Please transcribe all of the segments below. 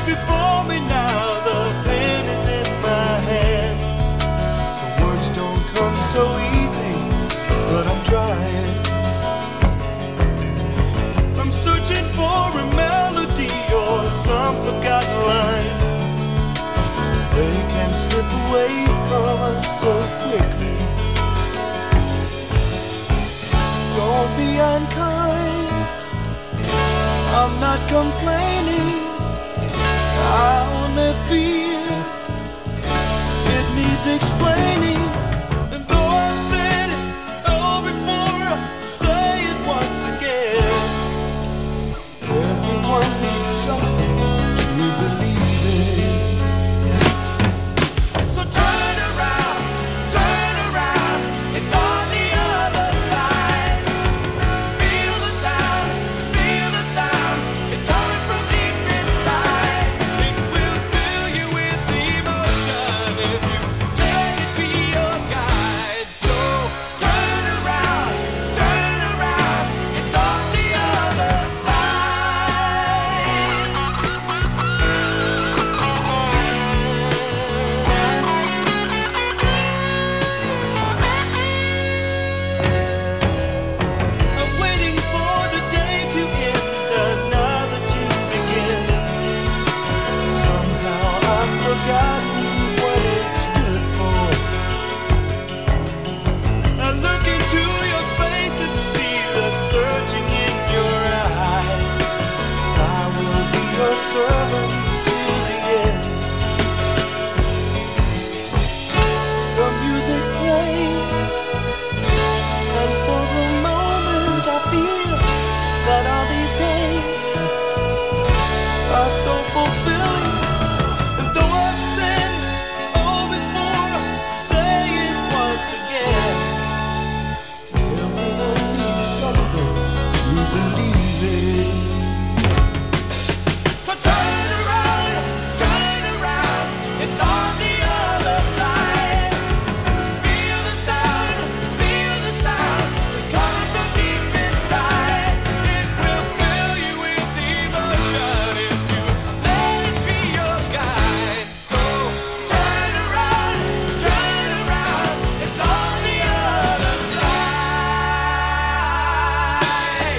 before me now, the pen is in my hand. The words don't come so easy, but I'm trying. I'm searching for a melody or some forgotten line. They can slip away from us so quickly. Don't be unkind, I'm not complaining. I only feel it needs explaining. And though I've said it all before, I'll say it once again. Everyone needs something to believe in. So turn around, it's on the other side. Feel the sound, it's coming from deep inside. It will fill you with emotion if you let it be your guide. So turn around, it's on the other side. I'm waiting for the day to end, another to begin. Somehow I've forgotten what it stood for. I look into your face and see the searching in your eyes. I will be your servant till the end. The music plays, and for a moment I feel that all these days are so fulfilling. And though I've said it all before, I'll say it once again. Everyone needs something to believe in. So turn around, it's on the other side. Feel the sound, it's coming from deep inside. It will fill you with emotion if you let it be your guide. So turn around, it's on the other side.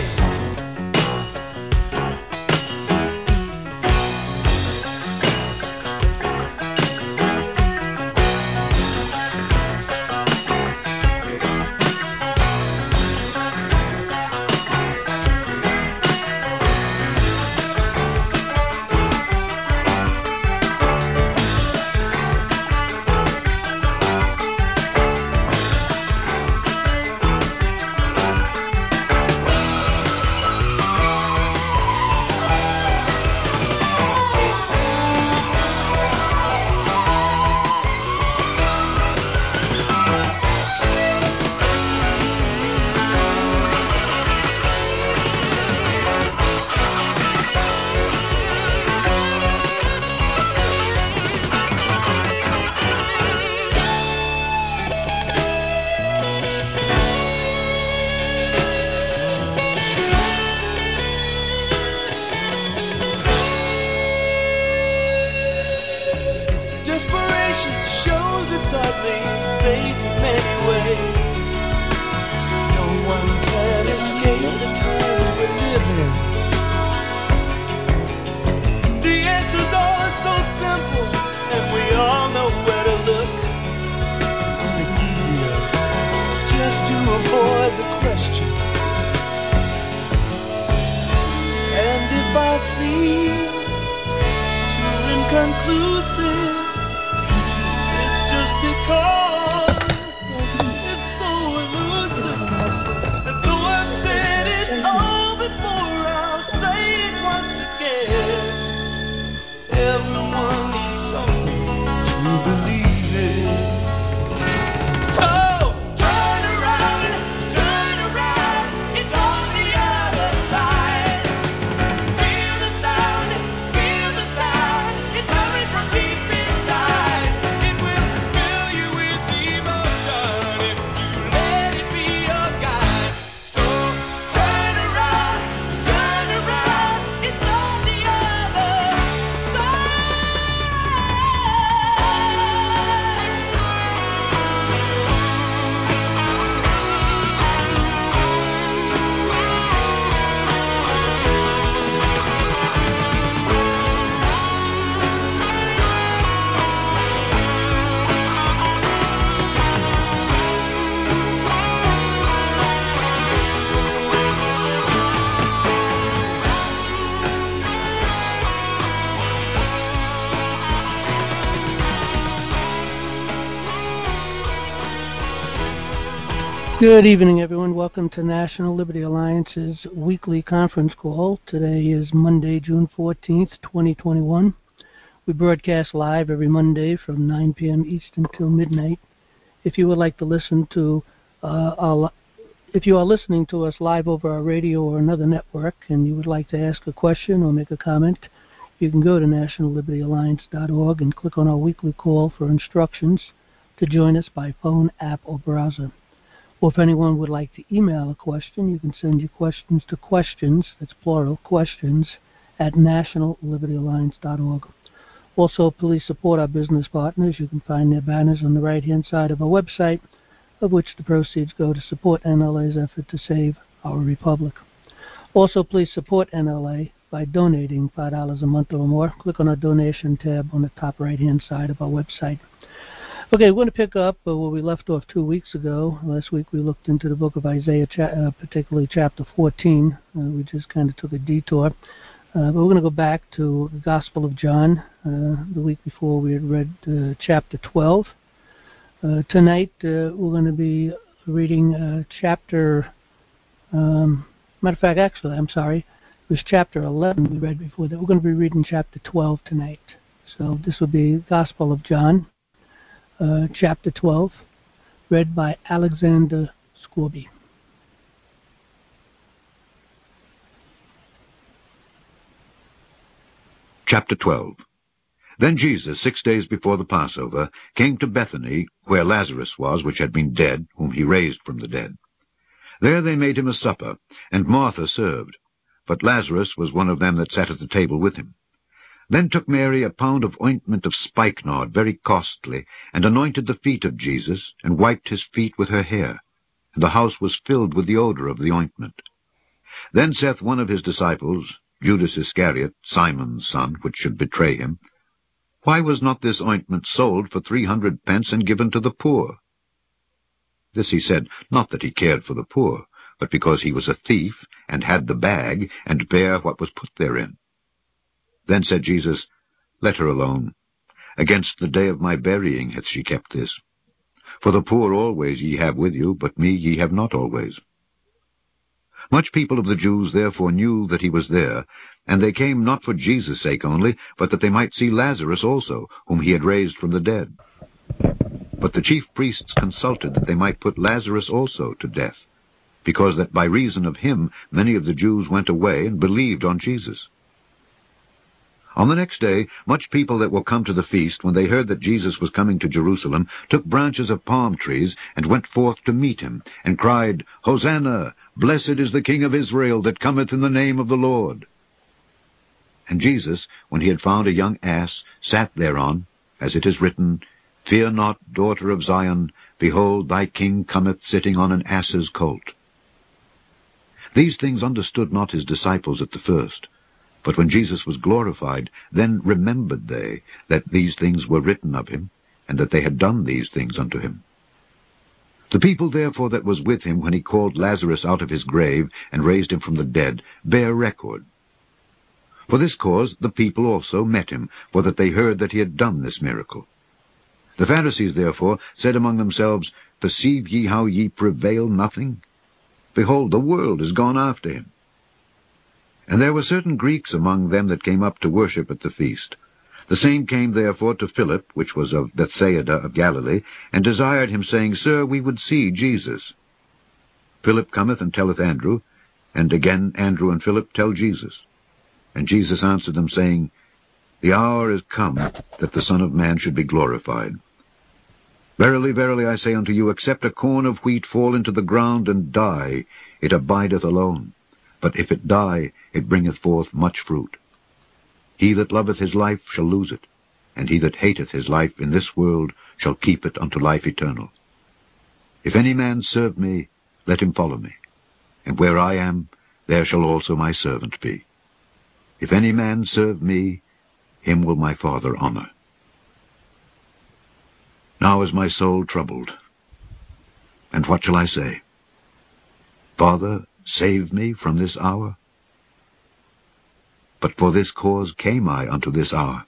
Desperation shows its ugly face in many ways. No one can escape the times we live in. The answers are so simple, and we all know where to look. It's easier just to avoid the question. And if I seem too inconclusive, it's just because it's so elusive. And though I've said it all before, I'll say it once again. Everyone needs something to believe in. So turn around, it's on the other side. Feel the sound, it's coming from deep inside. Good evening, everyone. Welcome to National Liberty Alliance's weekly conference call. Today is Monday, June 14th, 2021. We broadcast live every Monday from 9 p.m. Eastern till midnight. If you would like to listen to if you are listening to us live over our radio or another network and you would like to ask a question or make a comment, you can go to nationalliberyalliance.org and click on our weekly call for instructions to join us by phone, app, or browser. Or if anyone would like to email a question, you can send your questions to questions, that's plural, questions, at nationalliberyalliance.org. Also, please support our business partners. You can find their banners on the right-hand side of our website, of which the proceeds go to support NLA's effort to save our republic. Also, please support NLA by donating $5 a month or more. Click on our donation tab on the top right-hand side of our website. Okay, we're going to pick up where we left off 2 weeks ago. Last week we looked into the book of Isaiah, particularly chapter 14. We just kind of took a detour. But we're going to go back to the Gospel of John. The week before we had read chapter 12. Tonight we're going to be reading chapter, matter of fact, actually, I'm sorry, it was chapter 11 we read before that. We're going to be reading chapter 12 tonight. So this will be Gospel of John, chapter 12, read by Alexander Scorby. Chapter 12. Then Jesus, 6 days before the Passover, came to Bethany, where Lazarus was, which had been dead, whom he raised from the dead. There they made him a supper, and Martha served, but Lazarus was one of them that sat at the table with him. Then took Mary a pound of ointment of spikenard, very costly, and anointed the feet of Jesus, and wiped his feet with her hair. And the house was filled with the odor of the ointment. Then saith one of his disciples, Judas Iscariot, Simon's son, which should betray him, Why was not this ointment sold for 300 pence and given to the poor? This he said, not that he cared for the poor, but because he was a thief, and had the bag, and bare what was put therein. Then said Jesus, Let her alone. Against the day of my burying hath she kept this. For the poor always ye have with you, but me ye have not always. Much people of the Jews therefore knew that he was there, and they came not for Jesus' sake only, but that they might see Lazarus also, whom he had raised from the dead. But the chief priests consulted that they might put Lazarus also to death, because that by reason of him many of the Jews went away and believed on Jesus. On the next day, much people that were come to the feast, when they heard that Jesus was coming to Jerusalem, took branches of palm trees, and went forth to meet him, and cried, Hosanna! Blessed is the King of Israel that cometh in the name of the Lord. And Jesus, when he had found a young ass, sat thereon, as it is written, Fear not, daughter of Zion, behold, thy King cometh sitting on an ass's colt. These things understood not his disciples at the first. But when Jesus was glorified, then remembered they that these things were written of him, and that they had done these things unto him. The people therefore that was with him when he called Lazarus out of his grave, and raised him from the dead, bear record. For this cause the people also met him, for that they heard that he had done this miracle. The Pharisees therefore said among themselves, Perceive ye how ye prevail nothing? Behold, the world is gone after him. And there were certain Greeks among them that came up to worship at the feast. The same came therefore to Philip, which was of Bethsaida of Galilee, and desired him, saying, Sir, we would see Jesus. Philip cometh and telleth Andrew, and again Andrew and Philip tell Jesus. And Jesus answered them, saying, The hour is come that the Son of Man should be glorified. Verily, verily, I say unto you, except a corn of wheat fall into the ground and die, it abideth alone. But if it die, it bringeth forth much fruit. He that loveth his life shall lose it, and he that hateth his life in this world shall keep it unto life eternal. If any man serve me, let him follow me. And where I am, there shall also my servant be. If any man serve me, him will my Father honor. Now is my soul troubled. And what shall I say? Father, save me from this hour? But for this cause came I unto this hour.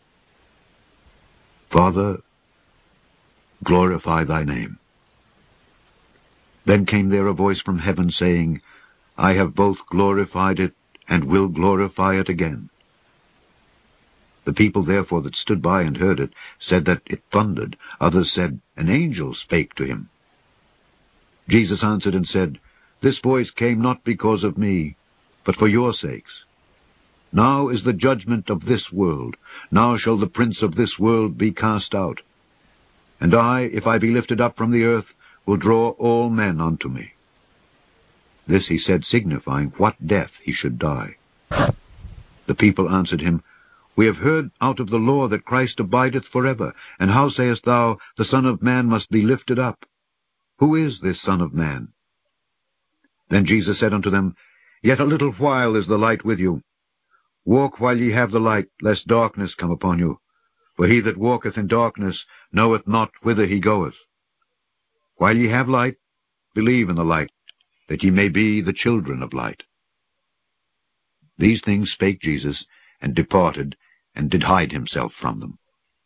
Father, glorify thy name. Then came there a voice from heaven, saying, I have both glorified it, and will glorify it again. The people therefore that stood by and heard it said that it thundered. Others said, An angel spake to him. Jesus answered and said, This voice came not because of me, but for your sakes. Now is the judgment of this world. Now shall the prince of this world be cast out. And I, if I be lifted up from the earth, will draw all men unto me. This he said, signifying what death he should die. The people answered him, We have heard out of the law that Christ abideth forever. And how sayest thou, the Son of Man must be lifted up? Who is this Son of Man? Then Jesus said unto them, Yet a little while is the light with you. Walk while ye have the light, lest darkness come upon you. For he that walketh in darkness knoweth not whither he goeth. While ye have light, believe in the light, that ye may be the children of light. These things spake Jesus, and departed, and did hide himself from them.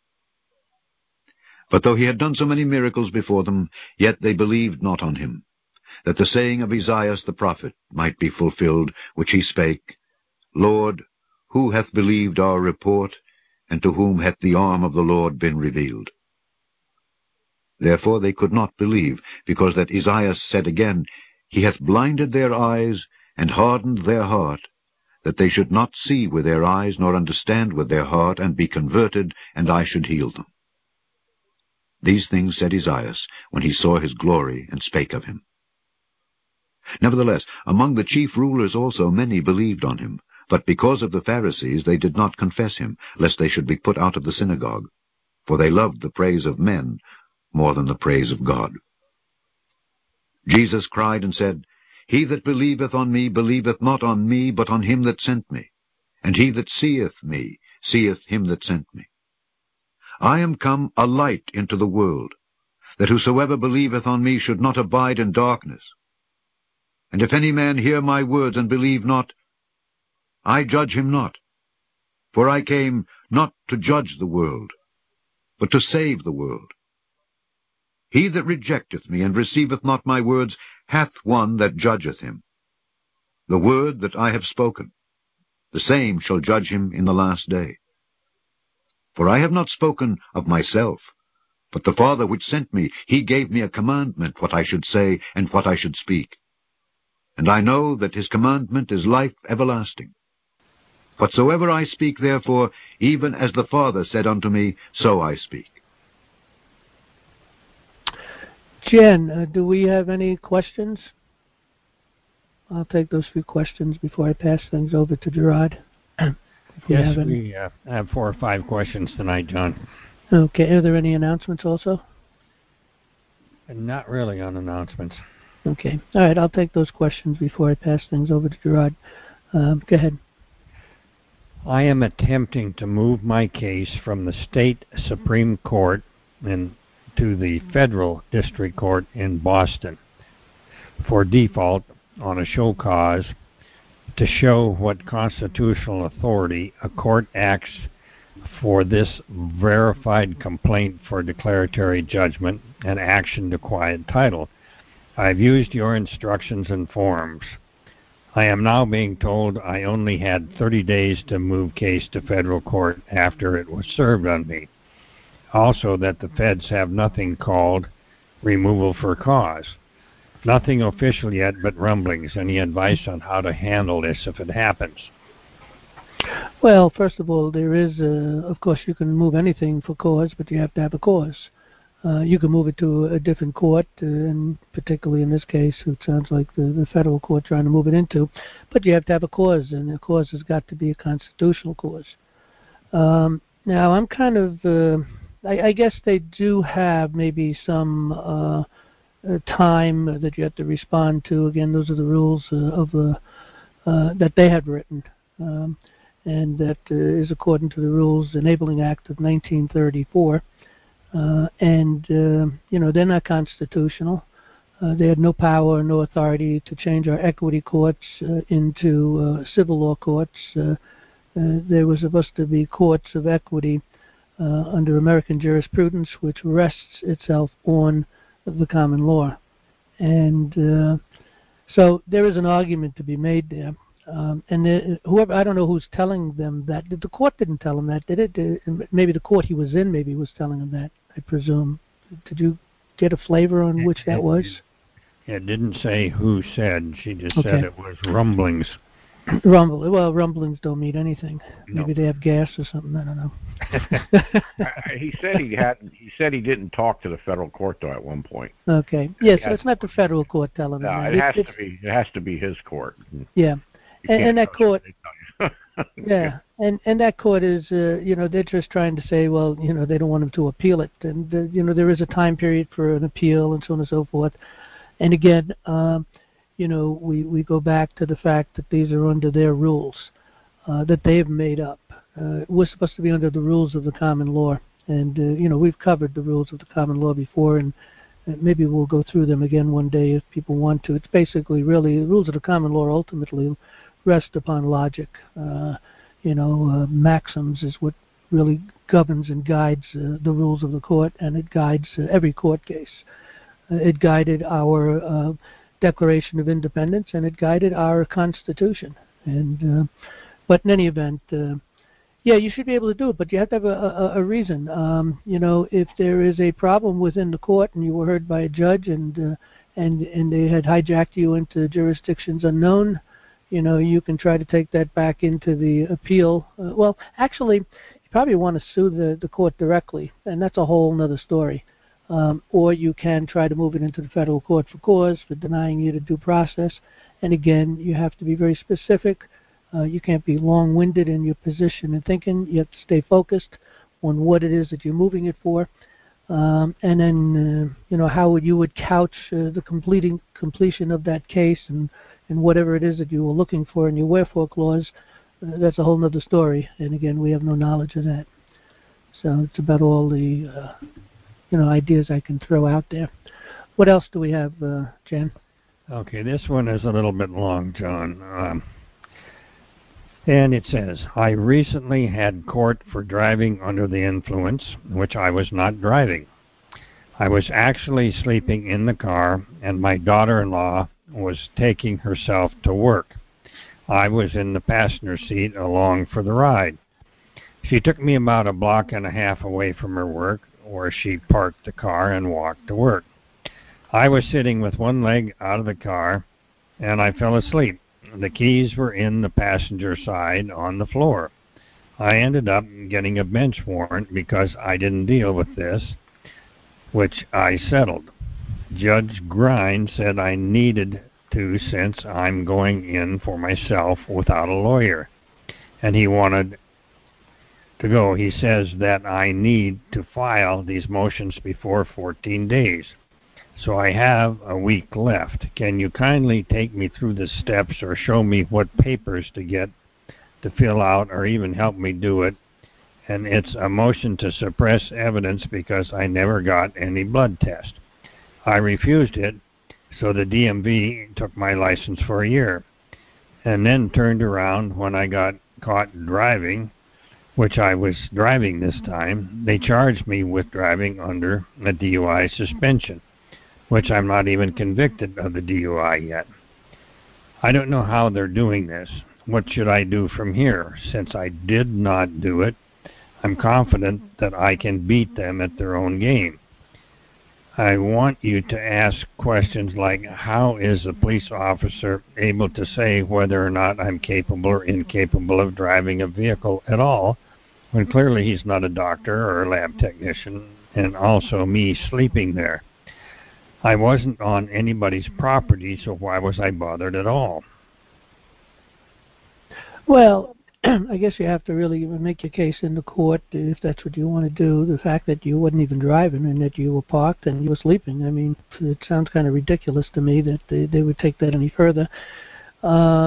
But though he had done so many miracles before them, yet they believed not on him, that the saying of Esaias the prophet might be fulfilled, which he spake, Lord, who hath believed our report, and to whom hath the arm of the Lord been revealed? Therefore they could not believe, because that Esaias said again, He hath blinded their eyes, and hardened their heart, that they should not see with their eyes, nor understand with their heart, and be converted, and I should heal them. These things said Esaias, when he saw his glory, and spake of him. Nevertheless, among the chief rulers also many believed on him, but because of the Pharisees they did not confess him, lest they should be put out of the synagogue. For they loved the praise of men more than the praise of God. Jesus cried and said, He that believeth on me believeth not on me, but on him that sent me. And he that seeth me seeth him that sent me. I am come a light into the world, that whosoever believeth on me should not abide in darkness. And if any man hear my words and believe not, I judge him not. For I came not to judge the world, but to save the world. He that rejecteth me and receiveth not my words hath one that judgeth him. The word that I have spoken, the same shall judge him in the last day. For I have not spoken of myself, but the Father which sent me, he gave me a commandment what I should say and what I should speak. And I know that his commandment is life everlasting. Whatsoever I speak, therefore, even as the Father said unto me, so I speak. Jen, do we have any questions? I'll take those few questions before I pass things over to Gerard. Yes, we have 4 or 5 questions tonight, John. Okay, are there any announcements also? Not really on announcements. Okay, all right, I'll take those questions before I pass things over to Gerard. Go ahead. I am attempting to move my case from the state Supreme Court to the federal district court in Boston for default on a show cause to show what constitutional authority a court acts for this verified complaint for declaratory judgment and action to quiet title. I've used your instructions and forms. I am now being told I only had 30 days to move case to federal court after it was served on me. Also that the feds have nothing called removal for cause. Nothing official yet but rumblings. Any advice on how to handle this if it happens? Well, first of all, there is, of course, you can move anything for cause, but you have to have a cause. You can move it to a different court, and particularly in this case, it sounds like the federal court trying to move it into, but you have to have a cause, and the cause has got to be a constitutional cause. Now, I'm kind of, I guess they do have maybe some time that you have to respond to. Again, those are the rules of that they had written, and that is according to the Rules Enabling Act of 1934. They're not constitutional. They had no power or no authority to change our equity courts into civil law courts. There was supposed to be courts of equity under American jurisprudence, which rests itself on the common law. And so there is an argument to be made there. Whoever, I don't know who's telling them that. The court didn't tell him that, did it? Maybe the court he was in maybe was telling him that, I presume. Did you get a flavor on which that was? It didn't say who said. She just Okay. said it was rumblings. Well, rumblings don't mean anything. No. Maybe they have gas or something. I don't know. He said he hadn't. He said he didn't talk to the federal court though at one point. Okay. Yeah, so it's not the federal court telling No, him that. it has to be. It has to be his court. Yeah. You And can't that trust court, what they tell you. yeah, and that court is, they're just trying to say, well, they don't want him to appeal it, and there is a time period for an appeal and so on and so forth. And again, we go back to the fact that these are under their rules that they've made up. We're supposed to be under the rules of the common law, and we've covered the rules of the common law before, and maybe we'll go through them again one day if people want to. It's basically really the rules of the common law ultimately rest upon logic. Maxims is what really governs and guides the rules of the court, and it guides every court case. It guided our Declaration of Independence, and it guided our Constitution. And but in any event, yeah, you should be able to do it, but you have to have a reason. If there is a problem within the court and you were heard by a judge and they had hijacked you into jurisdictions unknown, you can try to take that back into the appeal. Well, actually, you probably want to sue the court directly, and that's a whole other story. Or you can try to move it into the federal court for cause, for denying you the due process. And again, you have to be very specific. You can't be long-winded in your position and thinking. You have to stay focused on what it is that you're moving it for. And then, how you would couch the completion of that case and whatever it is that you were looking for in your wherefore clause. That's a whole other story. And again, we have no knowledge of that. So it's about all the ideas I can throw out there. What else do we have, Jen? Okay, this one is a little bit long, John. And it says, I recently had court for driving under the influence, which I was not driving. I was actually sleeping in the car, and my daughter-in-law was taking herself to work. I was in the passenger seat along for the ride. She took me about a block and a half away from her work, where she parked the car and walked to work. I was sitting with one leg out of the car, and I fell asleep. The keys were in the passenger side on the floor. I ended up getting a bench warrant because I didn't deal with this, which I settled. Judge Grind said I needed to since I'm going in for myself without a lawyer, and he wanted to go. He says that I need to file these motions before 14 days. So I have a week left. Can you kindly take me through the steps or show me what papers to get to fill out or even help me do it? And it's a motion to suppress evidence because I never got any blood test. I refused it, so the DMV took my license for a year and then turned around when I got caught driving, which I was driving this time. They charged me with driving under a DUI suspension, which I'm not even convicted of the DUI yet. I don't know how they're doing this. What should I do from here? Since I did not do it, I'm confident that I can beat them at their own game. I want you to ask questions like, how is a police officer able to say whether or not I'm capable or incapable of driving a vehicle at all, when clearly he's not a doctor or a lab technician, and also me sleeping there? I wasn't on anybody's property, so why was I bothered at all? Well, I guess you have to really make your case in the court if that's what you want to do. The fact that you wasn't even driving and that you were parked and you were sleeping, I mean, it sounds kind of ridiculous to me that they would take that any further. I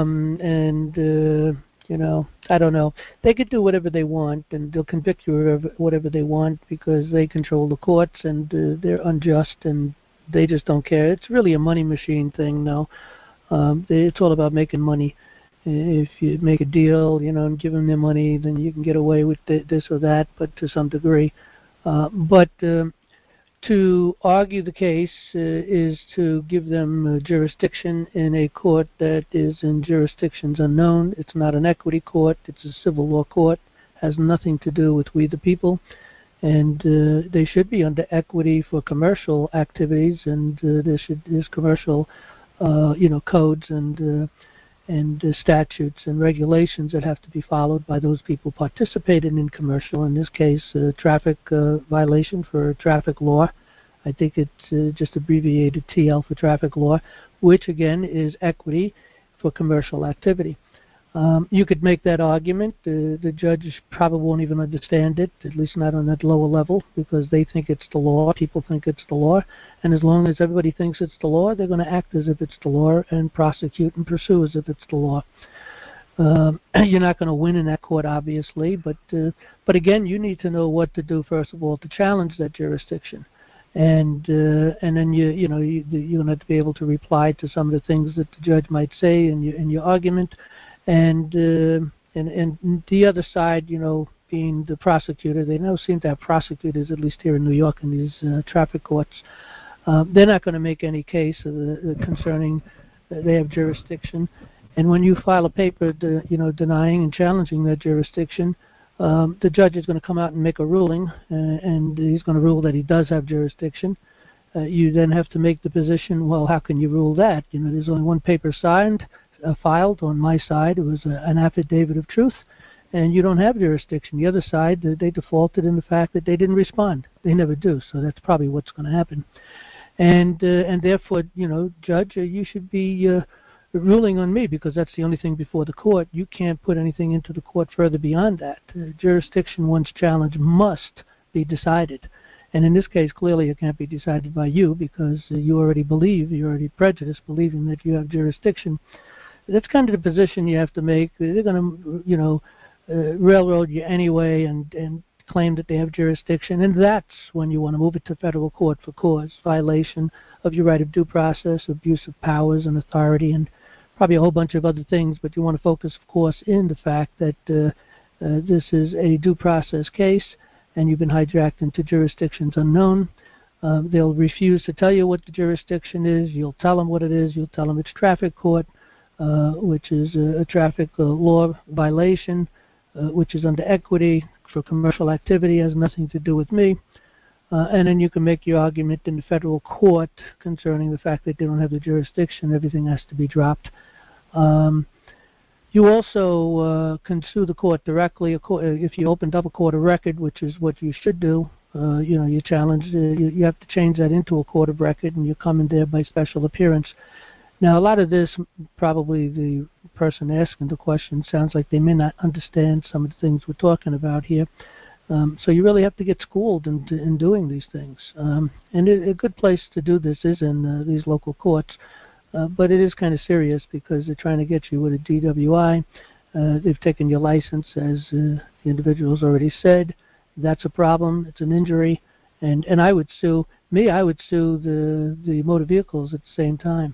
don't know. They could do whatever they want, and they'll convict you of whatever they want because they control the courts and they're unjust and they just don't care. It's really a money machine thing, though. It's all about making money. If you make a deal, and give them their money, then you can get away with this or that, but to some degree. To argue the case is to give them jurisdiction in a court that is in jurisdictions unknown. It's not an equity court. It's a civil law court. Has nothing to do with we the people. And they should be under equity for commercial activities, and there's commercial, codes and statutes and regulations that have to be followed by those people participating in commercial. In this case, traffic violation for traffic law. I think it's just abbreviated TL for traffic law, which again is equity for commercial activity. You could make that argument. The judge probably won't even understand it, at least not on that lower level, because they think it's the law. People think it's the law. And as long as everybody thinks it's the law, they're going to act as if it's the law and prosecute and pursue as if it's the law. You're not going to win in that court, obviously, but again, you need to know what to do, first of all, to challenge that jurisdiction. And then you're going to have to be able to reply to some of the things that the judge might say in your argument. And the other side, being the prosecutor, they now seem to have prosecutors, at least here in New York, in these traffic courts. They're not going to make any case concerning they have jurisdiction. And when you file a paper, denying and challenging that jurisdiction, the judge is going to come out and make a ruling, and he's going to rule that he does have jurisdiction. You then have to make the position, well, how can you rule that? There's only one paper filed on my side. It was an affidavit of truth, and you don't have jurisdiction. The other side, they defaulted in the fact that they didn't respond. They never do, so that's probably what's going to happen. And therefore, Judge, you should be ruling on me, because that's the only thing before the court. You can't put anything into the court further beyond that. Jurisdiction, once challenged, must be decided. And in this case, clearly it can't be decided by you, because you're already prejudiced, believing that you have jurisdiction. That's kind of the position you have to make. They're going to, railroad you anyway and claim that they have jurisdiction, and that's when you want to move it to federal court for cause, violation of your right of due process, abuse of powers and authority, and probably a whole bunch of other things. But you want to focus, of course, in the fact that this is a due process case, and you've been hijacked into jurisdictions unknown. They'll refuse to tell you what the jurisdiction is. You'll tell them what it is. You'll tell them it's traffic court, which is a traffic law violation, which is under equity for commercial activity, has nothing to do with me. And then you can make your argument in the federal court concerning the fact that they don't have the jurisdiction. Everything has to be dropped. You also can sue the court directly. If you opened up a court of record, which is what you should do, you challenge, you have to change that into a court of record, and you come in there by special appearance. Now, a lot of this, probably the person asking the question, sounds like they may not understand some of the things we're talking about here. So you really have to get schooled in doing these things. And a good place to do this is in these local courts. But it is kind of serious, because they're trying to get you with a DWI. They've taken your license, as the individual's already said. That's a problem. It's an injury. And I would sue the motor vehicles at the same time.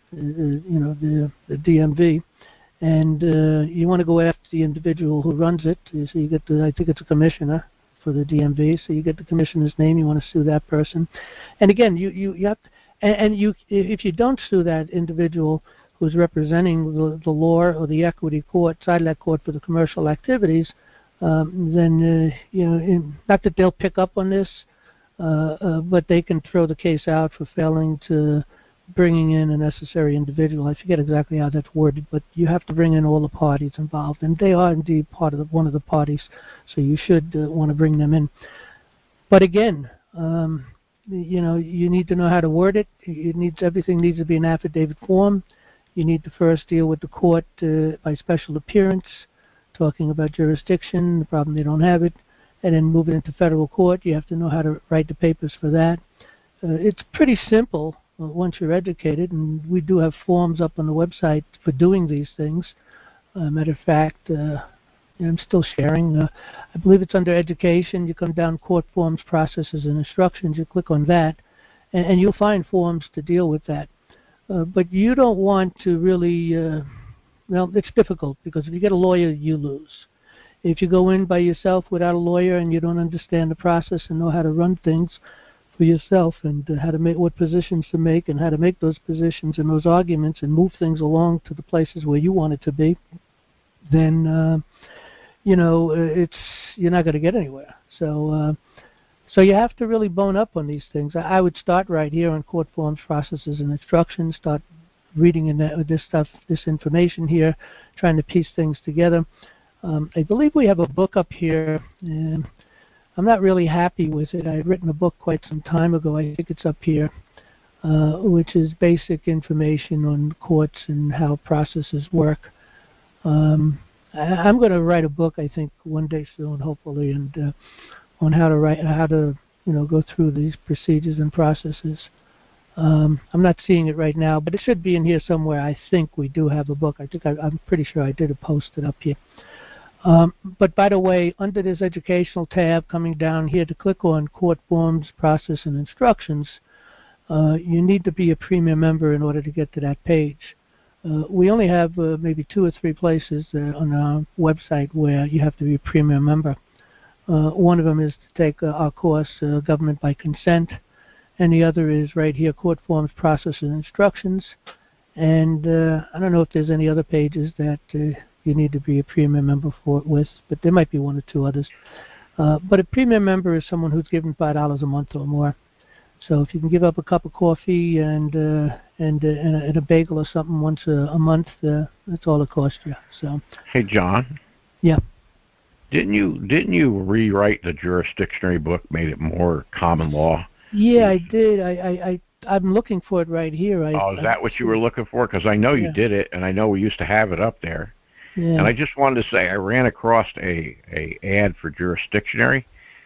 The DMV, and you want to go after the individual who runs it. So you get I think it's a commissioner for the DMV. So you get the commissioner's name. You want to sue that person, and again, you have to, and if you don't sue that individual who's representing the law or the equity court side of that court for the commercial activities, then not that they'll pick up on this, but they can throw the case out for failing to bringing in a necessary individual. I forget exactly how that's worded, but you have to bring in all the parties involved, and they are indeed one of the parties, so you should want to bring them in. But again, you need to know how to word it. Everything needs to be an affidavit form. You need to first deal with the court by special appearance, talking about jurisdiction, the problem they don't have it, and then move it into federal court. You have to know how to write the papers for that. It's pretty simple once you're educated, and we do have forms up on the website for doing these things. Matter of fact, I'm still sharing. I believe it's under education. You come down court forms, processes, and instructions. You click on that, and you'll find forms to deal with that. But you don't want to really, it's difficult, because if you get a lawyer, you lose. If you go in by yourself without a lawyer and you don't understand the process and know how to run things, for yourself, and how to make, what positions to make, and how to make those positions and those arguments and move things along to the places where you want it to be, then it's, you're not going to get anywhere. So you have to really bone up on these things. I would start right here on court forms, processes, and instructions. Start reading in this stuff, this information here, trying to piece things together. I believe we have a book up here, and I'm not really happy with it. I had written a book quite some time ago. I think it's up here, which is basic information on courts and how processes work. I'm going to write a book, I think, one day soon, hopefully, and on how to go through these procedures and processes. I'm not seeing it right now, but it should be in here somewhere. I think we do have a book. I'm pretty sure I did post it up here. But by the way, under this educational tab coming down here, to click on court forms, process, and instructions, you need to be a premium member in order to get to that page. We only have maybe 2 or 3 places on our website where you have to be a premium member. One of them is to take our course, Government by Consent, and the other is right here, Court Forms, Process, and Instructions. And I don't know if there's any other pages that you need to be a premium member with, but there might be 1 or 2 others. But a premium member is someone who's given $5 a month or more. So if you can give up a cup of coffee and a bagel or something once a month, that's all it costs you. So. Hey, John. Yeah. Didn't you rewrite the jurisdictionary book, made it more common law? Yeah, I did. I'm looking for it right here. Is that what you were looking for? Because I know you did it, and I know we used to have it up there. Yeah. And I just wanted to say I ran across a ad for jurisdictionary,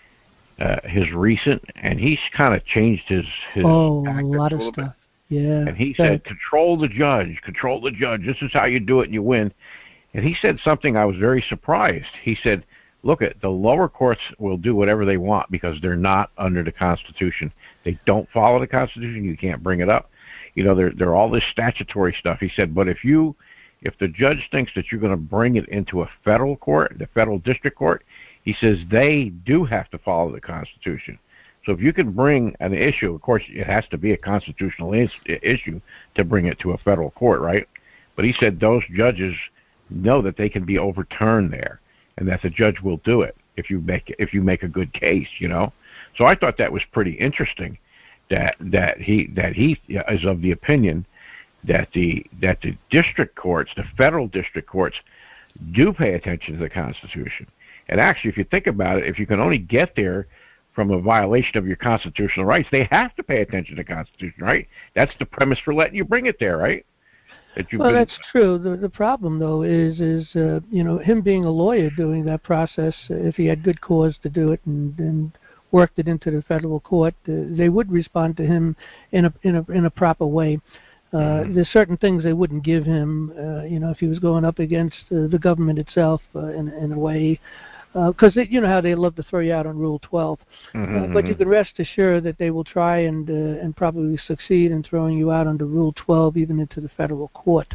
his recent, and he's kind of changed his a lot of stuff. Bit. Yeah. And he said, control the judge. This is how you do it, and you win. And he said something I was very surprised. He said, look, the lower courts will do whatever they want because they're not under the Constitution. They don't follow the Constitution. You can't bring it up. They're all this statutory stuff. He said, but if the judge thinks that you're going to bring it into a federal court, the federal district court, he says they do have to follow the Constitution. So if you can bring an issue, of course, it has to be a constitutional issue to bring it to a federal court, right? But he said those judges know that they can be overturned there, and that the judge will do it if you make a good case, So I thought that was pretty interesting, that he is of the opinion that the district courts, the federal district courts, do pay attention to the Constitution. And actually, if you think about it, if you can only get there from a violation of your constitutional rights, they have to pay attention to the Constitution, right? That's the premise for letting you bring it there, right? That's true. The problem, though, is him being a lawyer doing that process, if he had good cause to do it and worked it into the federal court, they would respond to him in a proper way. There's certain things they wouldn't give him, if he was going up against the government itself in a way, because you know how they love to throw you out on Rule 12. But you can rest assured that they will try and probably succeed in throwing you out under Rule 12, even into the federal court.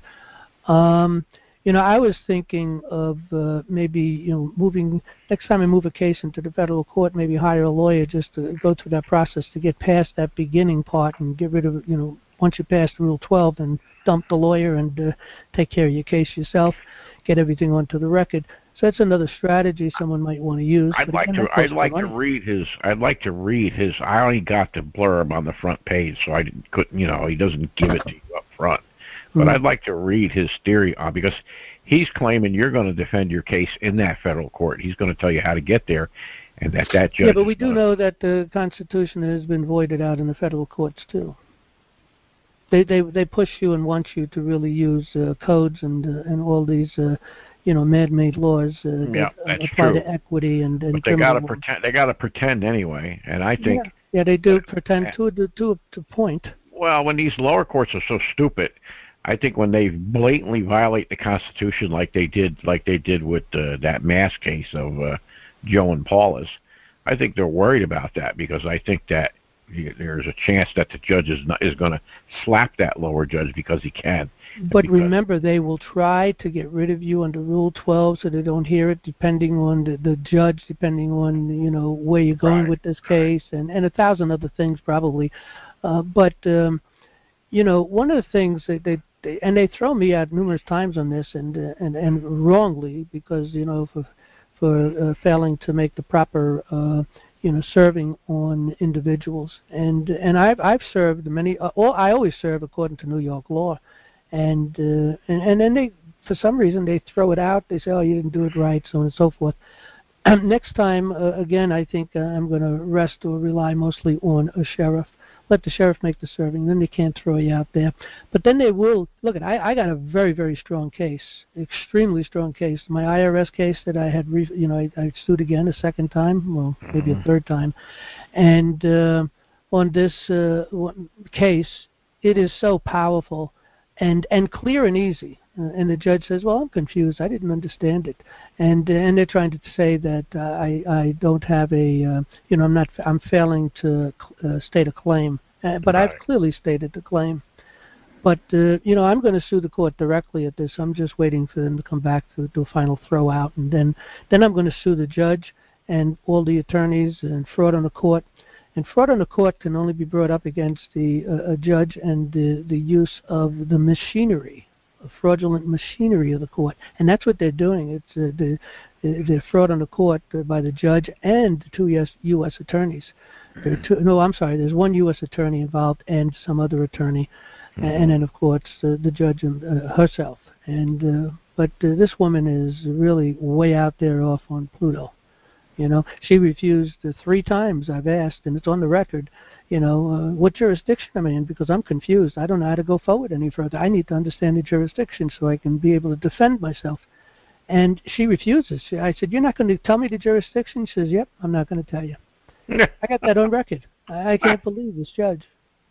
I was thinking of maybe moving, next time I move a case into the federal court, maybe hire a lawyer just to go through that process to get past that beginning part and get rid of, once you pass Rule 12, then dump the lawyer and take care of your case yourself, get everything onto the record. So that's another strategy someone might want to use. I'd like to read his. I only got the blurb on the front page, so I couldn't. He doesn't give it to you up front. But I'd like to read his theory on, because he's claiming you're going to defend your case in that federal court. He's going to tell you how to get there, and that judge. Yeah, but we do know that the Constitution has been voided out in the federal courts too. They push you and want you to really use codes and all these man-made laws that apply to equity and but they got to pretend. They got to pretend anyway, and I think. Yeah, they do pretend to a point. Well, when these lower courts are so stupid, I think when they blatantly violate the Constitution, like they did with that mass case of Joe and Paula's, I think they're worried about that, because I think that there's a chance that the judge is going to slap that lower judge because he can. But remember, they will try to get rid of you under Rule 12 so they don't hear it, depending on the judge, depending on, where you're going with this case, and 1,000 other things probably. But one of the things they throw me out numerous times on this, and wrongly, because, for failing to make the proper serving on individuals, and I've served many. I always serve according to New York law, and then they, for some reason, they throw it out. They say, "Oh, you didn't do it right," so on and so forth. Next time, again, I think I'm going to rest or rely mostly on a sheriff. Let the sheriff make the serving. Then they can't throw you out there. But then they will. Look, I got a very, very strong case, extremely strong case. My IRS case that I had, I sued again a second time, well, maybe a third time. And on this case, it is so powerful and clear and easy. And the judge says, "Well, I'm confused. I didn't understand it." And they're trying to say that I don't have I'm failing to state a claim. But I've clearly stated the claim. But I'm going to sue the court directly at this. I'm just waiting for them to come back to do a final throw out, and then I'm going to sue the judge and all the attorneys and fraud on the court. And fraud on the court can only be brought up against a judge and the use of the machinery. Fraudulent machinery of the court, and that's what they're doing. It's the fraud on the court by the judge and 2 U.S. attorneys. There's 1 U.S. attorney involved and some other attorney, and then of course the judge herself. And but this woman is really way out there off on Pluto. She refused 3 times. I've asked, and it's on the record. What jurisdiction am I in? Because I'm confused. I don't know how to go forward any further. I need to understand the jurisdiction so I can be able to defend myself. And she refuses. I said, "You're not going to tell me the jurisdiction?" She says, "Yep, I'm not going to tell you." I got that on record. I can't believe this judge,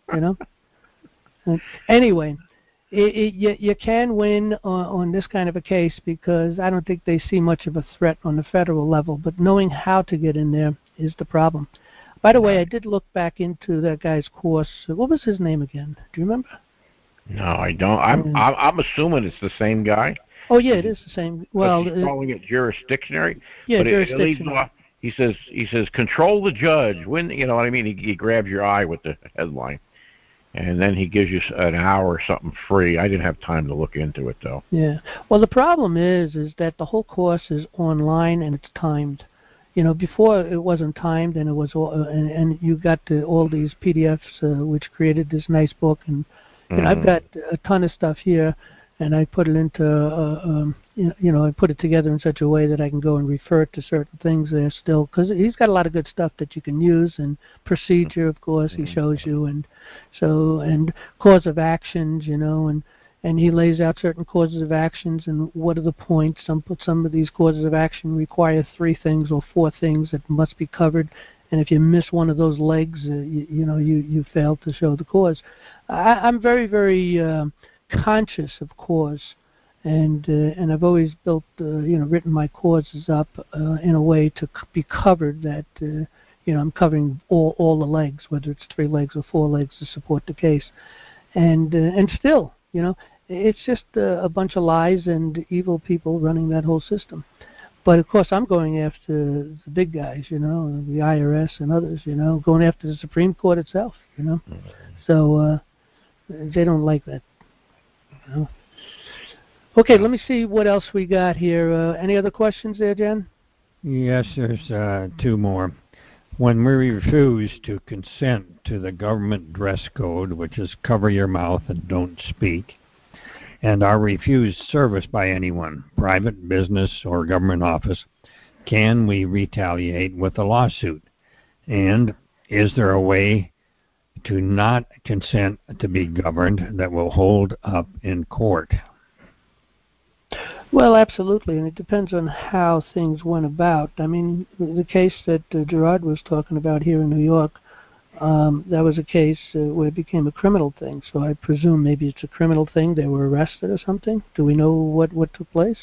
Anyway, you can win on this kind of a case because I don't think they see much of a threat on the federal level, but knowing how to get in there is the problem. By the way, I did look back into that guy's course. What was his name again? Do you remember? No, I don't. I'm assuming it's the same guy. Oh yeah, it is the same. Well, he's calling it jurisdictionary. Yeah, but jurisdictionary. He says control the judge. When you know what I mean? He grabs your eye with the headline, and then he gives you an hour or something free. I didn't have time to look into it though. Yeah. Well, the problem is that the whole course is online and it's timed. Before it wasn't timed, and it was all, and you got all these PDFs, which created this nice book, and I've got a ton of stuff here, and I put it into, I put it together in such a way that I can go and refer to certain things there still, because he's got a lot of good stuff that you can use, and procedure, of course, he shows you, and cause of actions, and he lays out certain causes of actions and what are the points. Some of these causes of action require 3 things or 4 things that must be covered, and if you miss one of those legs, you fail to show the cause. I'm very, very conscious of cause, and I've always built, written my causes up in a way to be covered that, I'm covering all the legs, whether it's 3 legs or 4 legs to support the case, and still. It's just a bunch of lies and evil people running that whole system. But of course, I'm going after the big guys, the IRS and others, going after the Supreme Court itself, So they don't like that. Okay, let me see what else we got here. Any other questions there, Jen? Yes, there's 2 more. When we refuse to consent to the government dress code, which is cover your mouth and don't speak, and are refused service by anyone, private, business, or government office, can we retaliate with a lawsuit? And is there a way to not consent to be governed that will hold up in court? Well, absolutely, and it depends on how things went about. I mean, the case that Gerard was talking about here in New York, that was a case where it became a criminal thing. So I presume maybe it's a criminal thing. They were arrested or something. Do we know what took place?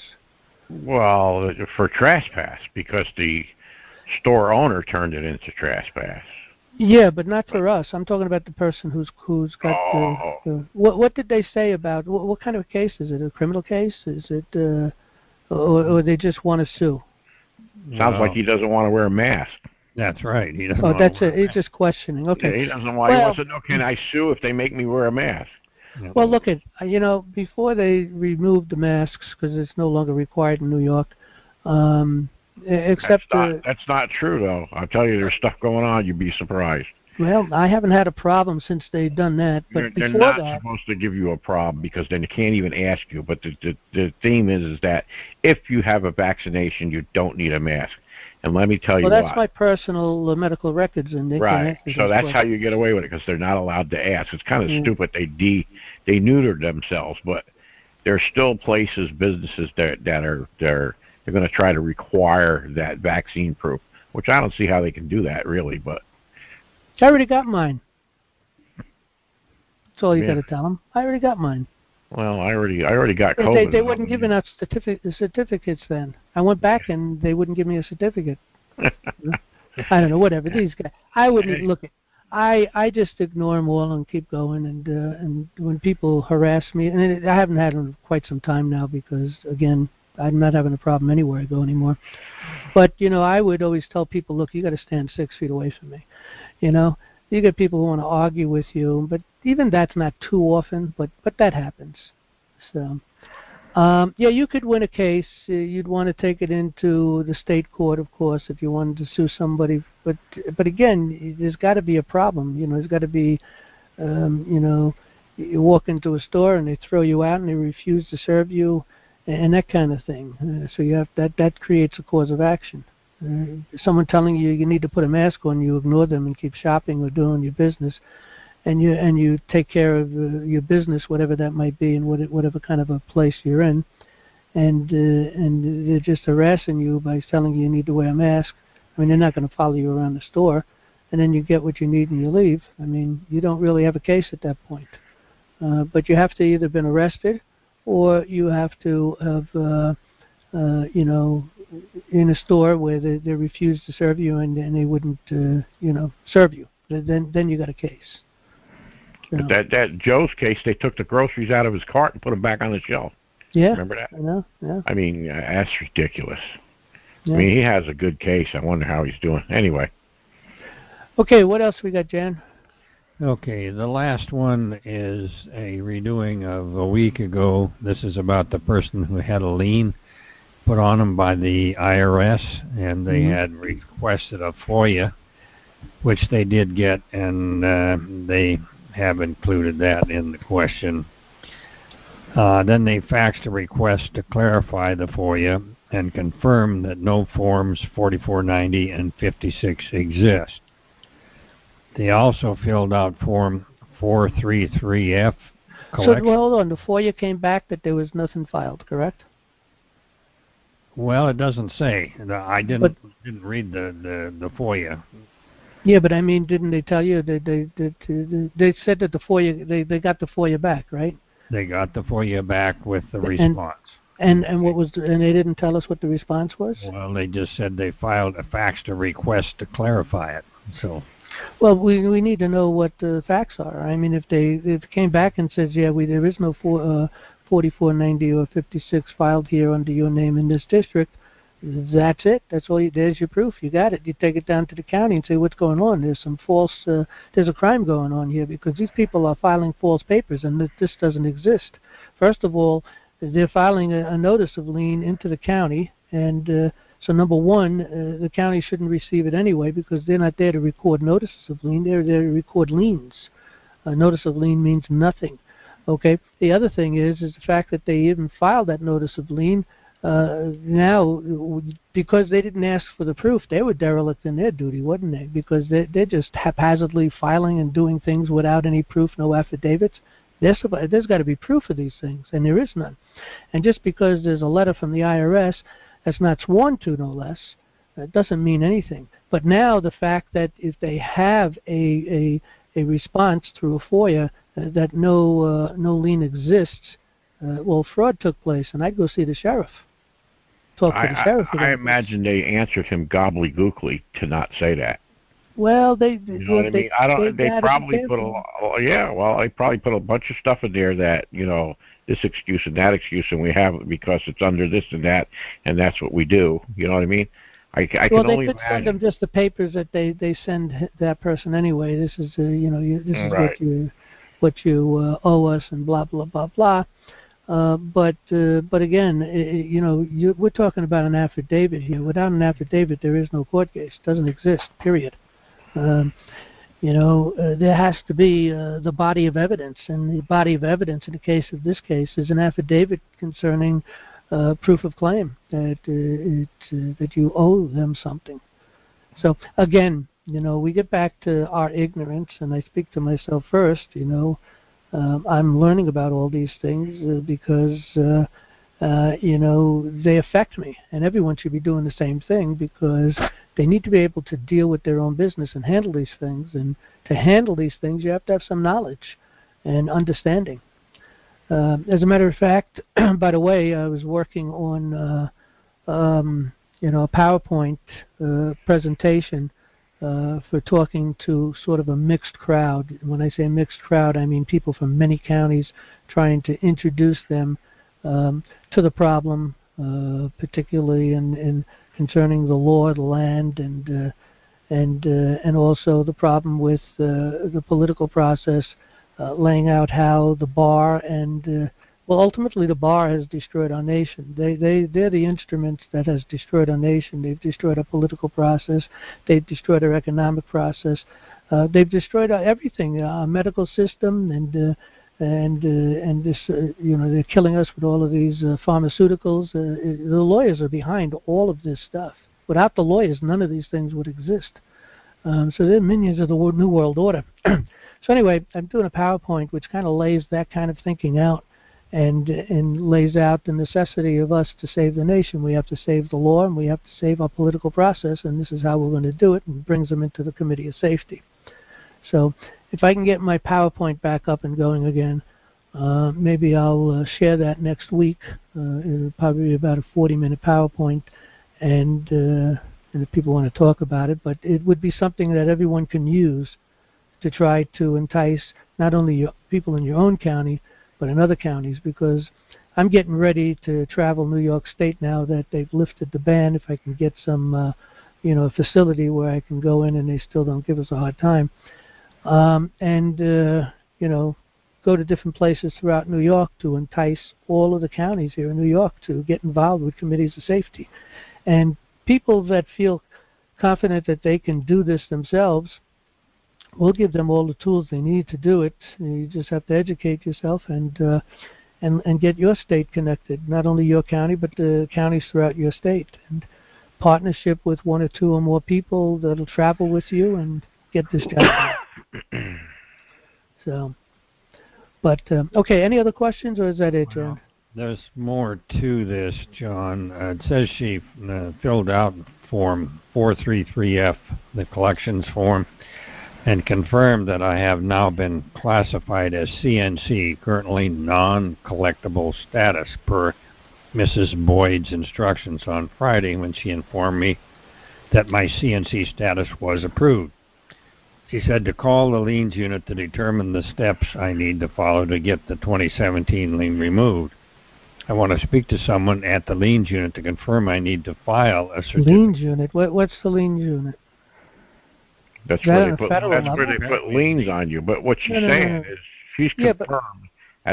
Well, for trespass, because the store owner turned it into trespass. Yeah, but not for us. I'm talking about the person who's got the what did they say about what kind of a case is it? A criminal case? Is it or they just want to sue? Sounds like he doesn't want to wear a mask. That's right. He doesn't Oh, want that's to wear it. He's just questioning. Okay. Yeah, he doesn't want. He wants to know, can I sue if they make me wear a mask? Yeah. Well, look at before they removed the masks because it's no longer required in New York. Except That's not true, though. I'll tell you, there's stuff going on. You'd be surprised. well, I haven't had a problem since they've done that. But They're before not that, supposed to give you a problem because then they can't even ask you. But the theme is that if you have a vaccination, you don't need a mask. And let me tell you well, that's what. my personal medical records, and they can Right. answer So those that's how questions. you get away with it because they're not allowed to ask. It's kind of Yeah. stupid. They neutered themselves, but there's still places, businesses that are they're going to try to require that vaccine proof, which I don't see how they can do that really. But I already got mine. That's all you Yeah. got to tell them. I already got mine. well, I already got COVID. They wouldn't give us certificates then. I went back and they wouldn't give me a certificate. I don't know, whatever. These guys, I wouldn't even look at. I just ignore them all and keep going. And when people harass me, and I haven't had them quite some time now because again, I'm not having a problem anywhere I go anymore. But I would always tell people, look, you got to stand 6 feet away from me. You get people who want to argue with you, but even that's not too often. But that happens. So. Yeah, you could win a case. You'd want to take it into the state court, of course, if you wanted to sue somebody. But again, there's got to be a problem. There's got to be, you walk into a store and they throw you out and they refuse to serve you, and that kind of thing. So you have that creates a cause of action. Someone telling you need to put a mask on, you ignore them and keep shopping or doing your business. And you take care of your business, whatever that might be, and whatever kind of a place you're in, and they're just harassing you by telling you need to wear a mask. I mean, they're not going to follow you around the store, and then you get what you need and you leave. I mean, you don't really have a case at that point. But you have to either been arrested, or you have to have in a store where they refuse to serve you and they wouldn't serve you. Then you got a case. But that Joe's case, they took the groceries out of his cart and put them back on the shelf. Yeah, Remember that? I know. Yeah. I mean, that's ridiculous. Yeah. I mean, he has a good case. I wonder how he's doing. Anyway. Okay, what else we got, Jan? Okay, the last one is a redoing of a week ago. This is about the person who had a lien put on them by the IRS, and they had requested a FOIA, which they did get, and they have included that in the question. Then they faxed a request to clarify the FOIA and confirm that no forms 4490 and 56 exist. They also filled out form 433F. So, hold on. The FOIA came back that there was nothing filed, correct? Well, it doesn't say. I didn't read the FOIA. Yeah, but I mean, didn't they tell you they said that the FOIA they got the FOIA back, right? They got the FOIA back with the response. And what was and they didn't tell us what the response was? Well, they just said they faxed a request to clarify it. So. Well, we need to know what the facts are. I mean, if it came back and says, yeah, there is no 4490 or 56 filed here under your name in this district, that's it. That's all. There's your proof. You got it. You take it down to the county and say, what's going on? There's some false. There's a crime going on here because these people are filing false papers, and this doesn't exist. First of all, they're filing a notice of lien into the county, and so number one, the county shouldn't receive it anyway because they're not there to record notices of lien. They're there to record liens. A notice of lien means nothing. Okay. The other thing is the fact that they even filed that notice of lien. Now, because they didn't ask for the proof, they were derelict in their duty, wouldn't they? Because they're just haphazardly filing and doing things without any proof, no affidavits. There's got to be proof of these things, and there is none. And just because there's a letter from the IRS that's not sworn to, no less, that doesn't mean anything. But now the fact that if they have a response through a FOIA that no lien exists, well, fraud took place, and I'd go see the sheriff. Talk to the sheriff. I imagine they answered him gobbledygookly to not say that. Well, You know what I mean? I don't. They gotta be probably put careful. yeah. Well, they probably put a bunch of stuff in there that this excuse and that excuse, and we have it because it's under this and that, and that's what we do. You know what I mean? I Well, can they only could send them imagine. just the papers that they send that person anyway. This is this is Right. what you owe us and blah blah blah blah. But again, we're talking about an affidavit here. Without an affidavit, there is no court case. It doesn't exist. Period. Um, there has to be the body of evidence, and the body of evidence in the case of this case is an affidavit concerning proof of claim that that you owe them something. So again, we get back to our ignorance, and I speak to myself first. I'm learning about all these things because they affect me, and everyone should be doing the same thing because they need to be able to deal with their own business and handle these things. And to handle these things, you have to have some knowledge and understanding. As a matter of fact, by the way, I was working on a PowerPoint presentation for talking to sort of a mixed crowd. When I say mixed crowd, I mean people from many counties trying to introduce them to the problem, particularly in concerning the law, the land, and also the problem with the political process, laying out how the bar and ultimately the bar has destroyed our nation. They're the instruments that has destroyed our nation. They've destroyed our political process. They've destroyed our economic process. They've destroyed everything, our medical system, and this, they're killing us with all of these pharmaceuticals. The lawyers are behind all of this stuff. Without the lawyers, none of these things would exist. So they're minions of the New World Order. So anyway, I'm doing a PowerPoint which kind of lays that kind of thinking out and lays out the necessity of us to save the nation. We have to save the law, and we have to save our political process, and this is how we're going to do it, and brings them into the Committee of Safety. So if I can get my PowerPoint back up and going again, maybe I'll share that next week. It'll probably be about a 40-minute PowerPoint, and if people want to talk about it, but it would be something that everyone can use to try to entice not only people in your own county, but in other counties, because I'm getting ready to travel New York State now that they've lifted the ban. If I can get some, facility where I can go in and they still don't give us a hard time, go to different places throughout New York to entice all of the counties here in New York to get involved with committees of safety. And people that feel confident that they can do this themselves, we'll give them all the tools they need to do it. You just have to educate yourself and get your state connected, not only your county, but the counties throughout your state. And partnership with one or two or more people that'll travel with you and get this job done. So, but, okay, any other questions, or is that it, John? There's more to this, John. It says she filled out Form 433F, the collections form, and confirmed that I have now been classified as CNC, currently non-collectible status, per Mrs. Boyd's instructions on Friday when she informed me that my CNC status was approved. She said to call the liens unit to determine the steps I need to follow to get the 2017 lien removed. I want to speak to someone at the liens unit to confirm I need to file a certificate. Liens unit? What's the liens unit? That's where they put liens on you. But what she's saying is she's confirmed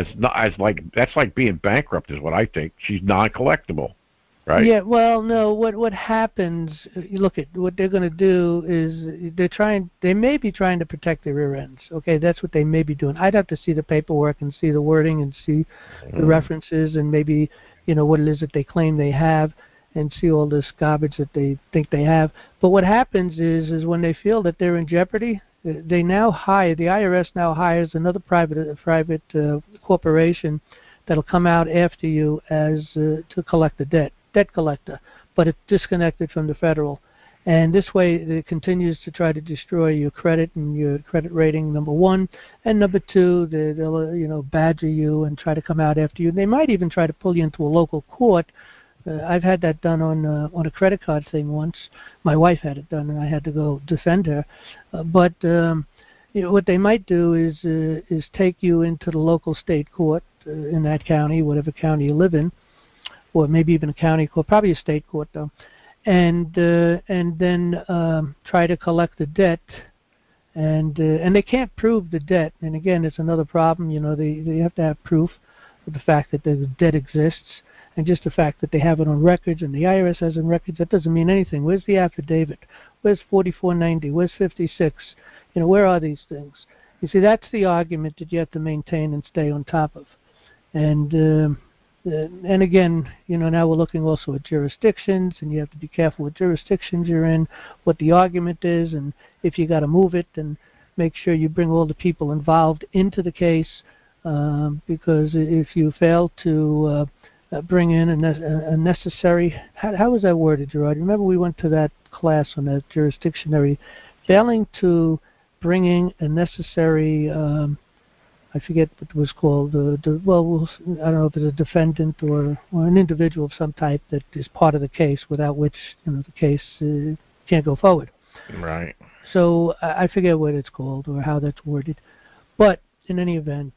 that's like being bankrupt is what I think. She's non-collectible, right? Yeah. Well, no. What happens? You look at what they're going to do is they may be trying to protect their rear ends. Okay, that's what they may be doing. I'd have to see the paperwork and see the wording and see the references and maybe what it is that they claim they have, and see all this garbage that they think they have. But what happens is when they feel that they're in jeopardy, they now hire, the IRS now hires another private corporation that'll come out after you as to collect the debt collector, but it's disconnected from the federal. And this way it continues to try to destroy your credit and your credit rating, number one. And number two, they'll badger you and try to come out after you. They might even try to pull you into a local court I've had that done on a credit card thing once. My wife had it done, and I had to go defend her. But what they might do is take you into the local state court in that county, whatever county you live in, or maybe even a county court, probably a state court though, and then try to collect the debt. And they can't prove the debt. And again, it's another problem. They have to have proof of the fact that the debt exists, and just the fact that they have it on records and the IRS has it on records. That doesn't mean anything. Where's the affidavit? Where's 4490? Where's 56? Where are these things? You see, that's the argument that you have to maintain and stay on top of. And again, now we're looking also at jurisdictions, and you have to be careful what jurisdictions you're in, what the argument is, and if you got to move it, and make sure you bring all the people involved into the case, because if you fail to bring in a necessary, how was that worded, Gerard? Remember we went to that class on that jurisdictionary, failing to bring in a necessary I forget what it was called. I don't know if it's a defendant or an individual of some type that is part of the case, without which the case can't go forward. Right. So I forget what it's called or how that's worded, but in any event,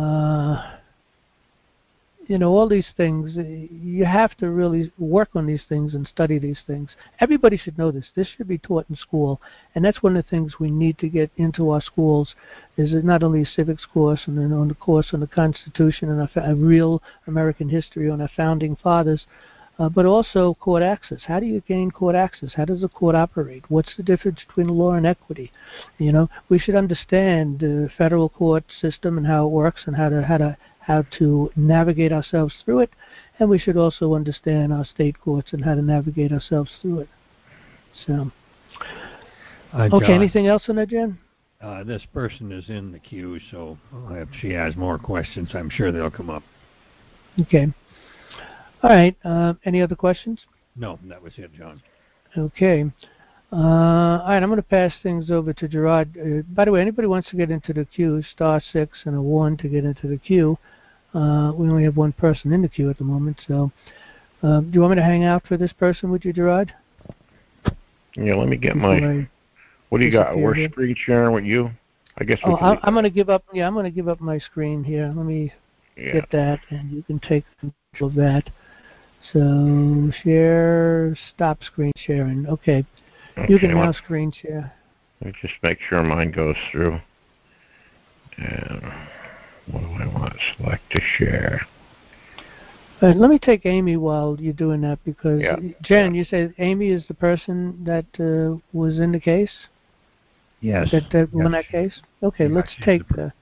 all these things, you have to really work on these things and study these things. Everybody should know this. This should be taught in school, and that's one of the things we need to get into our schools, is not only a civics course and then on the course on the Constitution and a real American history on our founding fathers, but also court access. How do you gain court access? How does the court operate? What's the difference between law and equity? We should understand the federal court system and how it works and how to navigate ourselves through it, and we should also understand our state courts and how to navigate ourselves through it. So, okay, John, anything else on that, Jen? This person is in the queue, so if she has more questions, I'm sure they'll come up. Okay. All right. Any other questions? No, that was it, John. Okay. All right, I'm going to pass things over to Gerard. By the way, anybody wants to get into the queue, *6 and a 1 to get into the queue. We only have one person in the queue at the moment, so do you want me to hang out for this person with you, Gerard? Yeah, let me get my... What do you got? We're screen sharing with you? I guess we can... I'm going to give up. Yeah, I'm going to give up my screen here. Let me get that, and you can take control of that. So, share, stop screen sharing. Okay. You can now screen share. Let me just make sure mine goes through. And what do I want? Select to share. Let me take Amy while you're doing that, because Jen, you said Amy is the person that was in the case? Yes. That won that case? Okay, let's take her.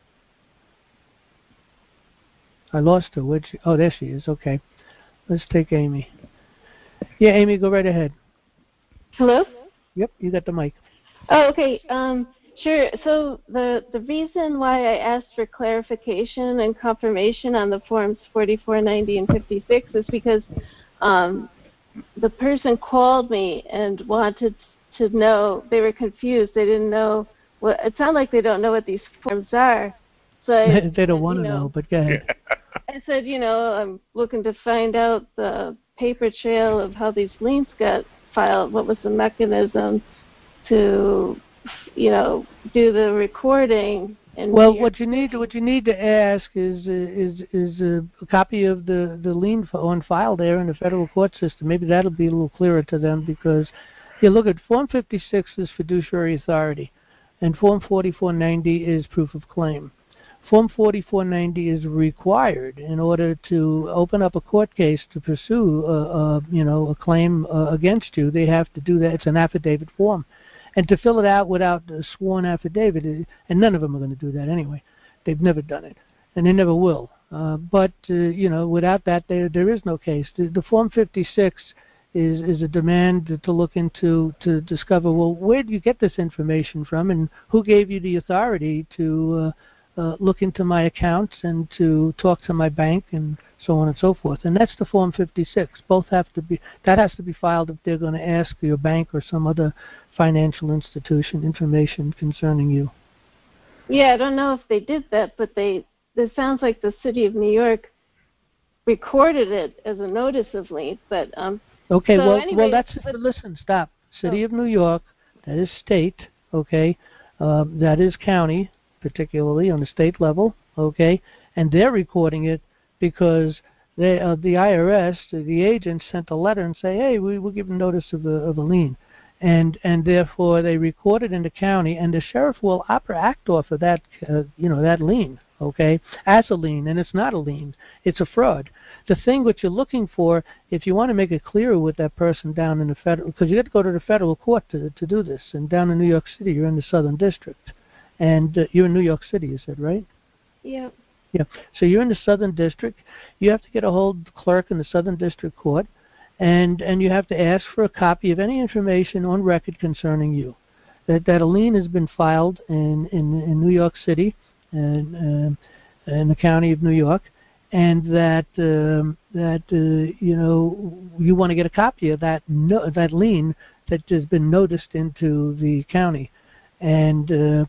I lost her. Oh, there she is. Okay. Let's take Amy. Yeah, Amy, go right ahead. Hello? Yep, you got the mic. Oh, okay. Sure. So the reason why I asked for clarification and confirmation on the forms 44, 90, and 56 is because the person called me and wanted to know. They were confused. They didn't know what. It sounded like they don't know what these forms are. So they don't want to know, but go ahead. I said, I'm looking to find out the paper trail of how these liens got filed. What was the mechanism to, do the recording? And what you need to ask is a copy of the lien on file there in the federal court system. Maybe that'll be a little clearer to them, because look at Form 56 is fiduciary authority, and Form 4490 is proof of claim. Form 4490 is required in order to open up a court case to pursue a claim against you. They have to do that. It's an affidavit form. And to fill it out without a sworn affidavit, and none of them are going to do that anyway. They've never done it, and they never will. But without that, there is no case. The Form 56 is a demand to look into, to discover, well, where do you get this information from, and who gave you the authority to look into my accounts and to talk to my bank and so on and so forth. And that's the Form 56. Both have to be, that has to be filed if they're going to ask your bank or some other financial institution information concerning you. Yeah, I don't know if they did that, but it sounds like the city of New York recorded it as a notice of lien. But Okay, so well, anyway, that's listen. Stop. City of New York, that is state. Okay, that is county, particularly on the state level. Okay, and they're recording it because they, the IRS, the agent, sent a letter and say, hey, we will give notice of a lien, and therefore they record it in the county, and the sheriff will act off of that, that lien. Okay, as a lien, and it's not a lien; it's a fraud. The thing what you're looking for, if you want to make it clearer with that person down in the federal, because you have to go to the federal court to do this, and down in New York City, you're in the Southern District, and you're in New York City, you said, right? Yeah. Yeah. So you're in the Southern District. You have to get a hold of the clerk in the Southern District Court, and you have to ask for a copy of any information on record concerning you. That a lien has been filed in New York City, and in the county of New York, and that you want to get a copy of that lien that has been noticed into the county, and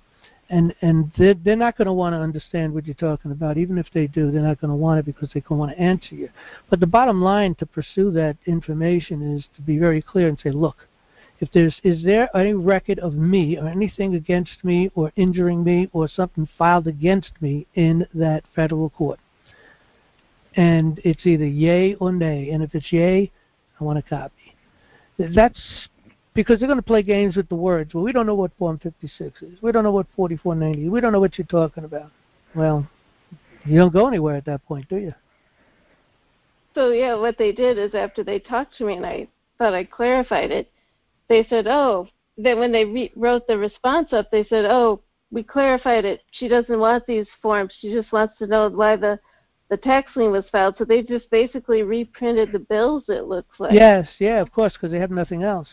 they're not going to want to understand what you're talking about. Even if they do, they're not going to want it because they don't want to answer you. But the bottom line to pursue that information is to be very clear and say, look, is there any record of me or anything against me or injuring me or something filed against me in that federal court? And it's either yay or nay. And if it's yay, I want a copy. That's because they're going to play games with the words. Well, we don't know what Form 56 is. We don't know what 4490 is. We don't know what you're talking about. Well, you don't go anywhere at that point, do you? So, yeah, what they did is after they talked to me and I thought I clarified it, they said, then when they wrote the response up, they said, we clarified it. She doesn't want these forms. She just wants to know why the tax lien was filed. So they just basically reprinted the bills, it looks like. Yes, yeah, of course, because they have nothing else.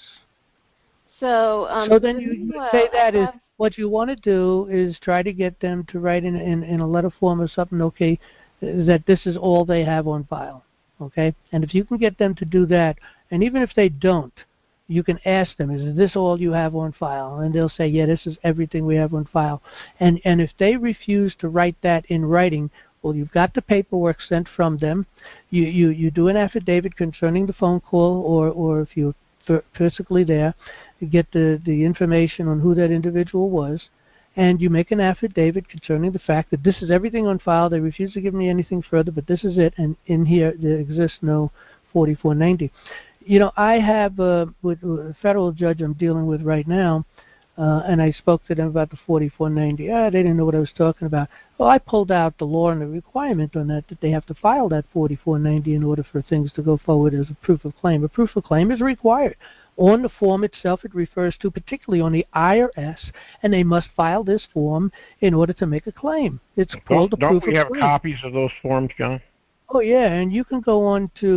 So then you say that is what you want to do is try to get them to write in a letter form or something, okay, that this is all they have on file, okay? And if you can get them to do that, and even if they don't, you can ask them, is this all you have on file? And they'll say, yeah, this is everything we have on file. And if they refuse to write that in writing, well, you've got the paperwork sent from them. You do an affidavit concerning the phone call, or if you're physically there, you get the information on who that individual was, and you make an affidavit concerning the fact that this is everything on file. They refuse to give me anything further, but this is it, and in here there exists no 4490. I have with a federal judge I'm dealing with right now, and I spoke to them about the 4490. They didn't know what I was talking about. Well, I pulled out the law and the requirement on that they have to file that 4490 in order for things to go forward as a proof of claim. A proof of claim is required. On the form itself, it refers to particularly on the IRS, and they must file this form in order to make a claim. It's called a proof of claim. Don't we have copies of those forms, John? Oh yeah, and you can go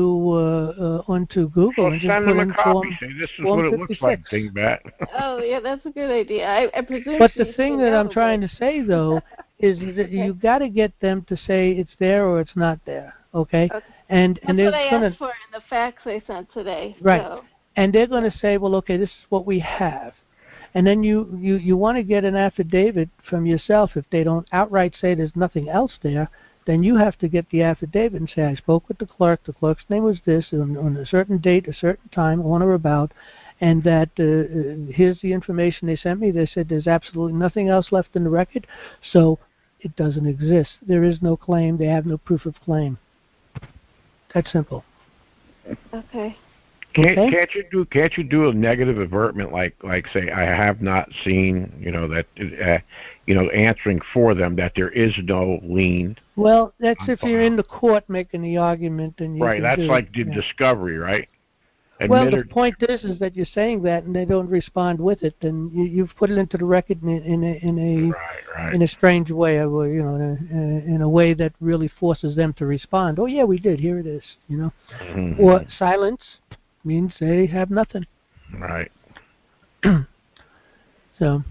onto Google so and just send put them in a copy. form, Say this is form what it 56. looks like, dingbat. Oh yeah, that's a good idea. I presume. But the thing that I'm trying to say though is that you got to get them to say it's there or it's not there. Okay. And that's they're what I gonna asked for in the fax I sent today. right. So. And they're going to say, well, okay, this is what we have. And then you want to get an affidavit from yourself. If they don't outright say there's nothing else there, then you have to get the affidavit and say, I spoke with the clerk. The clerk's name was this on a certain date, a certain time, on or about, and that here's the information they sent me. They said there's absolutely nothing else left in the record, so it doesn't exist. There is no claim. They have no proof of claim. That's simple. Okay. Can't you do a negative avertment like say I have not seen that answering for them that there is no lien. Well, that's if you're in the court making the argument, and you right. Can That's do like it. discovery, right? Well, the point is that you're saying that, and they don't respond with it, then you've put it into the record in a strange way, or in a way that really forces them to respond. Oh yeah, we did. Here it is. Mm-hmm. Or silence means they have nothing. Right. So.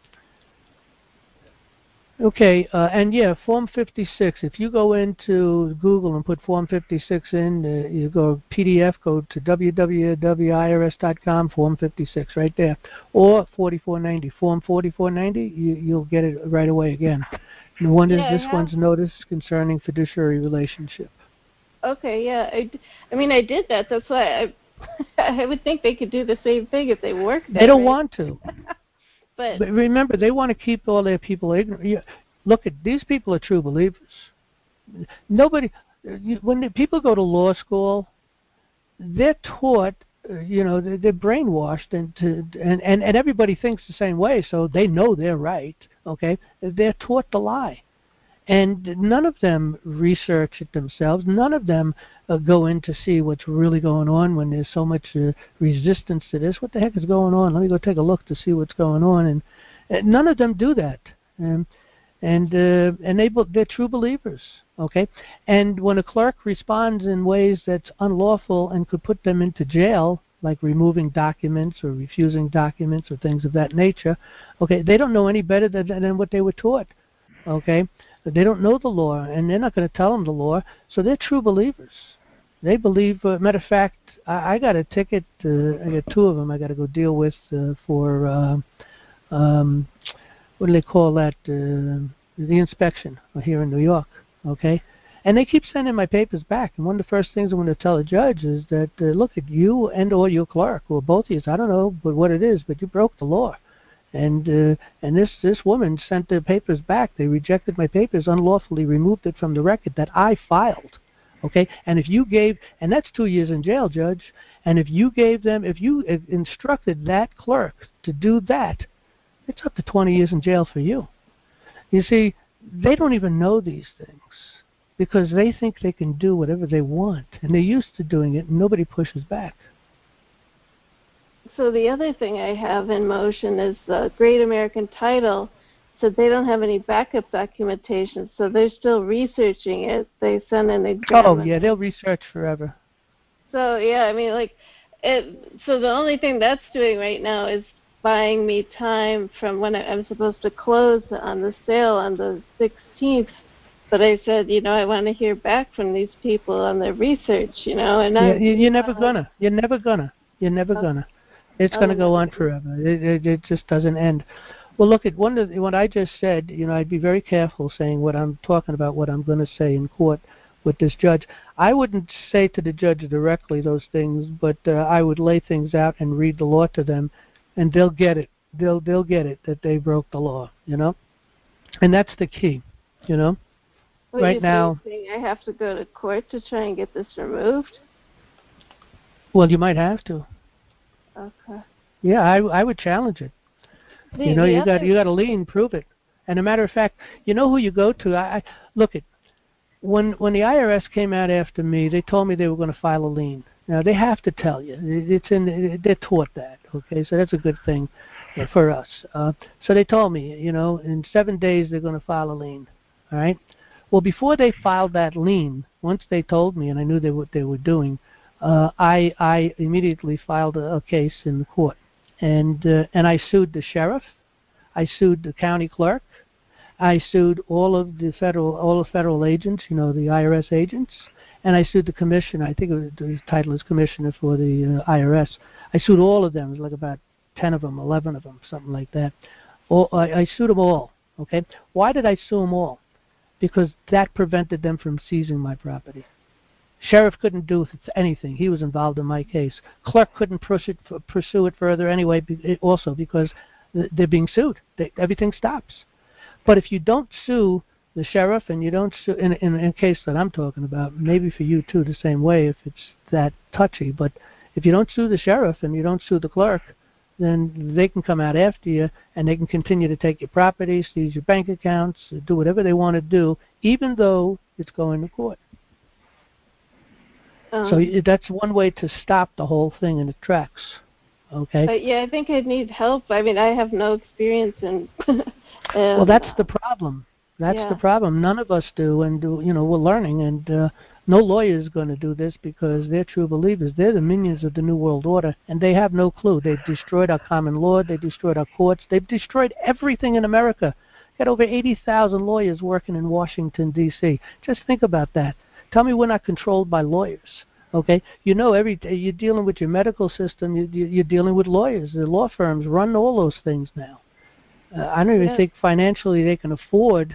Okay, and yeah, Form 56. If you go into Google and put Form 56 in, you go PDF, go to www.irs.com, Form 56, right there, or 4490. Form 4490, you'll get it right away again. And one is this one's notice concerning fiduciary relationship. Okay, yeah. I mean, I did that. That's why I would think they could do the same thing if they worked. They don't right? want to. But remember, they want to keep all their people ignorant. Look at these people are true believers. Nobody, when people go to law school, they're taught, they're brainwashed, and everybody thinks the same way, so they know they're right. Okay, they're taught to lie. And none of them research it themselves. None of them go in to see what's really going on when there's so much resistance to this. What the heck is going on? Let me go take a look to see what's going on. And none of them do that. They're true believers. Okay. And when a clerk responds in ways that's unlawful and could put them into jail, like removing documents or refusing documents or things of that nature, okay, they don't know any better than what they were taught. Okay. They don't know the law, and they're not going to tell them the law, so they're true believers. They believe, matter of fact, I got a ticket, I got two of them I got to go deal with for, what do they call that, the inspection here in New York, okay? And they keep sending my papers back, and one of the first things I'm going to tell the judge is that, look, at you and or your clerk, or both of you, I don't know what it is, but you broke the law. And this woman sent the papers back. They rejected my papers, unlawfully removed it from the record that I filed. Okay, and and that's 2 years in jail, Judge. And if you instructed that clerk to do that, it's up to 20 years in jail for you. You see, they don't even know these things because they think they can do whatever they want, and they're used to doing it, and nobody pushes back. so the other thing I have in motion is the Great American Title. So they don't have any backup documentation, so they're still researching it. They send an exam. Oh, yeah, they'll research forever. So, yeah, I mean, so the only thing that's doing right now is buying me time from when I'm supposed to close on the sale on the 16th. But I said, I want to hear back from these people on their research, and you're never gonna. You're never gonna. It's going to go on forever. It just doesn't end. Well, look at what I just said. I'd be very careful saying what I'm talking about, what I'm going to say in court with this judge. I wouldn't say to the judge directly those things, but I would lay things out and read the law to them, and they'll get it. They'll get it that they broke the law. And that's the key. Well, right now, I have to go to court to try and get this removed. Well, you might have to. Okay. Yeah, I would challenge it. You got a lien, prove it. And a matter of fact, you know who you go to. I look at when the IRS came out after me, they told me they were going to file a lien. Now they have to tell you. They're taught that. Okay, so that's a good thing for us. So they told me, in 7 days they're going to file a lien. All right. Well, before they filed that lien, once they told me, and I knew what they were doing, I immediately filed a case in the court. And I sued the sheriff, I sued the county clerk, I sued all the federal agents, the IRS agents, and I sued the commissioner. I think the title is commissioner for the IRS. I sued all of them. It was like about 10 of them, 11 of them, something like that. I sued them all. Okay, why did I sue them all? Because that prevented them from seizing my property. Sheriff couldn't do anything. He was involved in my case. Clerk couldn't pursue it further anyway, also because they're being sued. Everything stops. But if you don't sue the sheriff and you don't sue, in a case that I'm talking about, maybe for you too the same way if it's that touchy, but if you don't sue the sheriff and you don't sue the clerk, then they can come out after you and they can continue to take your property, seize your bank accounts, do whatever they want to do, even though it's going to court. So that's one way to stop the whole thing in its tracks. Okay. But yeah, I think I'd need help. I mean, I have no experience in. Well, that's the problem. That's the problem. None of us do, and we're learning, and no lawyer is going to do this because they're true believers. They're the minions of the New World Order, and they have no clue. They've destroyed our common law. They destroyed our courts. They've destroyed everything in America. Got over 80,000 lawyers working in Washington, D.C. Just think about that. Tell me we're not controlled by lawyers, okay? Every day you're dealing with your medical system, you're dealing with lawyers. The law firms run all those things now. I don't even think financially they can afford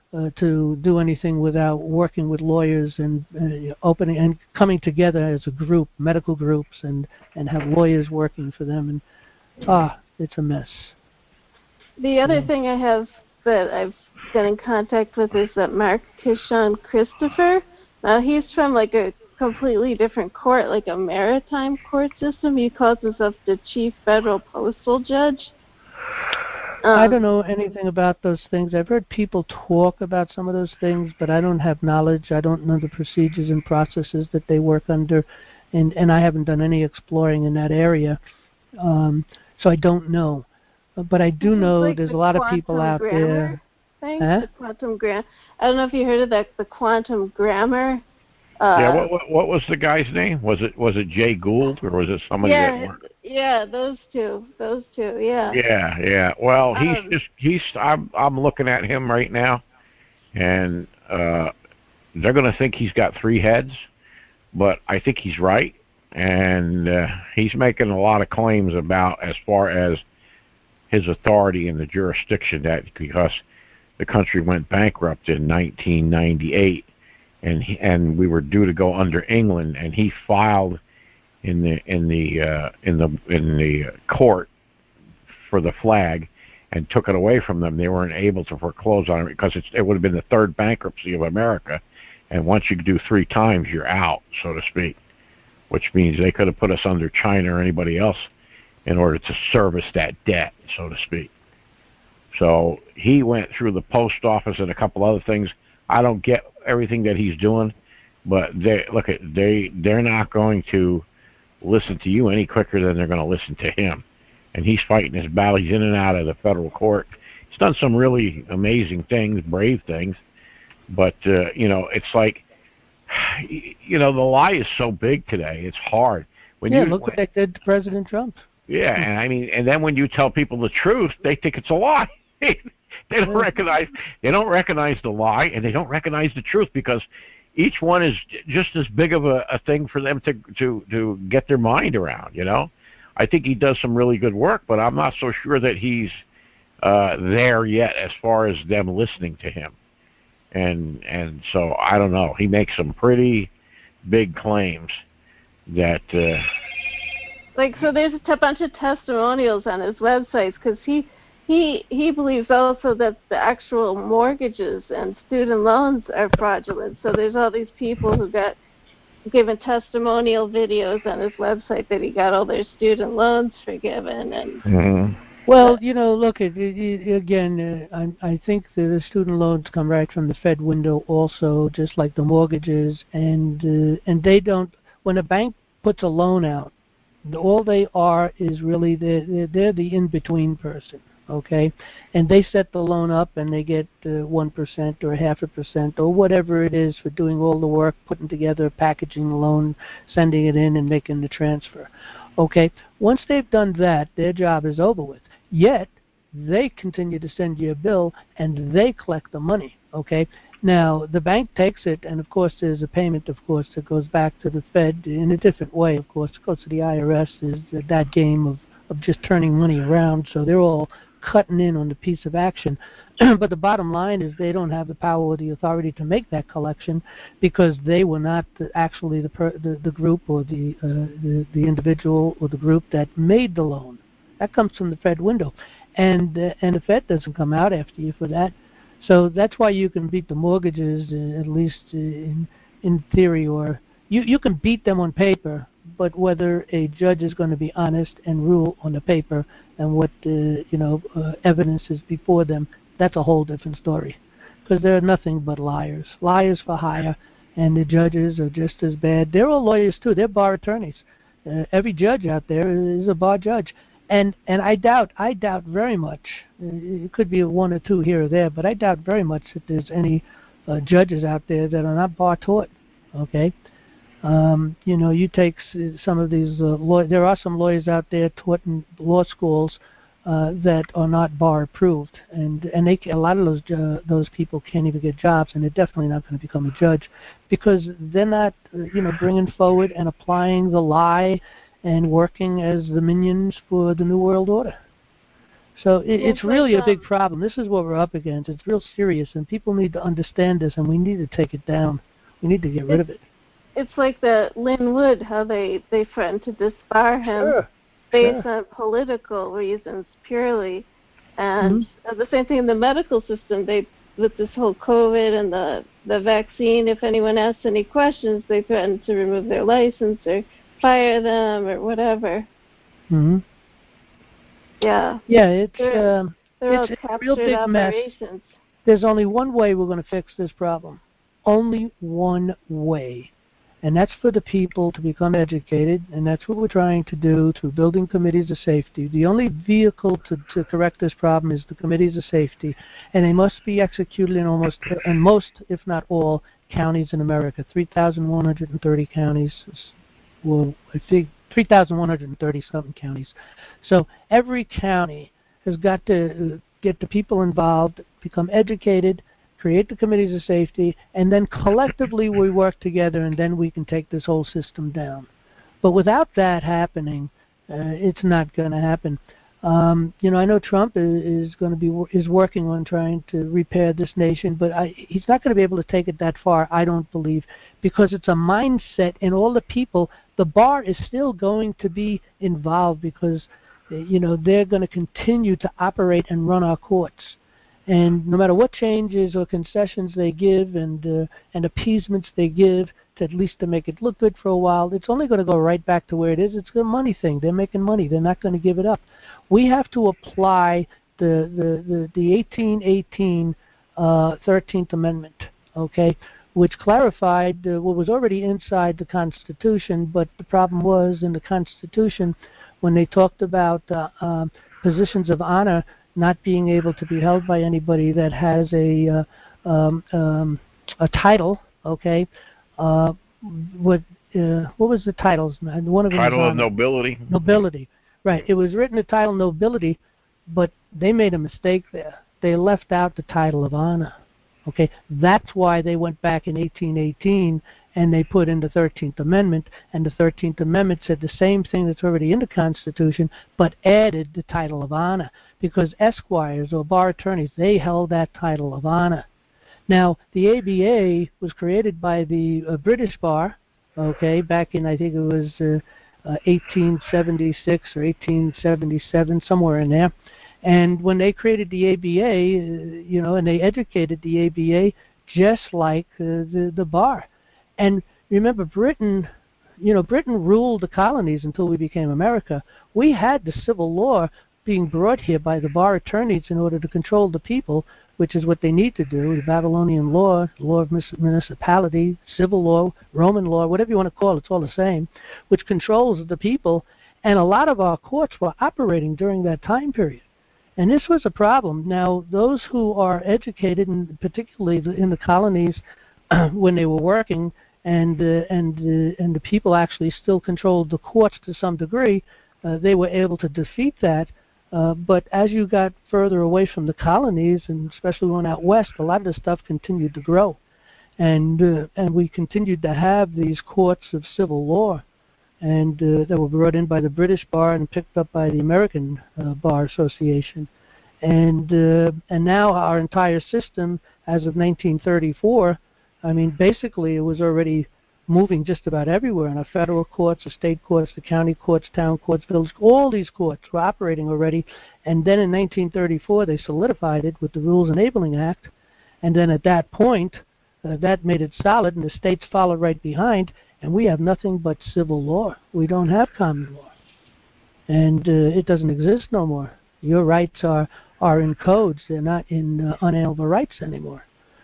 to do anything without working with lawyers and opening and coming together as a group, medical groups, and have lawyers working for them. And it's a mess. The other thing I have that I've been in contact with is that Mark Kishon Christopher. Now he's from like a completely different court, like a maritime court system. He calls himself the Chief Federal Postal Judge. I don't know anything about those things. I've heard people talk about some of those things, but I don't have knowledge. I don't know the procedures and processes that they work under, and I haven't done any exploring in that area, so I don't know. But I do know like there's a lot of people out there. The quantum grammar. I don't know if you heard of that. The quantum grammar. Yeah. What was the guy's name? Was it Jay Gould or was it somebody that worked? Yeah, those two. Yeah. Yeah. Well, I'm looking at him right now, and they're going to think he's got three heads, but I think he's right, and he's making a lot of claims about as far as his authority in the jurisdiction, that because the country went bankrupt in 1998, and we were due to go under England, and he filed in the court for the flag and took it away from them. They weren't able to foreclose on it because it would have been the third bankruptcy of America, and once you do three times, you're out, so to speak, which means they could have put us under China or anybody else in order to service that debt, so to speak. So he went through the post office and a couple other things. I don't get everything that he's doing, but they're not going to listen to you any quicker than they're going to listen to him. And he's fighting his battle. He's in and out of the federal court. He's done some really amazing things, brave things. But, it's like, the lie is so big today. It's hard. Look what they did to President Trump. Yeah, and then when you tell people the truth, they think it's a lie. They don't recognize the lie, and they don't recognize the truth, because each one is just as big of a thing for them to get their mind around. I think he does some really good work, but I'm not so sure that he's there yet as far as them listening to him. And so I don't know. He makes some pretty big claims that. So there's a bunch of testimonials on his websites, because he believes also that the actual mortgages and student loans are fraudulent. So there's all these people who got given testimonial videos on his website that he got all their student loans forgiven. And Well, look, again, I think that the student loans come right from the Fed window also, just like the mortgages, and they don't. When a bank puts a loan out, all they are is really they're the in-between person, okay? And they set the loan up, and they get 1% or 0.5% or whatever it is for doing all the work, putting together, packaging the loan, sending it in, and making the transfer, okay? Once they've done that, their job is over with. Yet they continue to send you a bill, and they collect the money, okay? Now, the bank takes it, and of course there's a payment, of course, that goes back to the Fed in a different way, of course. It goes to the IRS, is that game of just turning money around, so they're all cutting in on the piece of action. But the bottom line is they don't have the power or the authority to make that collection, because they were not actually the group or the individual or the group that made the loan. That comes from the Fed window, and the Fed doesn't come out after you for that. So that's why you can beat the mortgages, at least in theory, or you can beat them on paper. But whether a judge is going to be honest and rule on the paper and what evidence is before them, that's a whole different story. Because they're nothing but liars for hire, and the judges are just as bad. They're all lawyers too. They're bar attorneys. Every judge out there is a bar judge. And I doubt very much, it could be one or two here or there, but I doubt very much that there's any judges out there that are not bar taught, okay? You take some of these, there are some lawyers out there taught in law schools that are not bar approved, and a lot of those people can't even get jobs, and they're definitely not going to become a judge, because they're not, bringing forward and applying the lie and working as the minions for the New World Order. So Yeah, it's really like, a big problem. This is what we're up against. It's real serious, and people need to understand this, and we need to take it down. We need to get rid of it. It's like the Lynn Wood, how they threatened to disbar him based on political reasons purely. And the same thing in the medical system. They, with this whole COVID and the vaccine, if anyone asks any questions, they threaten to remove their license or fire them or whatever. Mm-hmm. Yeah. Yeah, it's They're all it's a captured real big mess. operations. There's only one way we're going to fix this problem. Only one way. And that's for the people to become educated, and that's what we're trying to do through building committees of safety. The only vehicle to correct this problem is the committees of safety, and they must be executed in most, if not all, counties in America. 3,130 counties. Well, I think 3,130-something counties. So every county has got to get the people involved, become educated, create the committees of safety, and then collectively we work together, and then we can take this whole system down. But without that happening, it's not going to happen. I know Trump is working on trying to repair this nation, but he's not going to be able to take it that far, I don't believe, because it's a mindset in all the people. The bar is still going to be involved because, they're going to continue to operate and run our courts. And no matter what changes or concessions they give and appeasements they give, at least to make it look good for a while, it's only going to go right back to where it is. It's a money thing. They're making money. They're not going to give it up. We have to apply the 1818 13th Amendment, okay, which clarified what was already inside the Constitution. But the problem was in the Constitution when they talked about positions of honor not being able to be held by anybody that has a title, okay. What was the titles? One of them title was of nobility. Nobility, right? It was written the title nobility, but they made a mistake there. They left out the title of honor. Okay, that's why they went back in 1818 and they put in the 13th Amendment, and the 13th Amendment said the same thing that's already in the Constitution, but added the title of honor, because esquires or bar attorneys, they held that title of honor. Now, the ABA was created by the British Bar, okay, back in, I think it was 1876 or 1877, somewhere in there. And when they created the ABA, and they educated the ABA just like the bar. And remember, Britain ruled the colonies until we became America. We had the civil law being brought here by the bar attorneys in order to control the people, which is what they need to do. The Babylonian law, the law of municipality, civil law, Roman law, whatever you want to call it, it's all the same, which controls the people. And a lot of our courts were operating during that time period. And this was a problem. Now, those who are educated, and particularly in the colonies, when they were working, and the people actually still controlled the courts to some degree, they were able to defeat that. But as you got further away from the colonies, and especially one out west, a lot of the stuff continued to grow, and we continued to have these courts of civil law, and that were brought in by the British Bar and picked up by the American Bar Association, and now our entire system, as of 1934, I mean, basically it was already moving just about everywhere in our federal courts, the state courts, the county courts, town courts, village, all these courts were operating already. And then in 1934 they solidified it with the Rules Enabling Act, and then at that point that made it solid, and the states followed right behind, and we have nothing but civil law. We don't have common law, and it doesn't exist no more. Your rights are in codes. They're not in unalienable rights anymore.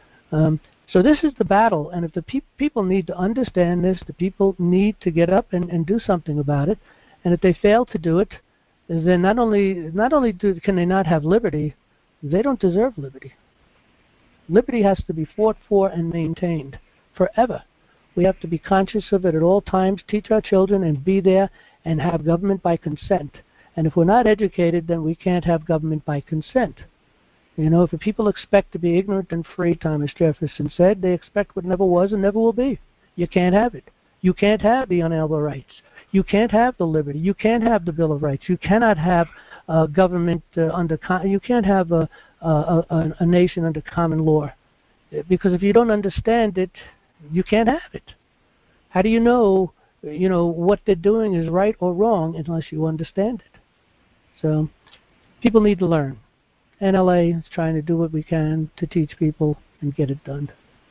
So this is the battle, and if the people need to understand this, the people need to get up and do something about it. And if they fail to do it, then not only can they not have liberty, they don't deserve liberty. Liberty has to be fought for and maintained forever. We have to be conscious of it at all times, teach our children, and be there and have government by consent. And if we're not educated, then we can't have government by consent. If the people expect to be ignorant and free, Thomas Jefferson said, they expect what never was and never will be. You can't have it. You can't have the unalienable rights. You can't have the liberty. You can't have the Bill of Rights. You cannot have government you can't have a nation under common law, because if you don't understand it, you can't have it. How do you know what they're doing is right or wrong unless you understand it? So people need to learn. NLA is trying to do what we can to teach people and get it done.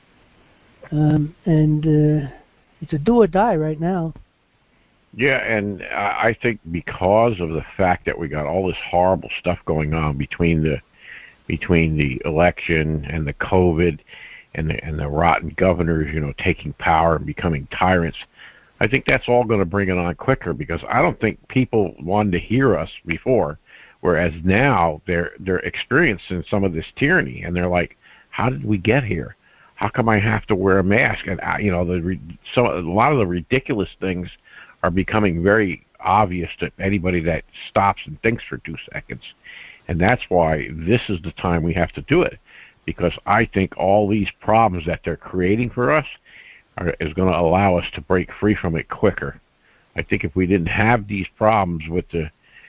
It's a do or die right now. Yeah, and I think because of the fact that we got all this horrible stuff going on between the election and the COVID and the rotten governors, taking power and becoming tyrants, I think that's all going to bring it on quicker, because I don't think people wanted to hear us before, whereas now they're experiencing some of this tyranny, and they're like, how did we get here? How come I have to wear a mask? And a lot of the ridiculous things are becoming very obvious to anybody that stops and thinks for 2 seconds. And that's why this is the time we have to do it, because I think all these problems that they're creating for us is going to allow us to break free from it quicker. I think if we didn't have these problems with the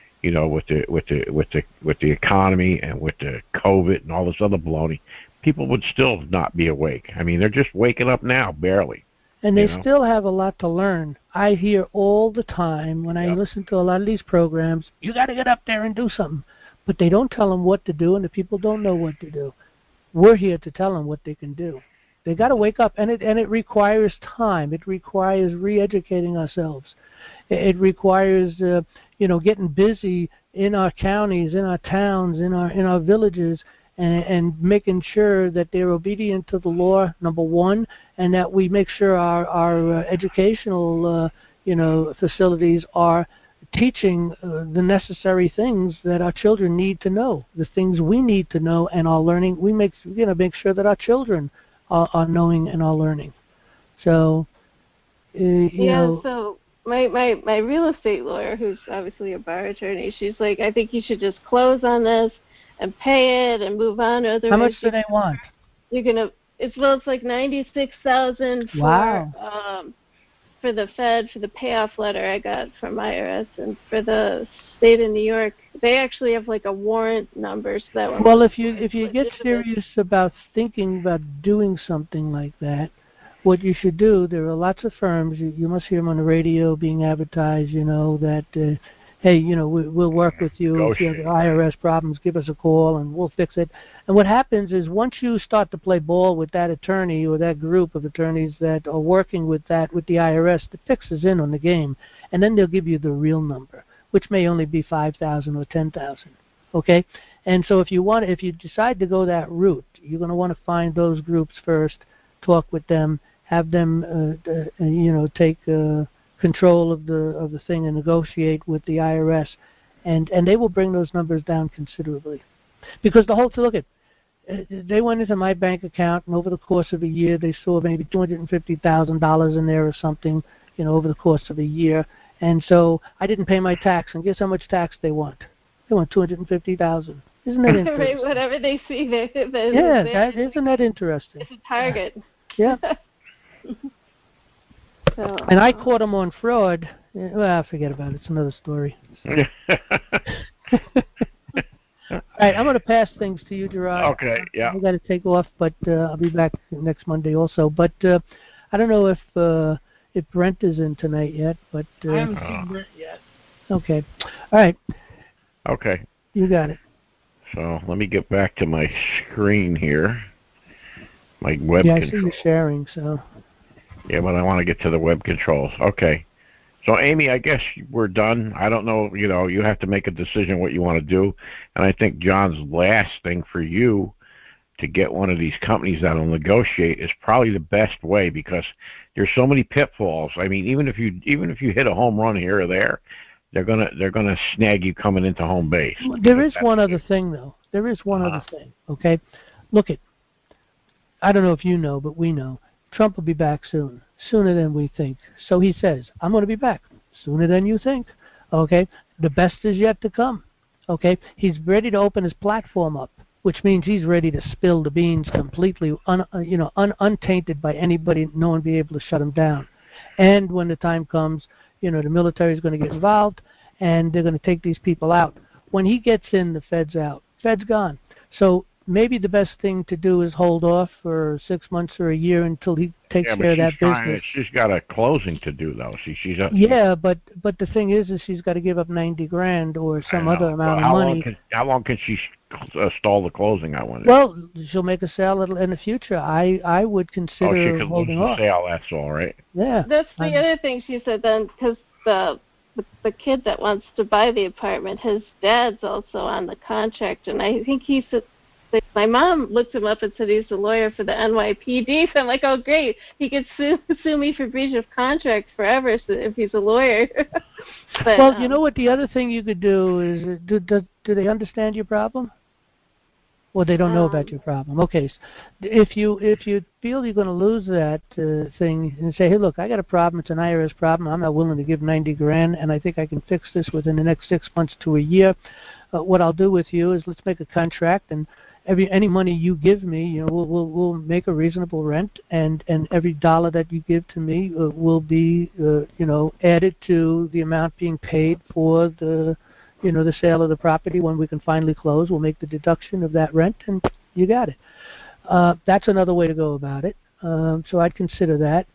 economy and with the COVID and all this other baloney, people would still not be awake. I mean, they're just waking up now, barely. And they still have a lot to learn. I hear all the time when I Yep. listen to a lot of these programs, you got to get up there and do something. But they don't tell them what to do, and the people don't know what to do. We're here to tell them what they can do. They got to wake up, and it requires time. It requires re-educating ourselves. It requires getting busy in our counties, in our towns, in our villages, and making sure that they're obedient to the law, number one, and that we make sure our educational facilities are teaching the necessary things that our children need to know, the things we need to know and are learning. We make sure that our children are knowing and are learning. So So my real estate lawyer, who's obviously a bar attorney, she's like, I think you should just close on this and pay it and move on. Otherwise, how much do they want? You're gonna. It's like $96,000 for the Fed, for the payoff letter I got from IRS, and for the state of New York, they actually have like a warrant number. So that well, if you get serious about thinking about doing something like that, what you should do, there are lots of firms, you must hear them on the radio being advertised, that, hey, we'll work with you. If you have IRS problems, give us a call and we'll fix it. And what happens is once you start to play ball with that attorney or that group of attorneys that are working with the IRS, the fix is in on the game. And then they'll give you the real number, which may only be $5,000 or $10,000. Okay? And so if you decide to go that route, you're going to want to find those groups first, talk with them, have them, take control of the thing and negotiate with the IRS, and they will bring those numbers down considerably. Because they went into my bank account, and over the course of a year, they saw maybe $250,000 in there or something, over the course of a year. And so I didn't pay my tax, and guess how much tax they want? They want $250,000. Isn't that interesting? Whatever they see, isn't that interesting? It's a target. Yeah. So, and I caught them on fraud. Well, forget about it. It's another story. All right, I'm going to pass things to you, Gerard. Okay, yeah. I got to take off, but I'll be back next Monday also. But I don't know if Brent is in tonight yet. But I haven't seen Brent yet. Okay. All right. Okay. You got it. So let me get back to my screen here. My web control. I see you sharing, so. Yeah, but I want to get to the web controls. Okay. So, Amy, I guess we're done. I don't know, you have to make a decision what you want to do. And I think John's last thing for you to get one of these companies that will negotiate is probably the best way, because there's so many pitfalls. I mean, even if you hit a home run here or there, they're gonna snag you coming into home base. There is one other thing, though. There is one other thing, okay? Look, I don't know if you know, but we know. Trump will be back soon, sooner than we think. So he says, I'm going to be back sooner than you think, okay? The best is yet to come, okay? He's ready to open his platform up, which means he's ready to spill the beans completely, untainted by anybody. No one will be able to shut him down. And when the time comes, the military is going to get involved, and they're going to take these people out. When he gets in, the Fed's out. Fed's gone. So maybe the best thing to do is hold off for 6 months or a year until he takes care of that business. She's got a closing to do, though. But the thing is she's got to give up $90,000 or some other amount of money. How long can she stall the closing? I wonder. Well, she'll make a sale in the future. I would consider she could holding lose off. the sale. That's all right. Yeah. That's the other thing she said then, because the kid that wants to buy the apartment, his dad's also on the contract, and I think he said. My mom looked him up and said he's a lawyer for the NYPD. So I'm like, oh, great. He could sue me for breach of contract forever if he's a lawyer. But, well, you know what? The other thing you could do is, do they understand your problem? Well, they don't know about your problem. Okay. So if you feel you're going to lose that thing and say, hey, look, I got a problem. It's an IRS problem. I'm not willing to give $90,000, and I think I can fix this within the next 6 months to a year. What I'll do with you is let's make a contract, and any money you give me, we'll make a reasonable rent, and every dollar that you give to me will be, added to the amount being paid for the sale of the property. When we can finally close, we'll make the deduction of that rent, and you got it. That's another way to go about it. So I'd consider that.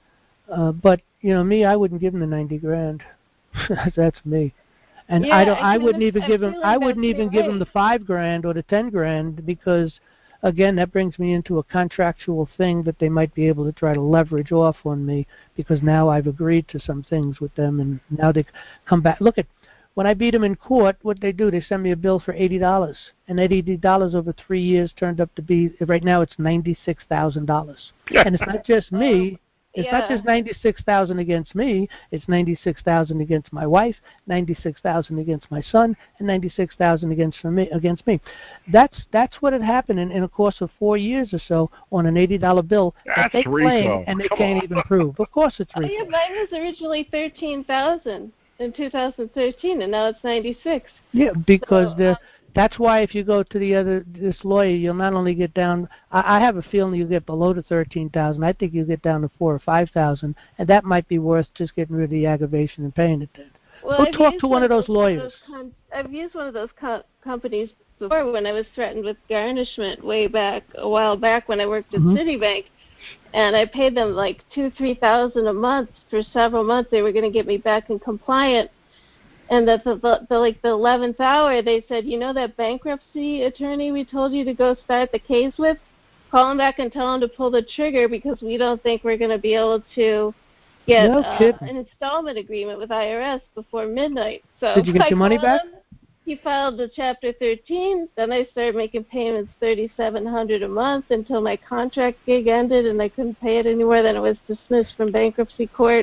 But me, I wouldn't give him the $90,000. That's me. And I wouldn't even give him the $5,000 or the $10,000 because, again, that brings me into a contractual thing that they might be able to try to leverage off on me because now I've agreed to some things with them, and now they come back. Look at when I beat them in court, what they do? They send me a bill for $80, and that $80 over 3 years turned up to be right now it's $96,000, and it's not just me. It's not just $96,000 against me. It's $96,000 against my wife, $96,000 against my son, and $96,000 against me. That's what had happened in a course of 4 years or so on an $80 bill that they claim and they can't even prove. Of course, it's RICO. Oh, yeah, mine was originally $13,000 in 2013, and now it's $96,000. Yeah, because that's why if you go to this lawyer, you'll not only get down. I have a feeling you'll get below the $13,000. I think you'll get down to $4,000 or $5,000, and that might be worth just getting rid of the aggravation and paying it then. Well, Go talk to one of those lawyers. I've used one of those companies before when I was threatened with garnishment a while back when I worked at Citibank, and I paid them like $2,000-$3,000 a month for several months. They were going to get me back in compliance. And at the 11th hour, they said, that bankruptcy attorney we told you to go start the case with? Call him back and tell him to pull the trigger because we don't think we're going to be able to get an installment agreement with IRS before midnight. So did you get your money back? He filed the Chapter 13. Then I started making payments $3,700 a month until my contract gig ended and I couldn't pay it anymore. Then it was dismissed from bankruptcy court.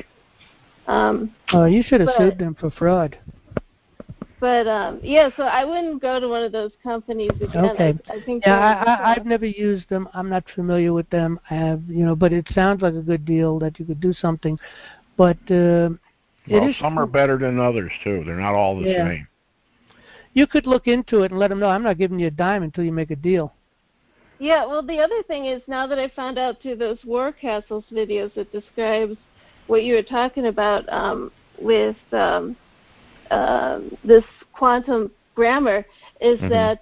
You should have sued them for fraud. But so I wouldn't go to one of those companies again. Okay. I think I've never used them. I'm not familiar with them. I have, but it sounds like a good deal that you could do something. But some are better than others too. They're not all the same. You could look into it and let them know I'm not giving you a dime until you make a deal. Yeah. Well, the other thing is now that I found out through those War Castles videos that describes what you were talking about with this quantum grammar is that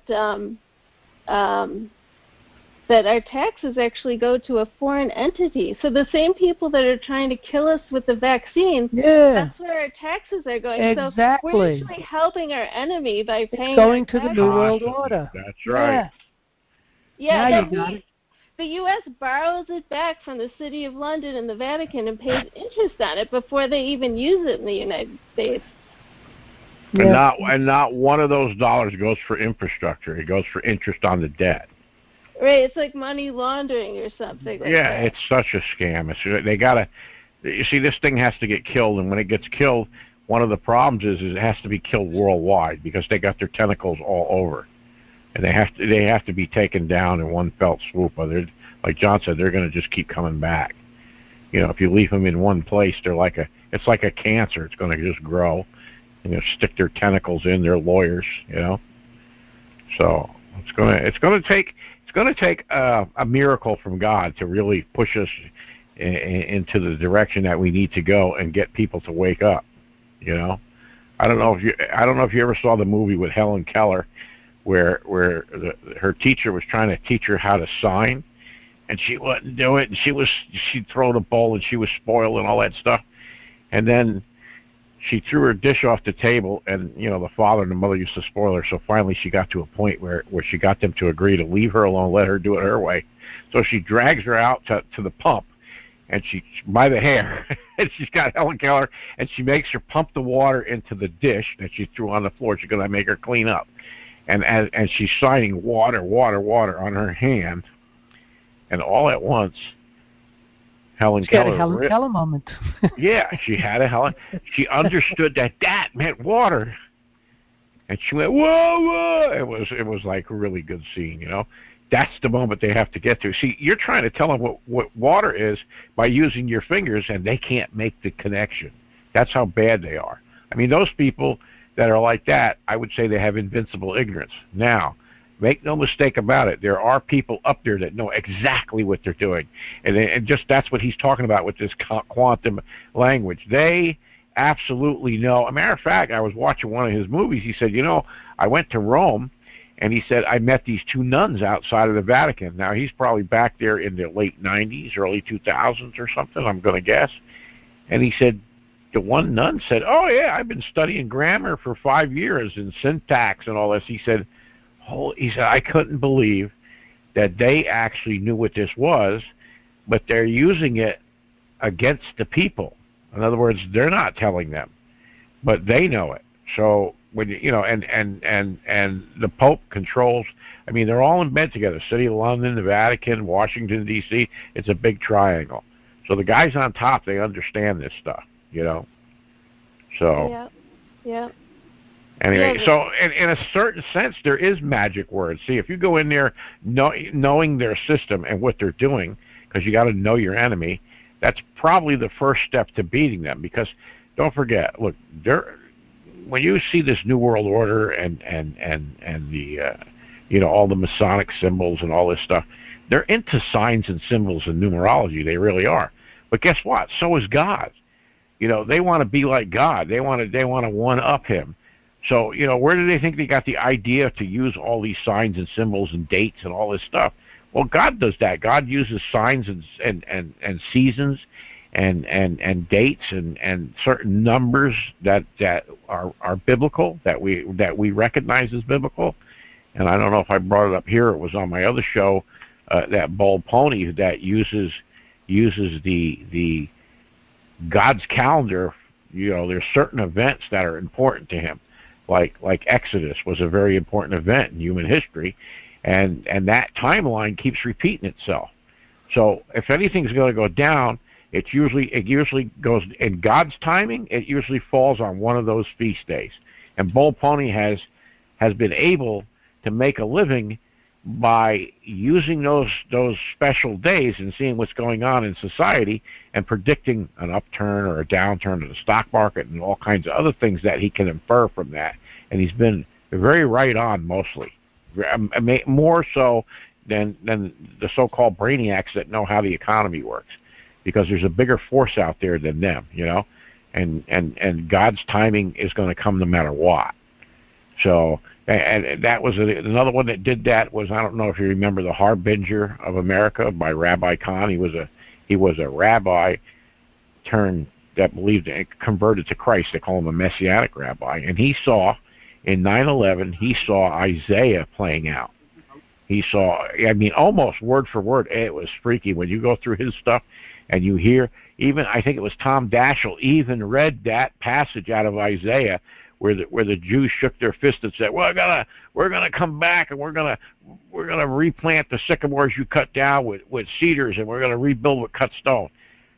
our taxes actually go to a foreign entity. So the same people that are trying to kill us with the vaccine, that's where our taxes are going. Exactly. So we're actually helping our enemy by paying going to the New World Order. That's right. Yeah, now you got it. The U.S. borrows it back from the City of London and the Vatican and pays interest on it before they even use it in the United States. Yeah. And not one of those dollars goes for infrastructure. It goes for interest on the debt. Right, it's like money laundering or something. Like that. It's such a scam. They gotta. You see, this thing has to get killed, and when it gets killed, one of the problems is it has to be killed worldwide because they got their tentacles all over. And they have to be taken down in one fell swoop. Like John said, they're going to just keep coming back. If you leave them in one place, it's like a cancer. It's going to just grow and stick their tentacles in. They're lawyers, So it's going to take a miracle from God to really push us into the direction that we need to go and get people to wake up. I don't know if you ever saw the movie with Helen Keller, where her teacher was trying to teach her how to sign, and she wouldn't do it, and she'd throw the bowl, and she was spoiled and all that stuff, and then she threw her dish off the table, and the father and the mother used to spoil her. So finally, she got to a point where she got them to agree to leave her alone, let her do it her way. So she drags her out to the pump, and she by the hair, and she's got Helen Keller, and she makes her pump the water into the dish that she threw on the floor. She's going to make her clean up, and she's signing water on her hand, and all at once, Helen Keller. She had a Helen Keller moment. Yeah, she had a Helen. She understood that meant water, and she went, whoa, whoa. It was like a really good scene, That's the moment they have to get to. See, you're trying to tell them what water is by using your fingers, and they can't make the connection. That's how bad they are. I mean, those people that are like that, I would say they have invincible ignorance. Now, make no mistake about it. There are people up there that know exactly what they're doing. And just that's what he's talking about with this quantum language. They absolutely know. As a matter of fact, I was watching one of his movies. He said, I went to Rome, and he said, I met these two nuns outside of the Vatican. Now, he's probably back there in the late 90s, early 2000s or something, I'm going to guess. And he said, the one nun said, oh, yeah, I've been studying grammar for 5 years and syntax and all this. He said, I couldn't believe that they actually knew what this was, but they're using it against the people. In other words, they're not telling them, but they know it. So when and the Pope controls. I mean, they're all in bed together. City of London, the Vatican, Washington D.C. It's a big triangle. So the guys on top, they understand this stuff. So. Yeah. Anyway, so in a certain sense, there is magic words. See, if you go in there knowing their system and what they're doing, because you got to know your enemy, that's probably the first step to beating them. Because don't forget, look, when you see this New World Order and the all the Masonic symbols and all this stuff, they're into signs and symbols and numerology. They really are. But guess what? So is God. They want to be like God. They want to one up Him. So, where do they think they got the idea to use all these signs and symbols and dates and all this stuff? Well, God does that. God uses signs and seasons and dates and certain numbers that are biblical, that we recognize as biblical. And I don't know if I brought it up here. It was on my other show, that Bald Pony that uses the God's calendar. There's certain events that are important to him. Like Exodus was a very important event in human history, and that timeline keeps repeating itself. So if anything's going to go down, it usually goes in God's timing. It usually falls on one of those feast days. And Bald Pony has been able to make a living by using those special days and seeing what's going on in society and predicting an upturn or a downturn in the stock market and all kinds of other things that he can infer from that. And he's been very right on mostly, more so than the so-called brainiacs that know how the economy works, because there's a bigger force out there than them, and God's timing is going to come no matter what. So. And that was another one that did that was, I don't know if you remember, The Harbinger of America by Rabbi Kahn. He was a rabbi turned that believed and converted to Christ. They call him a messianic rabbi. And he saw in 9/11, he saw Isaiah playing out. He saw, almost word for word. It was freaky when you go through his stuff and you hear, even I think it was Tom Daschle even read that passage out of Isaiah where the Jews shook their fists and said, "Well, we're gonna come back and we're gonna replant the sycamores you cut down with cedars, and we're gonna rebuild with cut stone."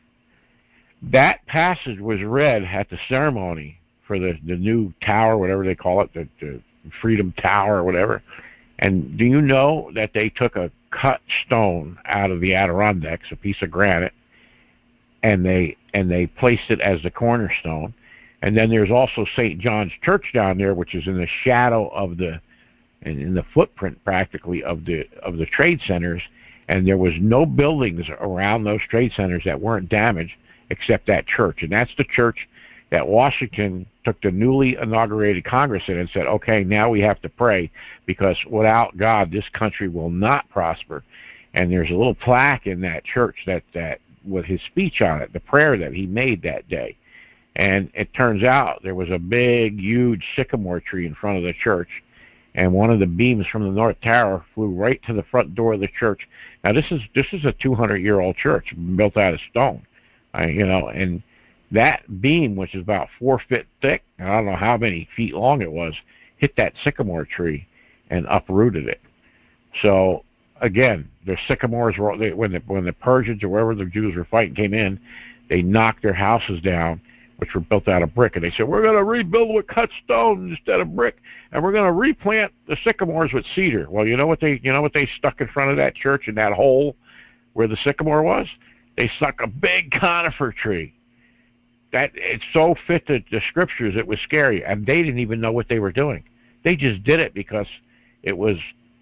That passage was read at the ceremony for the new tower, whatever they call it, the Freedom Tower or whatever. And do you know that they took a cut stone out of the Adirondacks, a piece of granite, and they placed it as the cornerstone? And then there's also St. John's Church down there, which is in the shadow of in the footprint practically of the trade centers. And there was no buildings around those trade centers that weren't damaged except that church. And that's the church that Washington took the newly inaugurated Congress in and said, okay, now we have to pray, because without God, this country will not prosper. And there's a little plaque in that church that with his speech on it, the prayer that he made that day. And it turns out there was a big, huge sycamore tree in front of the church, and one of the beams from the North Tower flew right to the front door of the church. Now, this is a 200-year-old church built out of stone, and that beam, which is about 4 feet thick, I don't know how many feet long it was, hit that sycamore tree and uprooted it. So, again, the sycamores were, when the Persians or wherever the Jews were fighting came in, they knocked their houses down, which were built out of brick, and they said, we're going to rebuild with cut stone instead of brick, and we're going to replant the sycamores with cedar. Well, you know what they stuck in front of that church, in that hole where the sycamore was? They stuck a big conifer tree. That it so fit the scriptures, it was scary, and they didn't even know what they were doing. They just did it because it was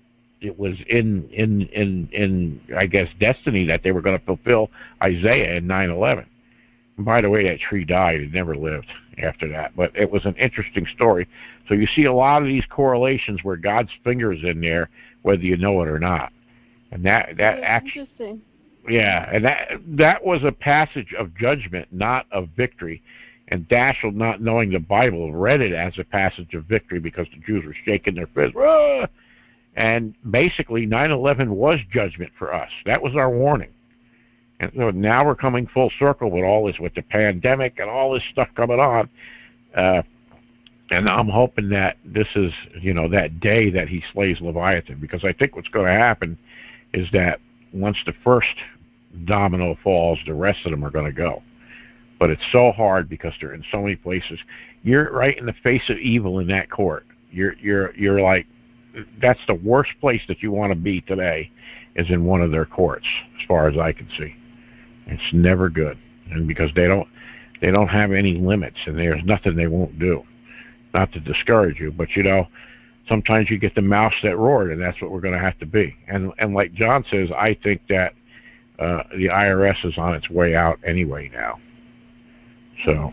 in I guess destiny that they were going to fulfill Isaiah in 9/11. And by the way, that tree died. It never lived after that, but it was an interesting story. So you see a lot of these correlations where God's finger is in there, whether you know it or not. And that actually, interesting. Yeah, and that was a passage of judgment, not of victory. And Daschle, not knowing the Bible, read it as a passage of victory because the Jews were shaking their fists. Rah! And basically, 9/11 was judgment for us. That was our warning. And so now we're coming full circle with all this, with the pandemic and all this stuff coming on. And I'm hoping that this is, that day that he slays Leviathan, because I think what's going to happen is that once the first domino falls, the rest of them are going to go. But it's so hard because they're in so many places. You're right in the face of evil in that court. You're like, that's the worst place that you want to be today, is in one of their courts, as far as I can see. It's never good, and because they don't have any limits, and there's nothing they won't do. Not to discourage you, but sometimes you get the mouse that roared, and that's what we're going to have to be. And like John says, I think that the IRS is on its way out anyway now. So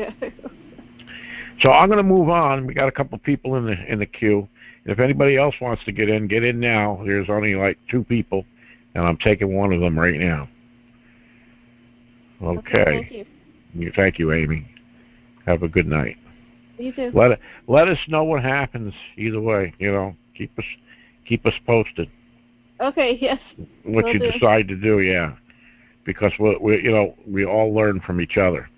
I'm going to move on. We got a couple people in the queue. If anybody else wants to get in now. There's only like 2 people, and I'm taking one of them right now. Okay. Thank you, Amy. Have a good night. You too. Let us know what happens either way. Keep us posted. Okay. Yes. What you decide to do, yeah, because we all learn from each other.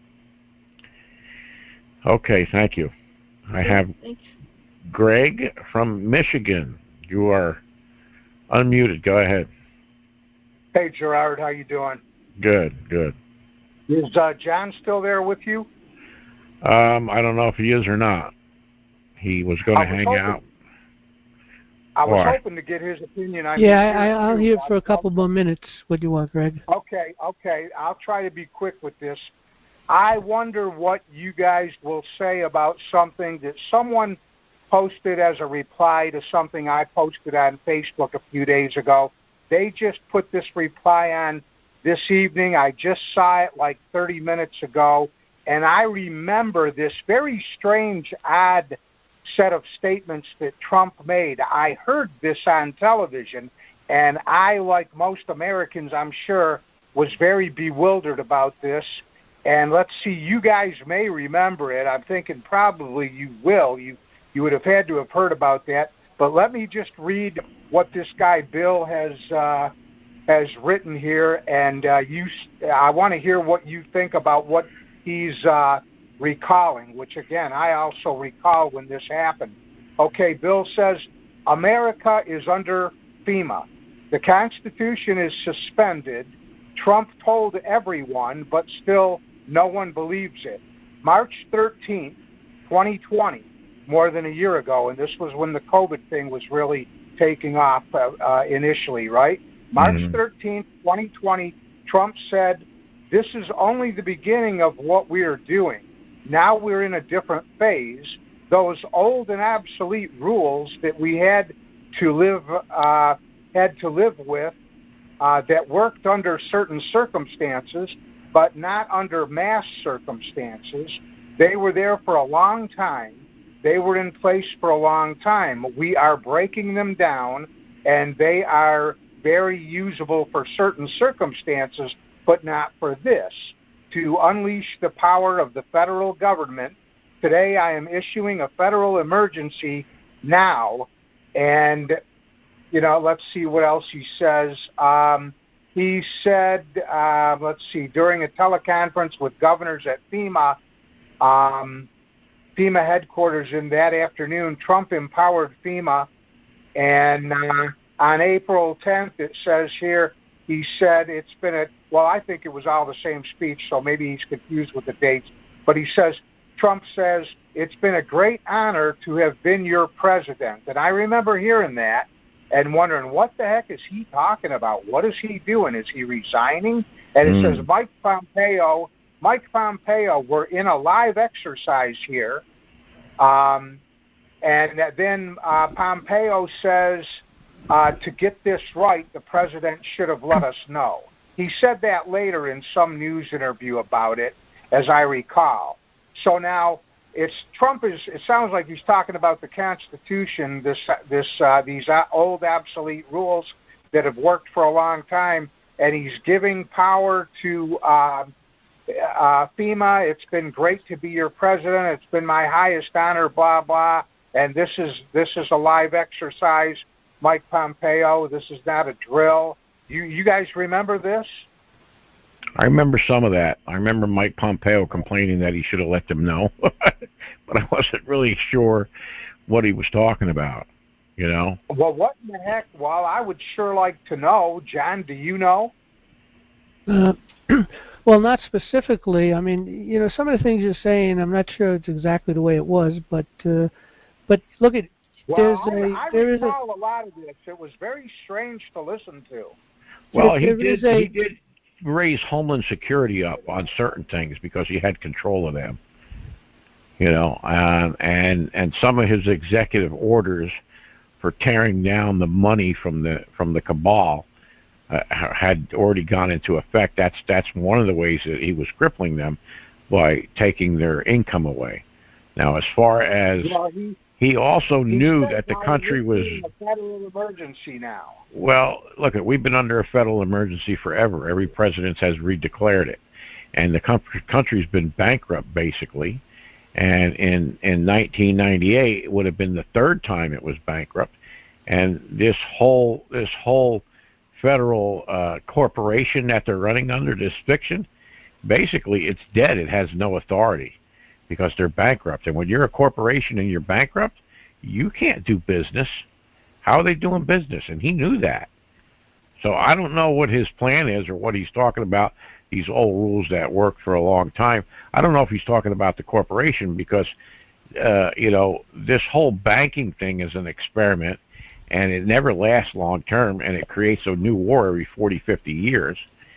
Okay, thank you. I have Greg from Michigan. You are unmuted. Go ahead. Hey, Gerard, how you doing? Good. Is John still there with you? I don't know if he is or not. He was going to hang out. I was hoping to get his opinion on. I'll hear for a couple more minutes. What do you want, Greg? Okay. I'll try to be quick with this. I wonder what you guys will say about something that someone posted as a reply to something I posted on Facebook a few days ago. They just put this reply on this evening. I just saw it like 30 minutes ago, and I remember this very strange, odd set of statements that Trump made. I heard this on television, and I, like most Americans, I'm sure, was very bewildered about this. And let's see, you guys may remember it. I'm thinking probably you will. You would have had to have heard about that. But let me just read what this guy Bill has written here, and I want to hear what you think about what he's recalling, which, again, I also recall when this happened. Okay, Bill says, America is under FEMA. The Constitution is suspended. Trump told everyone, but still no one believes it. March 13th, 2020, more than a year ago, and this was when the COVID thing was really taking off initially, right? March 13th, 2020, Trump said, this is only the beginning of what we are doing. Now we're in a different phase. Those old and obsolete rules that we had to live with that worked under certain circumstances, but not under mass circumstances, They were there for a long time. They were in place for a long time. We are breaking them down, and they are very usable for certain circumstances, but not for this. To unleash the power of the federal government, today I am issuing a federal emergency now. And, let's see what else he says. He said, during a teleconference with governors at FEMA headquarters in that afternoon, Trump empowered FEMA. And on April 10th, it says here, he said it's been I think it was all the same speech, so maybe he's confused with the dates. But he says, Trump says, it's been a great honor to have been your president. And I remember hearing that and wondering, what the heck is he talking about? What is he doing? Is he resigning? And it says Mike Pompeo, we're in a live exercise here. And then Pompeo says, to get this right, the president should have let us know. He said that later in some news interview about it, as I recall. So now it sounds like he's talking about the Constitution, these old obsolete rules that have worked for a long time, and he's giving power to FEMA. It's been great to be your president. It's been my highest honor, blah, blah. And this is a live exercise, Mike Pompeo. This is not a drill. You guys remember this? I remember some of that. I remember Mike Pompeo complaining that he should have let them know, but I wasn't really sure what he was talking about, Well, what in the heck? Well, I would sure like to know. John, do you know? Well, not specifically. I mean, some of the things you're saying, I'm not sure it's exactly the way it was, but look at. I recall a lot of this. It was very strange to listen to. Well, he did raise Homeland Security up on certain things because he had control of them, and some of his executive orders for tearing down the money from the cabal had already gone into effect. That's one of the ways that he was crippling them by taking their income away. Now, as far as he also knew that the country was a federal emergency now. Well, look, we've been under a federal emergency forever. Every president has redeclared it, and the country's been bankrupt basically. And in 1998, it would have been the third time it was bankrupt. And this whole federal corporation that they're running under, this fiction, basically it's dead. It has no authority because they're bankrupt. And when you're a corporation and you're bankrupt, you can't do business. How are they doing business? And he knew that. So I don't know what his plan is or what he's talking about, these old rules that worked for a long time. I don't know if he's talking about the corporation because, this whole banking thing is an experiment, and it never lasts long term, and it creates a new war every 40, 50 years,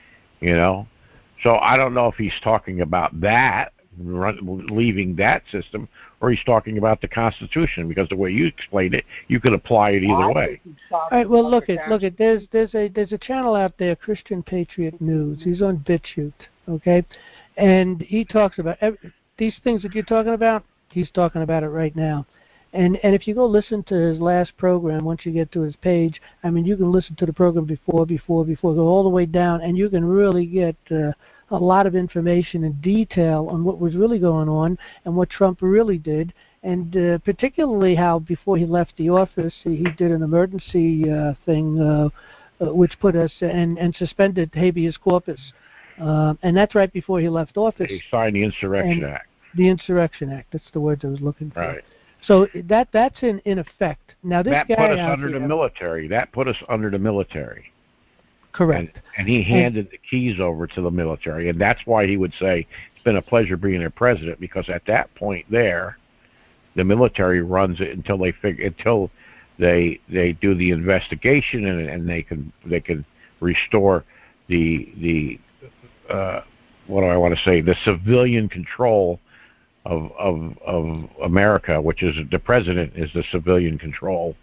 So I don't know if he's talking about that, leaving that system, or he's talking about the Constitution, because the way you explained it, you could apply it either way. All right. Well, look at. There's a channel out there, Christian Patriot News. He's on BitChute, okay, and he talks about these things that you're talking about. He's talking about it right now, and if you go listen to his last program, once you get to his page, I mean, you can listen to the program before, go all the way down, and you can really get a lot of information and detail on what was really going on and what Trump really did, and particularly how before he left the office, he did an emergency thing which put us and suspended habeas corpus. And that's right before he left office. He signed the Insurrection Act. The Insurrection Act, that's the words I was looking for. Right. So that's in effect. Now this that guy put us under the military. That put us under the military. Correct. And he handed the keys over to the military, and that's why he would say it's been a pleasure being their president, because at that point there, the military runs it until they do the investigation and they can restore the what do I want to say, the civilian control of America, which is the president is the civilian control,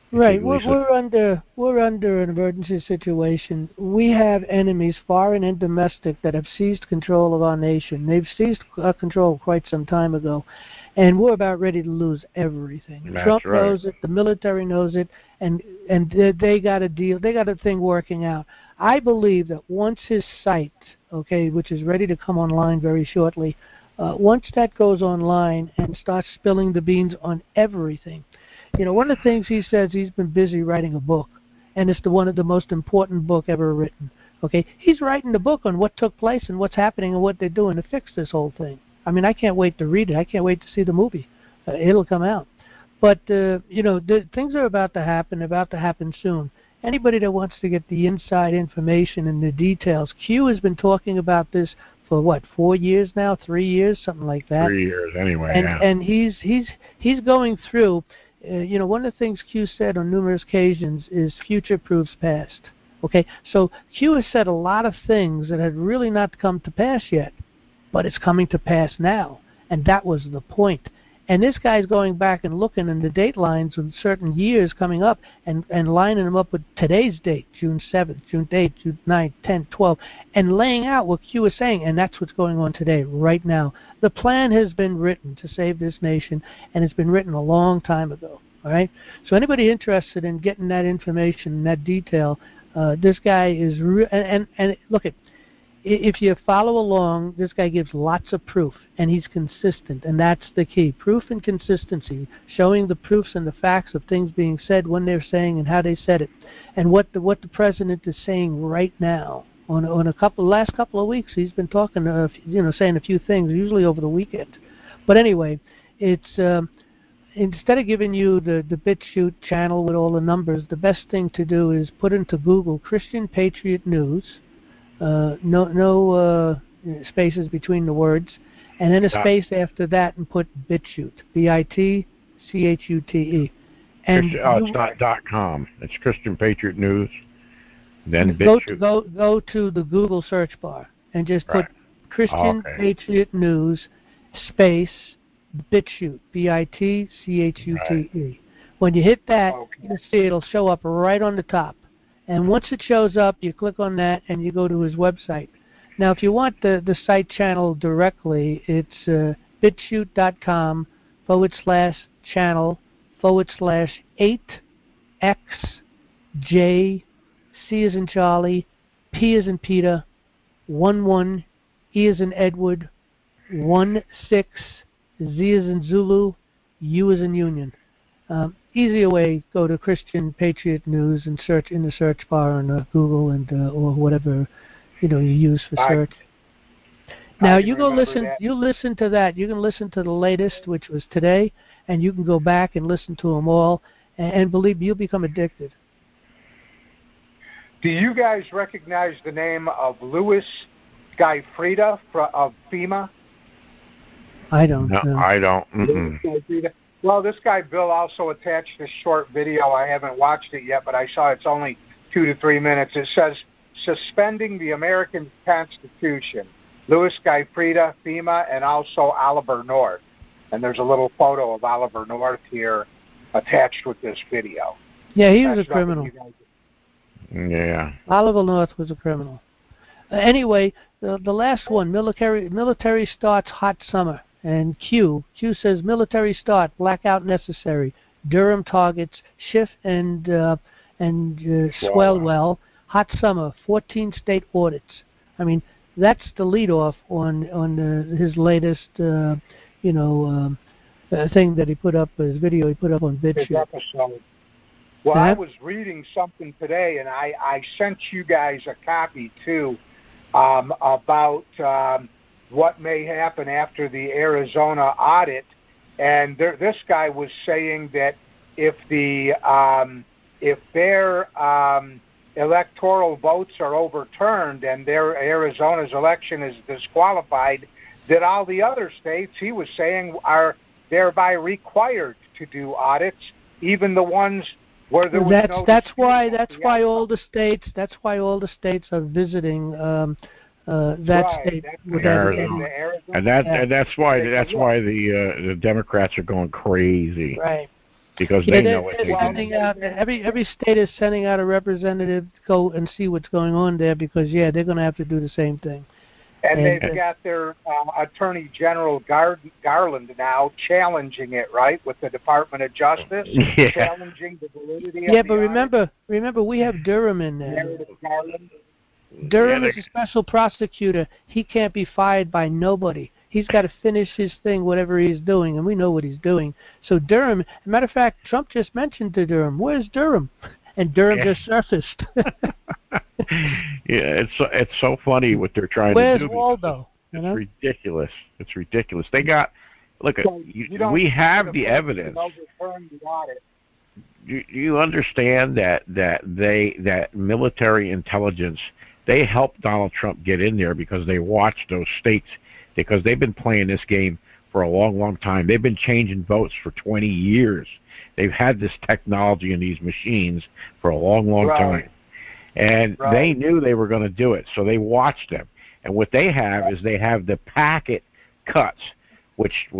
Right. Lisa. We're under an emergency situation. We have enemies, foreign and domestic, that have seized control of our nation. They've seized control quite some time ago, and we're about ready to lose everything. That's Trump right. knows it. The military knows it, and they got a deal. They got a thing working out. I believe that once his site, okay, which is ready to come online very shortly, once that goes online and starts spilling the beans on everything. You know, one of the things he says, he's been busy writing a book, and it's one of the most important book ever written. Okay, he's writing the book on what took place and what's happening and what they're doing to fix this whole thing. I mean, I can't wait to read it. I can't wait to see the movie. It'll come out. But you know, things are about to happen soon. Anybody that wants to get the inside information and the details, Q has been talking about this for what, 4 years now, 3 years, something like that. 3 years anyway. And yeah. and he's going through. You know, one of the things Q said on numerous occasions is future proofs past. Okay, so Q has said a lot of things that had really not come to pass yet, but it's coming to pass now, and that was the point. And this guy's going back and looking in the date lines of certain years coming up and lining them up with today's date, June 7th, June 8th, June 9th, 10th, 12th, and laying out what Q is saying, and that's what's going on today, right now. The plan has been written to save this nation, and it's been written a long time ago, all right? So anybody interested in getting that information, that detail, this guy is, and look at, if you follow along, this guy gives lots of proof, and he's consistent, and that's the key. Proof and consistency, showing the proofs and the facts of things being said when they're saying and how they said it, and what the president is saying right now. On last couple of weeks, he's been talking, saying a few things, usually over the weekend. But anyway, it's instead of giving you the BitChute channel with all the numbers, the best thing to do is put into Google Christian Patriot News. No spaces between the words, and then a space after that, and put BitChute, BITCHUTE. And it's not .com. It's Christian Patriot News. Then go BitChute. Go to the Google search bar and just put Christian Patriot News space BitChute, BITCHUTE. Right. When you hit that, you'll see it'll show up right on the top. And once it shows up, you click on that and you go to his website. Now, if you want the site channel directly, it's bitchute.com/channel/8XJ, C as in Charlie, P as in Peter, 11, E as in Edward, 16, Z as in Zulu, U as in Union. Easier way, go to Christian Patriot News and search in the search bar on Google and or whatever you use for search. Now you go listen. You listen to that. You can listen to the latest, which was today, and you can go back and listen to them all. And believe me, you'll become addicted. Do you guys recognize the name of Louis Skyfrieda of FEMA? I don't. No, I don't. Mm-mm. Well, this guy, Bill, also attached this short video. I haven't watched it yet, but I saw it's only 2 to 3 minutes. It says, Suspending the American Constitution, Louis Skyfrieda, FEMA, and also Oliver North. And there's a little photo of Oliver North here attached with this video. Yeah, he was a criminal. Yeah. Oliver North was a criminal. Anyway, the last one, military starts hot summer. And Q says military start, blackout necessary. Durham targets Schiff and Swalwell. Hot summer, 14 state audits. I mean, that's the lead off on his latest thing that he put up, his video he put up on BitChute. Well, I was reading something today, and I sent you guys a copy too about. What may happen after the Arizona audit, and this guy was saying that if their electoral votes are overturned and their Arizona's election is disqualified, that all the other states, he was saying, are thereby required to do audits, even the ones where there was that's why all the states are visiting. State, Arizona. And that's why the Democrats are going crazy. Right. because Yeah, they know what they're they sending do. out every state is sending out a representative to go and see what's going on there because they're going to have to do the same thing. And And, they've got their Attorney General Garland now challenging it, right, with the Department of Justice, Yeah. challenging the validity yeah, of but the audit. remember, we have Durham in there. Meredith Garland. Durham Yeah, is a special prosecutor. He can't be fired by nobody. He's got to finish his thing, whatever he's doing, and we know what he's doing. So Durham, as a matter of fact, Trump just mentioned to Durham, "Where's Durham?" And Durham just surfaced. Yeah, it's so funny what they're trying Where's to do. Waldo? You It's know? ridiculous. It's ridiculous. They got look at So you don't we have think the person evidence. can overturn the audit. You understand that military intelligence, they helped Donald Trump get in there because they watched those states, because they've been playing this game for a long time. They've been changing votes for 20 years. They've had this technology in these machines for a long Right. time. And Right. they knew they were going to do it, so they watched them. And what they have is they have the packet cuts, which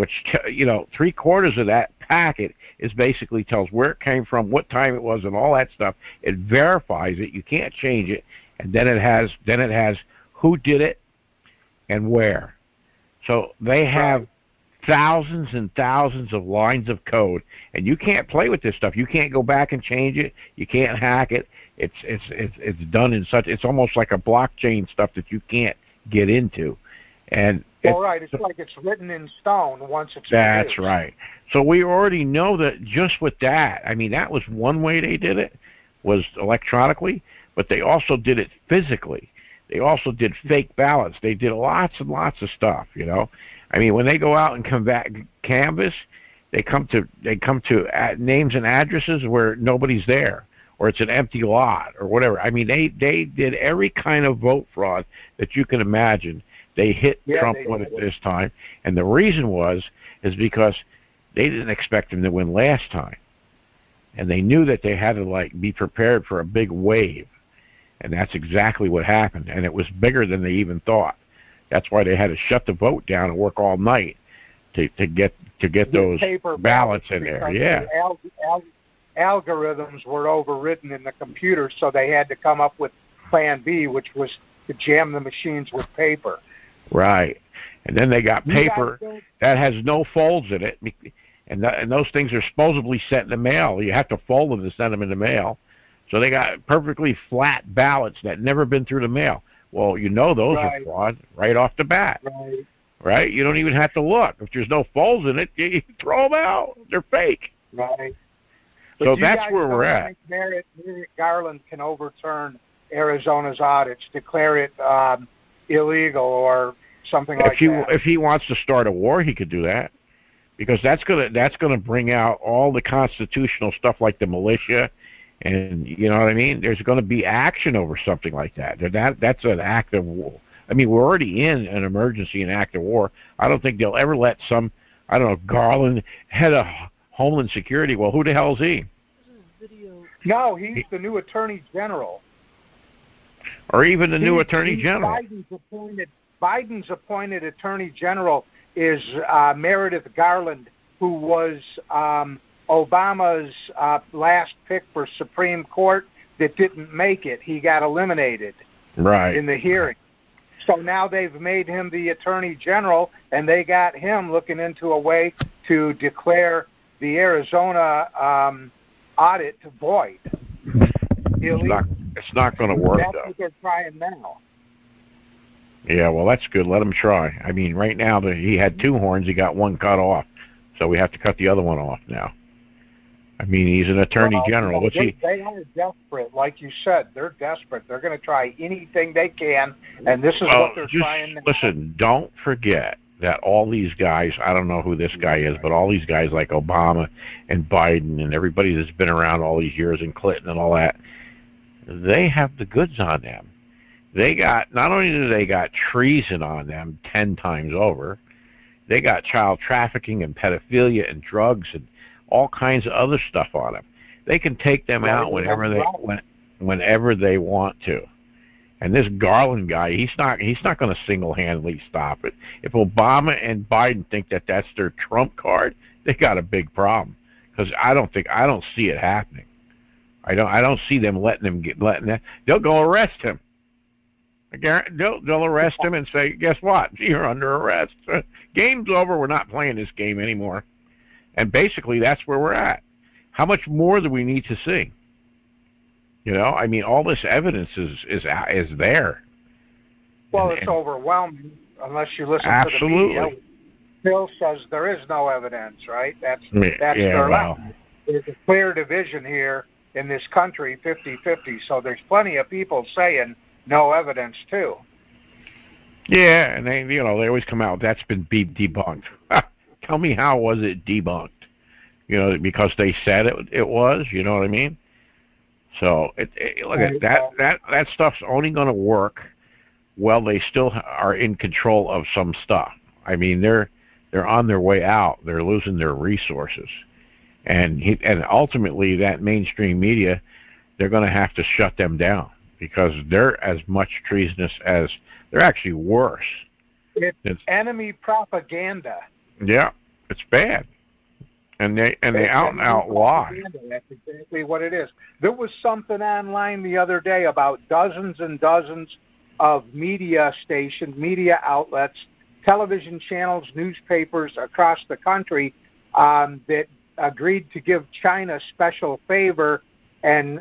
3/4 of that packet is basically tells where it came from, what time it was, and all that stuff. It verifies it. You can't change it. And then it has who did it and where. So they have thousands and thousands of lines of code, and you can't play with this stuff. You can't go back and change it. You can't hack it. It's done in such. It's almost like a blockchain stuff that you can't get into. And Well, right. It's like it's written in stone once it's that's produced. right. So we already know that just with that. I mean, that was one way they did it, was electronically, but they also did it physically. They also did fake ballots. They did lots and lots of stuff, I mean, when they go out and canvass, they come to names and addresses where nobody's there, or it's an empty lot, or whatever. I mean, they did every kind of vote fraud that you can imagine. They hit Trump with it this time, and the reason is because they didn't expect him to win last time, and they knew that they had to be prepared for a big wave, and that's exactly what happened, and it was bigger than they even thought. That's why they had to shut the vote down and work all night to get those ballots in there. Yeah. The algorithms were overridden in the computer, so they had to come up with Plan B, which was to jam the machines with paper. Right. And then they got paper that has no folds in it, and those things are supposedly sent in the mail. You have to fold them to send them in the mail. So they got perfectly flat ballots that never been through the mail. Well, those are fraud right off the bat. Right? You don't even have to look. If there's no folds in it, you throw them out. They're fake. Right. So that's where we're at. Merrick Garland can overturn Arizona's audits, declare it illegal or something like that. If he wants to start a war, he could do that, because that's gonna bring out all the constitutional stuff like the militia. And you know what I mean? There's going to be action over something like that. That's an act of war. I mean, we're already in an emergency and act of war. I don't think they'll ever let Garland, head of Homeland Security. Well, who the hell is he? No, he's the new Attorney General. Or even the new Attorney General. Biden's appointed Attorney General is Meredith Garland, who was Obama's last pick for Supreme Court that didn't make it. He got eliminated in the hearing. So now they've made him the Attorney General, and they got him looking into a way to declare the Arizona audit void. It's not going to work, That's though. what they're trying now. Yeah, well, that's good. Let him try. I mean, right now, he had two horns. He got one cut off. So we have to cut the other one off now. I mean, he's an attorney general. They are desperate, like you said. They're desperate. They're going to try anything they can, and this is what they're trying now. Listen, don't forget that all these guys, I don't know who this guy is, but all these guys like Obama and Biden and everybody that's been around all these years, and Clinton and all that, they have the goods on them. Not only do they got treason on them 10 times over, they got child trafficking and pedophilia and drugs and all kinds of other stuff on them. They can take them out whenever they want to. And this Garland guy, he's not going to single-handedly stop it. If Obama and Biden think that that's their trump card, they got a big problem, because I don't see it happening. I don't see them letting that. They'll go arrest him. They'll arrest him and say, guess what? You're under arrest. Game's over. We're not playing this game anymore. And basically, that's where we're at. How much more do we need to see? You know, I mean, all this evidence is there. Well, it's overwhelming unless you listen to the media. Bill says there is no evidence, right? That's their line. There's a clear division here in this country, 50-50. So there's plenty of people saying no evidence too. Yeah, and they always come out. That's been debunked. Tell me, how was it debunked? You know, because they said it was. You know what I mean? So look at that stuff's only going to work while they still are in control of some stuff. I mean, they're on their way out. They're losing their resources, and ultimately that mainstream media, they're going to have to shut them down because they're as much treasonous as they're actually worse. It's enemy propaganda. Yeah, it's bad. And they out and out lie. That's exactly what it is. There was something online the other day about dozens and dozens of media stations, media outlets, television channels, newspapers across the country that agreed to give China special favor and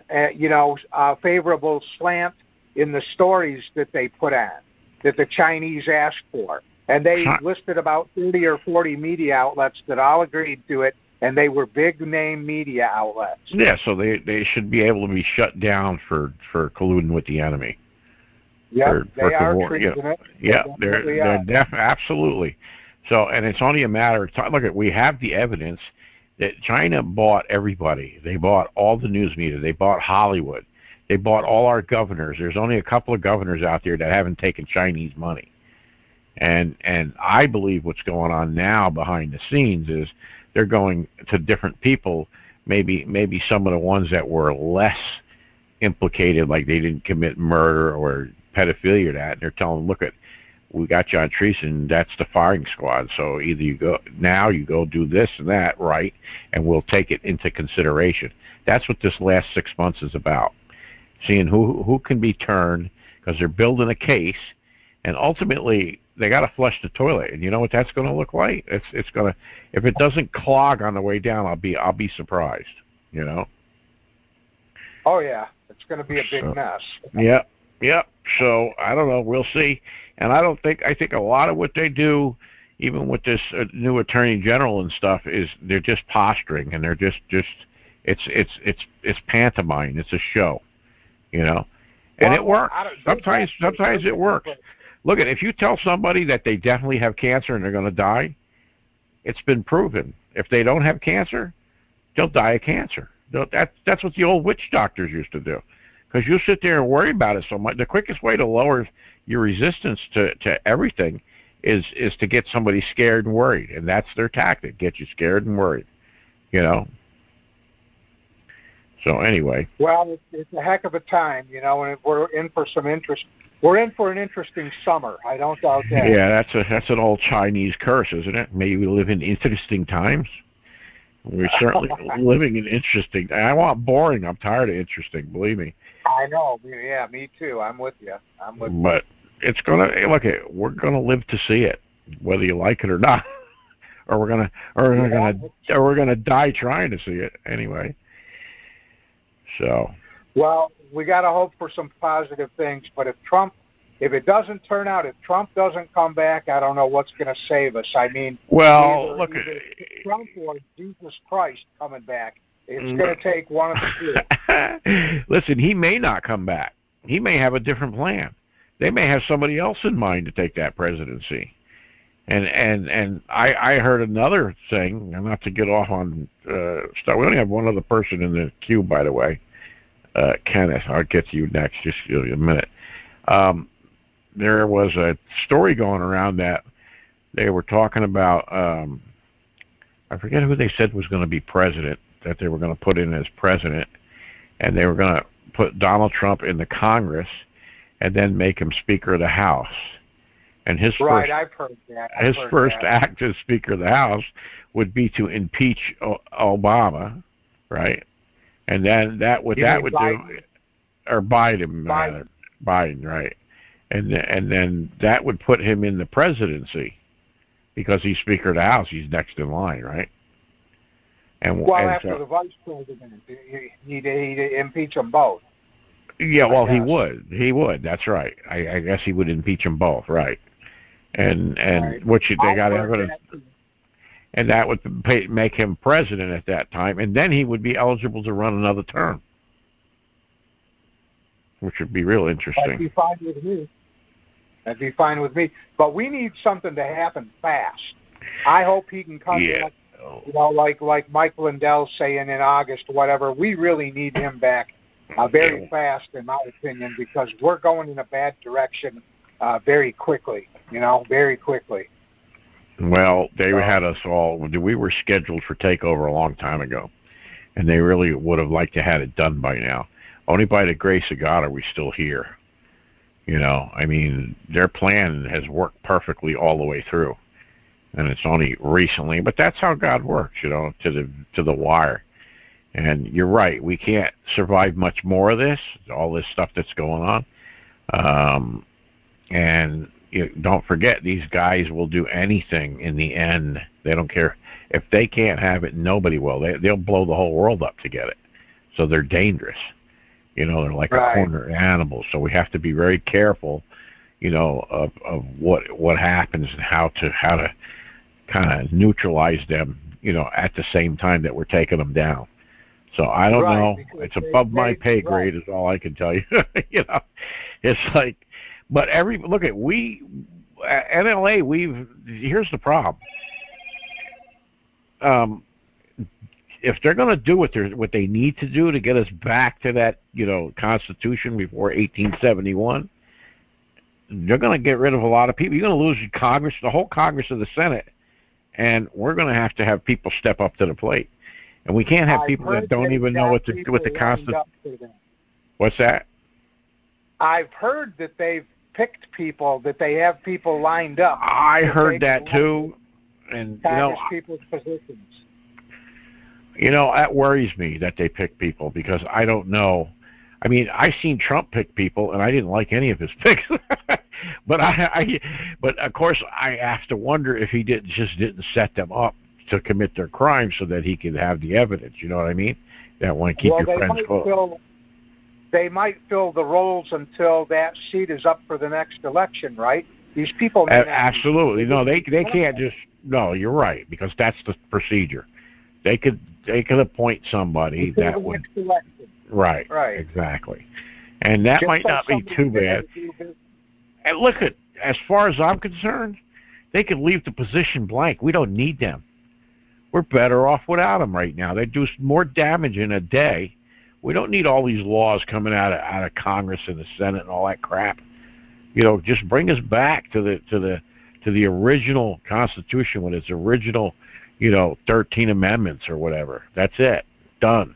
favorable slant in the stories that they put on, that the Chinese asked for. And they listed about 30 or 40 media outlets that all agreed to it, and they were big-name media outlets. Yeah, so they should be able to be shut down for colluding with the enemy. Yeah, they are treasonous. Yeah, they're absolutely. So, and it's only a matter of time. Look, we have the evidence that China bought everybody. They bought all the news media. They bought Hollywood. They bought all our governors. There's only a couple of governors out there that haven't taken Chinese money. And I believe what's going on now behind the scenes is they're going to different people, maybe some of the ones that were less implicated, like they didn't commit murder or pedophilia, and they're telling them, look, we got you on treason, that's the firing squad, so either you go do this and that, right, and we'll take it into consideration. That's what this last 6 months is about, seeing who can be turned, because they're building a case, and ultimately they got to flush the toilet, and you know what that's going to look like? It's going to, if it doesn't clog on the way down, I'll be surprised, you know. Oh yeah, it's going to be a big mess. Yeah. So I don't know. We'll see. And I think a lot of what they do, even with this new attorney general and stuff, is they're just posturing, and they're just it's pantomime. It's a show, you know. And it works. Sometimes it works. Look, if you tell somebody that they definitely have cancer and they're going to die, it's been proven. If they don't have cancer, they'll die of cancer. That's what the old witch doctors used to do. Because you sit there and worry about it so much. The quickest way to lower your resistance to everything is to get somebody scared and worried. And that's their tactic, get you scared and worried, you know. So anyway. Well, it's a heck of a time, you know, and we're in for some interest. We're in for an interesting summer. I don't doubt that. Yeah, that's an old Chinese curse, isn't it? May we live in interesting times. We're certainly living in interesting. I want boring. I'm tired of interesting. Believe me. I know. Yeah, me too. I'm with you. But it's gonna we're gonna live to see it, whether you like it or not, or we're gonna die trying to see it anyway. So. Well, we got to hope for some positive things. But if it doesn't turn out, if Trump doesn't come back, I don't know what's going to save us. I mean, either Trump or Jesus Christ coming back. It's going to take one of the two. Listen, he may not come back. He may have a different plan. They may have somebody else in mind to take that presidency. And I heard another thing, and not to get off on stuff. We only have one other person in the queue, by the way. Kenneth, I'll get to you next. Just give you a minute. There was a story going around that they were talking about, I forget who they said was going to be president, that they were going to put in as president, and they were going to put Donald Trump in the Congress and then make him Speaker of the House. And his Right, first I've heard that. his first act as Speaker of the House would be to impeach Obama, right? And then that would Biden? do, or Biden, rather, Biden, right? And then that would put him in the presidency because he's Speaker of the House. He's next in line, right? After the vice president, he'd impeach them both. Yeah, well, he would. That's right. I guess he would impeach them both, right? And right. which they got evidence, and that would make him president at that time, and then he would be eligible to run another term, which would be real interesting. That'd be fine with me. That'd be fine with me. But we need something to happen fast. I hope he can come back, like Mike Lindell's saying in August, whatever. We really need him back very fast, in my opinion, because we're going in a bad direction very quickly, very quickly. Well, they had us all. We were scheduled for takeover a long time ago, and they really would have liked to have it done by now. Only by the grace of God are we still here. I mean, their plan has worked perfectly all the way through, and it's only recently. But that's how God works, to the wire. And you're right, we can't survive much more of this, all this stuff that's going on. And don't forget, these guys will do anything in the end. They don't care. If they can't have it, nobody will. They'll blow the whole world up to get it. So they're dangerous. They're like a cornered animal. So we have to be very careful, of what happens and how to kind of neutralize them, at the same time that we're taking them down. So I don't know. It's above my pay grade is all I can tell you. It's like, but look at NLA. Here's the problem. If they're going to do what they need to do to get us back to that, Constitution before 1871, they're going to get rid of a lot of people. You're going to lose Congress, the whole Congress and the Senate, and we're going to have people step up to the plate. And we can't have people that don't even know what the Constitution. What's that? I've heard that they've picked people, that they have people lined up. I heard that too, and people's positions. That worries me that they pick people because I don't know. I mean, I seen Trump pick people, and I didn't like any of his picks. but but of course, I have to wonder if he didn't set them up to commit their crimes so that he could have the evidence. You know what I mean? That want to keep your friends close. They might fill the roles until that seat is up for the next election, right? These people. Absolutely. No, they can't just. No, you're right, because that's the procedure. They could appoint somebody until that would. Next election. Right. Exactly. And that might not be too bad. And look, as far as I'm concerned, they could leave the position blank. We don't need them. We're better off without them right now. They do more damage in a day. We don't need all these laws coming out of Congress and the Senate and all that crap. Just bring us back to the original Constitution with its original, 13 amendments or whatever. That's it. Done.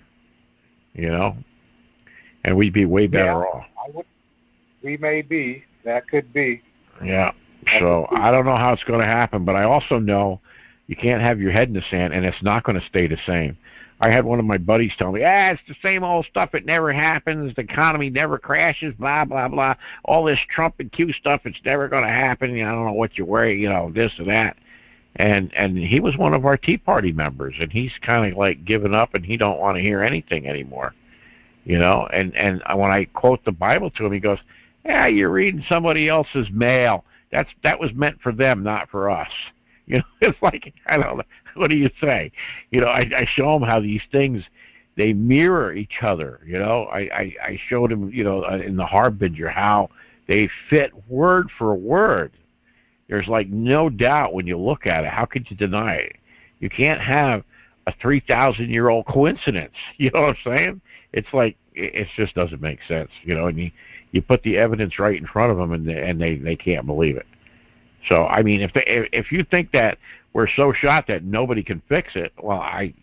And we'd be way better off. We may be. That could be. Yeah. So I don't know how it's going to happen, but I also know you can't have your head in the sand, and it's not going to stay the same. I had one of my buddies tell me, it's the same old stuff. It never happens. The economy never crashes, blah, blah, blah. All this Trump and Q stuff, it's never going to happen. I don't know what you worry, this and that. And he was one of our Tea Party members, and he's kind of like given up, and he don't want to hear anything anymore. And when I quote the Bible to him, he goes, you're reading somebody else's mail. That was meant for them, not for us. It's like, I don't know. What do you say? I show them how these things, they mirror each other. I showed him, in the Harbinger, how they fit word for word. There's like no doubt when you look at it. How could you deny it? You can't have a 3,000-year-old coincidence. You know what I'm saying? It's like, it just doesn't make sense. And you put the evidence right in front of them, and they can't believe it. So, I mean, if you think that we're so shot that nobody can fix it, well, I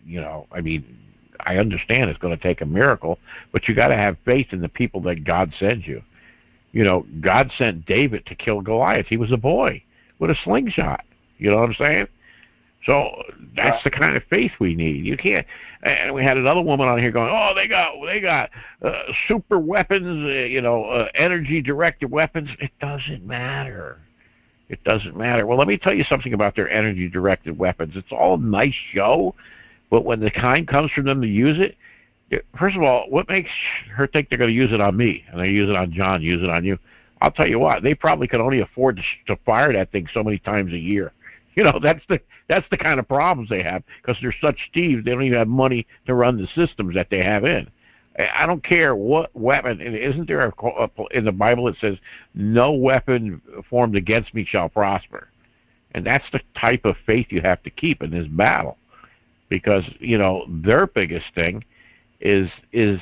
understand it's going to take a miracle, but you got to have faith in the people that God sends you. God sent David to kill Goliath. He was a boy with a slingshot. You know what I'm saying? So that's the kind of faith we need. You can't. And we had another woman on here going, "Oh, they got super weapons, energy-directed weapons." It doesn't matter. It doesn't matter. Well, let me tell you something about their energy-directed weapons. It's all a nice show, but when the time comes for them to use it, first of all, what makes her think they're going to use it on me and they use it on John, use it on you? I'll tell you what, they probably can only afford to fire that thing so many times a year. That's the kind of problems they have because they're such thieves. They don't even have money to run the systems that they have in. I don't care what weapon. Isn't there in the Bible it says, "No weapon formed against me shall prosper," and that's the type of faith you have to keep in this battle, because their biggest thing is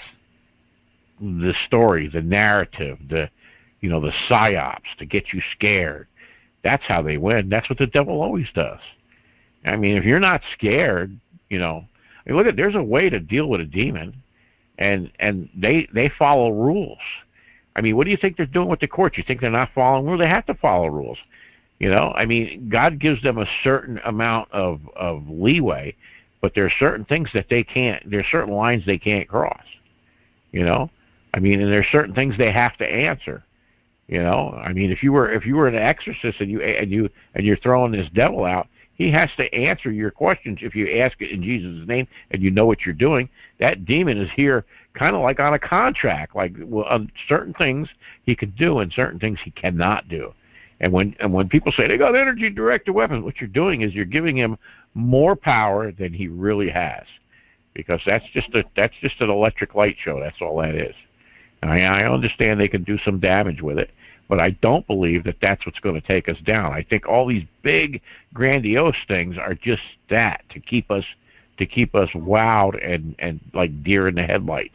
the story, the narrative, the psyops to get you scared. That's how they win. That's what the devil always does. I mean, if you're not scared, look there's a way to deal with a demon, and they follow rules. I mean, what do you think they're doing with the courts? You think they're not following rules? They have to follow rules. I mean, God gives them a certain amount of leeway, but there are certain things that they can't. There are certain lines they can't cross. I mean, and there are certain things they have to answer. I mean, if you were an exorcist and you're throwing this devil out, he has to answer your questions. If you ask it in Jesus' name and you know what you're doing, that demon is here kind of like on a contract, like on certain things he can do and certain things he cannot do. And when people say they got energy-directed weapons, what you're doing is you're giving him more power than he really has, because that's just an electric light show. That's all that is. And I understand they can do some damage with it, but I don't believe that that's what's going to take us down. I think all these big, grandiose things are just that to keep us wowed and like deer in the headlights.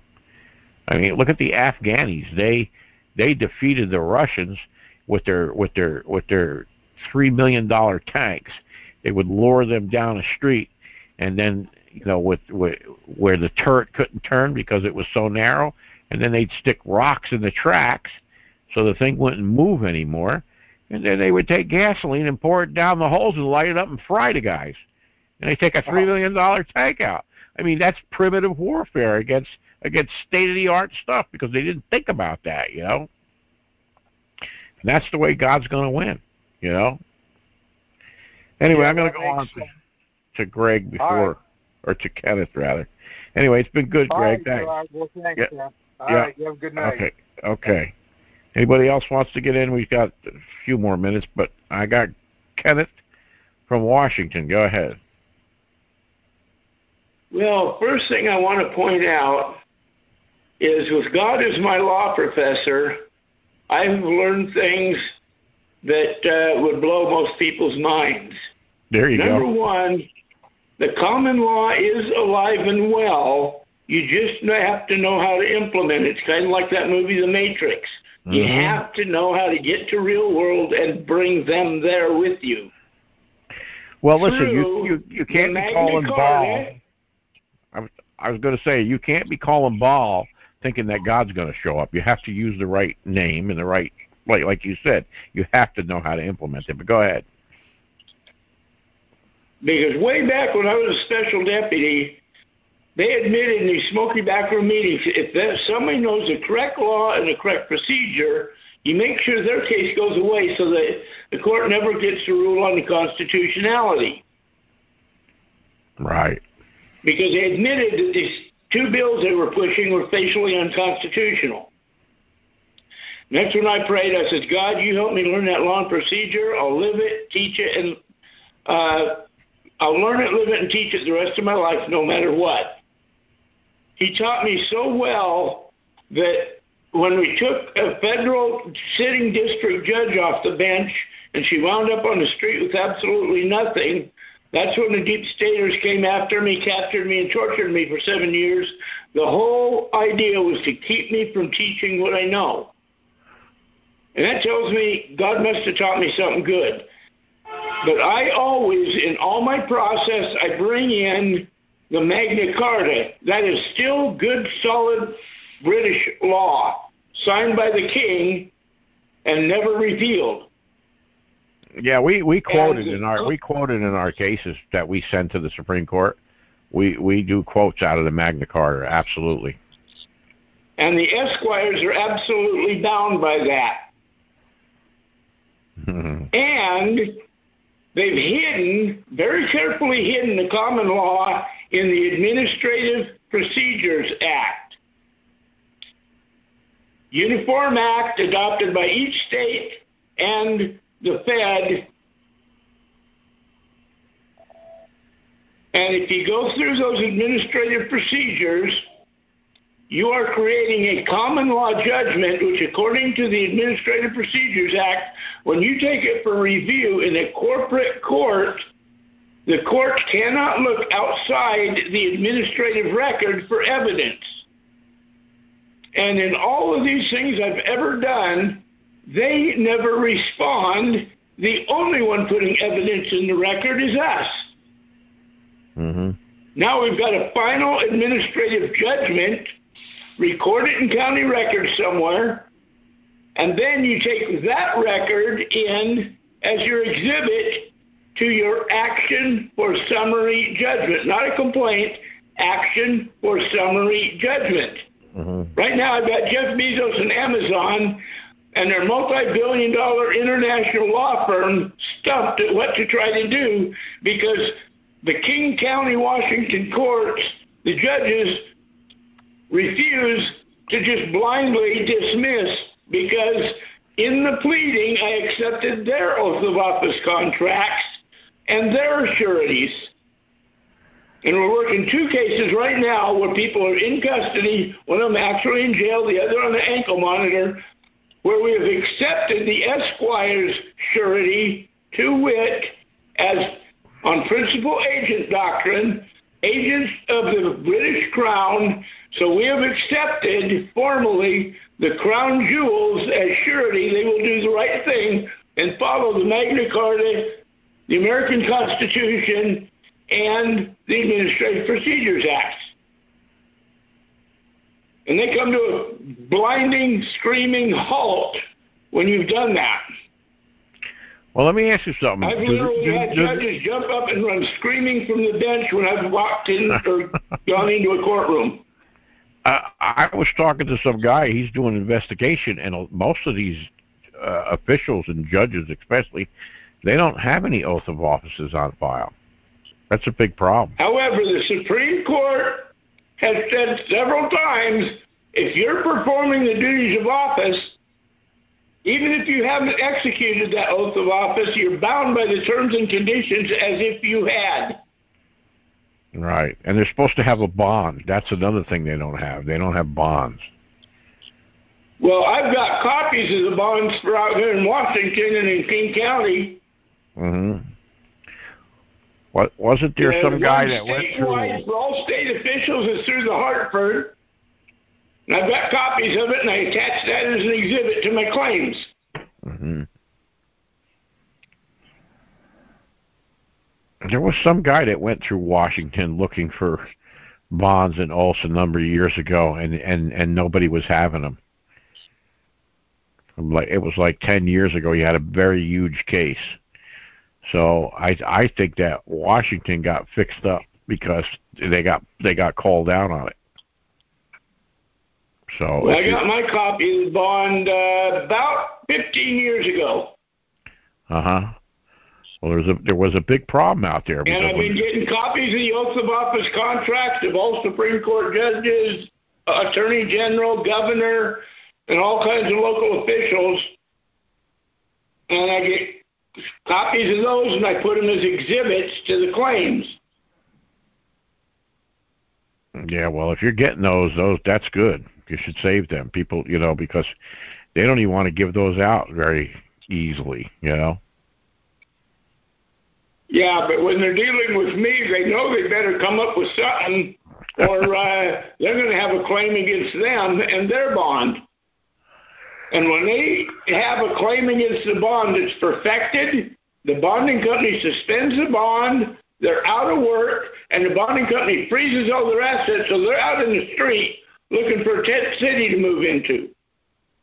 I mean, look at the Afghanis. They defeated the Russians with their $3 million tanks. They would lure them down a street, and then with where the turret couldn't turn because it was so narrow, and then they'd stick rocks in the tracks so the thing wouldn't move anymore, and then they would take gasoline and pour it down the holes and light it up and fry the guys. And they take a $3 million tank out. I mean, that's primitive warfare against state-of-the-art stuff, because they didn't think about that, And that's the way God's going to win, Anyway, I'm going to go on to Greg before, or to Kenneth, rather. Anyway, it's been good, Greg. Thanks. All right. Well, thanks, yeah. All right, you have a good night. Okay. Anybody else wants to get in? We've got a few more minutes, but I got Kenneth from Washington. Go ahead. Well, first thing I want to point out is, with God as my law professor, I've learned things that would blow most people's minds. There you Number go. one, the common law is alive and well. You just have to know how to implement it. It's kind of like that movie, The Matrix. Mm-hmm. You have to know how to get to real world and bring them there with you. Well, listen, you can't be calling ball. I was going to say, you can't be calling ball thinking that God's going to show up. You have to use the right name and the right, like you said, you have to know how to implement it. But go ahead. Because way back when I was a special deputy, they admitted in these smoky backroom meetings, if somebody knows the correct law and the correct procedure, you make sure their case goes away so that the court never gets to rule on the constitutionality. Right. Because they admitted that these two bills they were pushing were facially unconstitutional. And that's when I prayed. I said, God, you help me learn that law and procedure. I'll live it, teach it, and I'll learn it, live it, and teach it the rest of my life, no matter what. He taught me so well that when we took a federal sitting district judge off the bench and she wound up on the street with absolutely nothing, that's when the deep staters came after me, captured me, and tortured me for 7 years. The whole idea was to keep me from teaching what I know. And that tells me God must have taught me something good. But I always, in all my process, I bring in the Magna Carta. That is still good, solid British law. signed by the king and never repealed. Yeah, we quoted in our cases that we send to the Supreme Court. We do quotes out of the Magna Carta, absolutely. And the Esquires are absolutely bound by that. And they've very carefully hidden the common law in the Administrative Procedures Act. Uniform act adopted by each state and the Fed. And if you go through those administrative procedures, you are creating a common law judgment, which according to the Administrative Procedures Act, when you take it for review in a corporate court, the court cannot look outside the administrative record for evidence. And in all of these things I've ever done, they never respond. The only one putting evidence in the record is us. Mm-hmm. Now we've got a final administrative judgment, record it in county records somewhere, and then you take that record in as your exhibit to your action for summary judgment. Not a complaint, action for summary judgment. Mm-hmm. Right now I've got Jeff Bezos and Amazon and their multi-billion-dollar international law firm stumped at what to try to do because the King County, Washington courts, the judges refuse to just blindly dismiss because in the pleading I accepted their oath of office contracts and their sureties. And we're working two cases right now where people are in custody, one of them actually in jail, the other on the ankle monitor, where we have accepted the Esquire's surety, to wit, as on principal agent doctrine, agents of the British Crown. So we have accepted formally the Crown Jewels as surety. They will do the right thing and follow the Magna Carta, the American Constitution, and the Administrative Procedures Act. And they come to a blinding, screaming halt when you've done that. Well, let me ask you something. I've literally had judges jump up and run screaming from the bench when I've walked in or gone into a courtroom. I was talking to some guy. He's doing an investigation, and most of these officials and judges especially, they don't have any oath of offices on file. That's a big problem. However, the Supreme Court has said several times, if you're performing the duties of office, even if you haven't executed that oath of office, you're bound by the terms and conditions as if you had. Right. And they're supposed to have a bond. That's another thing they don't have. They don't have bonds. Well, I've got copies of the bonds for out here in Washington and in King County. Mm-hmm. Wasn't there some guy that went through... For all state officials, it's through the Hartford. And I've got copies of it, and I attached that as an exhibit to my claims. Mm-hmm. There was some guy that went through Washington looking for bonds in Olson a number of years ago, and nobody was having them. It was like 10 years ago. He had a very huge case. So I think that Washington got fixed up because they got called out on it. So well, I got my copy of the bond about 15 years ago. Uh-huh. Well, there was a big problem out there. And I've been getting copies of the oath of office contracts of all Supreme Court judges, Attorney General, Governor, and all kinds of local officials. And I get copies of those, and I put them as exhibits to the claims. Yeah, well, if you're getting those, that's good. You should save them. People, because they don't even want to give those out very easily, Yeah, but when they're dealing with me, they know they better come up with something, or they're going to have a claim against them and their bond. And when they have a claim against the bond that's perfected, the bonding company suspends the bond, they're out of work, and the bonding company freezes all their assets, so they're out in the street looking for a tent city to move into.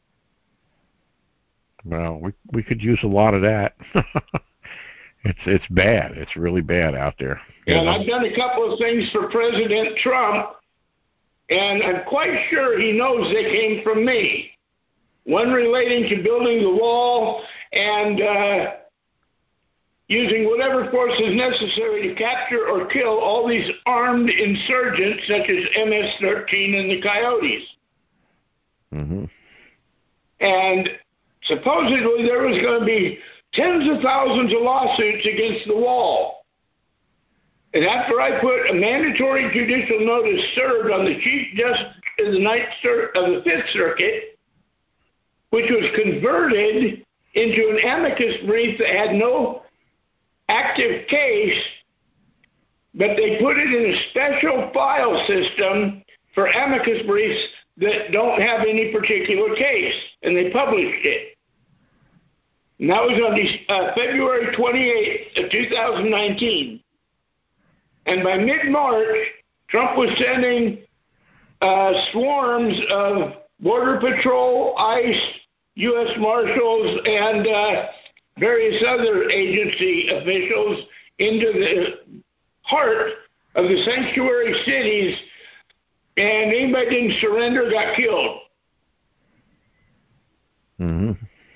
Well, we could use a lot of that. It's bad. It's really bad out there. And I've done a couple of things for President Trump, and I'm quite sure he knows they came from me. One relating to building the wall and using whatever force is necessary to capture or kill all these armed insurgents such as MS-13 and the Coyotes. Mm-hmm. And supposedly there was going to be tens of thousands of lawsuits against the wall. And after I put a mandatory judicial notice served on the Chief Justice of the Fifth Circuit, which was converted into an amicus brief that had no active case, but they put it in a special file system for amicus briefs that don't have any particular case, and they published it. And that was on February 28th of 2019. And by mid-March, Trump was sending swarms of Border Patrol, ICE, U.S. Marshals, and various other agency officials into the heart of the sanctuary cities, and anybody that didn't surrender got killed. Mm-hmm.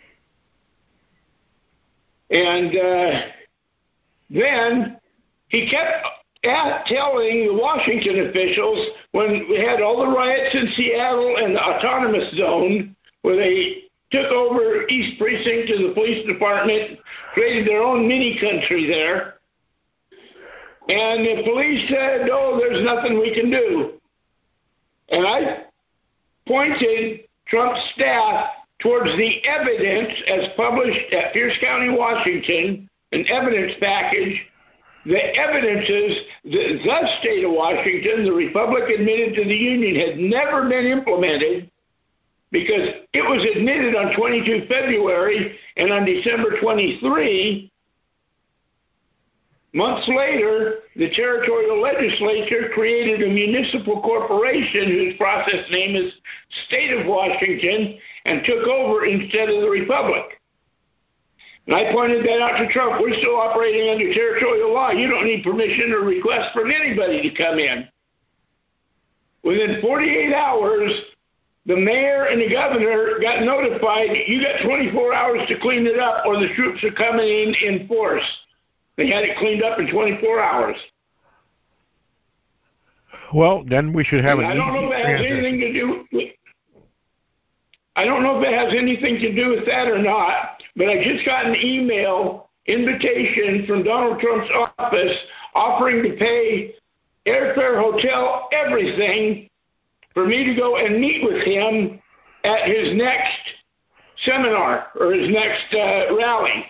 And then he kept telling the Washington officials, when we had all the riots in Seattle and the autonomous zone, where they took over East Precinct and the police department, created their own mini country there. And the police said, oh, there's nothing we can do. And I pointed Trump's staff towards the evidence as published at Pierce County, Washington, an evidence package. The evidences that the state of Washington, the republic admitted to the Union, had never been implemented, because it was admitted on 22 February, and on December 23, months later, the territorial legislature created a municipal corporation whose process name is State of Washington and took over instead of the republic. And I pointed that out to Trump. We're still operating under territorial law. You don't need permission or request from anybody to come in. Within 48 hours, the mayor and the governor got notified, you got 24 hours to clean it up or the troops are coming in force. They had it cleaned up in 24 hours. Well, then we should have an I don't know if it has anything to do with, I don't know if it has anything to do with that or not, but I just got an email invitation from Donald Trump's office offering to pay airfare, hotel, everything for me to go and meet with him at his next seminar or his next rally.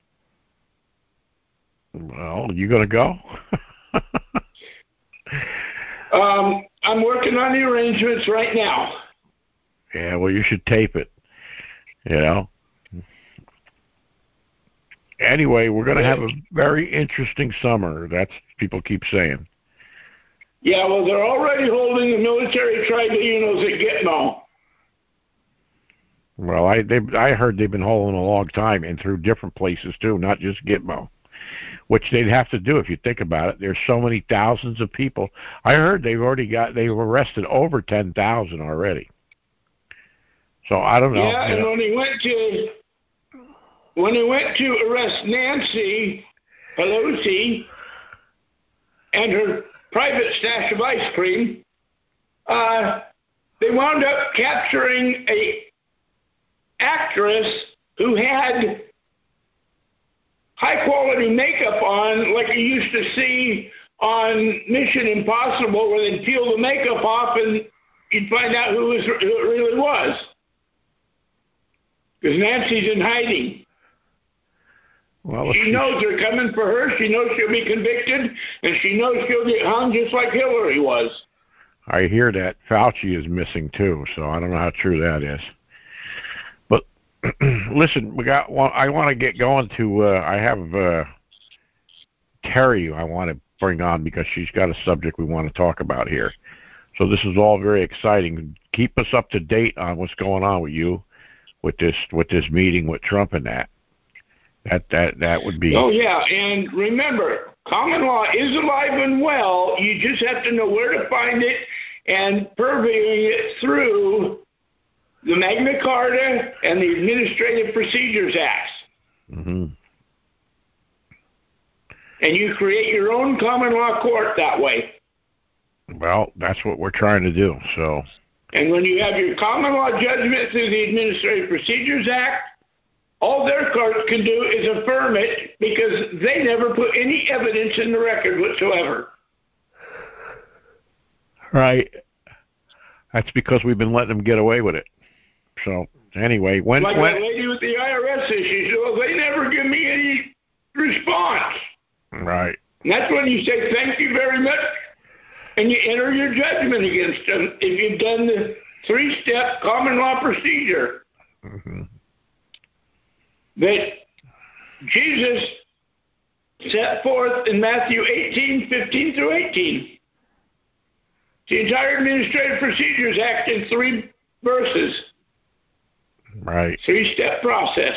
Well, you going to go? I'm working on the arrangements right now. Yeah, well, you should tape it, you know. Anyway, we're going to have a very interesting summer. That's people keep saying. Yeah, well, they're already holding the military tribunals at Gitmo. Well, I heard they've been holding a long time and through different places too, not just Gitmo, which they'd have to do if you think about it. There's so many thousands of people. I heard they've arrested over 10,000 already. So I don't know. Yeah, and when he went to arrest Nancy Pelosi and her private stash of ice cream, they wound up capturing a actress who had high quality makeup on, like you used to see on Mission Impossible, where they'd peel the makeup off and you'd find out who it really was. Because Nancy's in hiding. Well, she knows they're coming for her. She knows she'll be convicted, and she knows she'll get hung just like Hillary was. I hear that Fauci is missing too, so I don't know how true that is. But listen, I want to get going to. I have Terry. I want to bring on because she's got a subject we want to talk about here. So this is all very exciting. Keep us up to date on what's going on with you. with this meeting with Trump and that. That would be. Oh yeah, and remember, common law is alive and well. You just have to know where to find it and purveying it through the Magna Carta and the Administrative Procedures Acts. Mm-hmm. And you create your own common law court that way. Well, that's what we're trying to do. So. And when you have your common law judgment through the Administrative Procedures Act, all their courts can do is affirm it because they never put any evidence in the record whatsoever. Right. That's because we've been letting them get away with it. So anyway, when that lady with the IRS issues, well, they never give me any response. Right. And that's when you say thank you very much, and you enter your judgment against them if you've done the 3-step common law procedure. Mm-hmm. That Jesus set forth in Matthew 18:15 through 18. The entire Administrative Procedures Act in 3 verses. Right. 3-step process.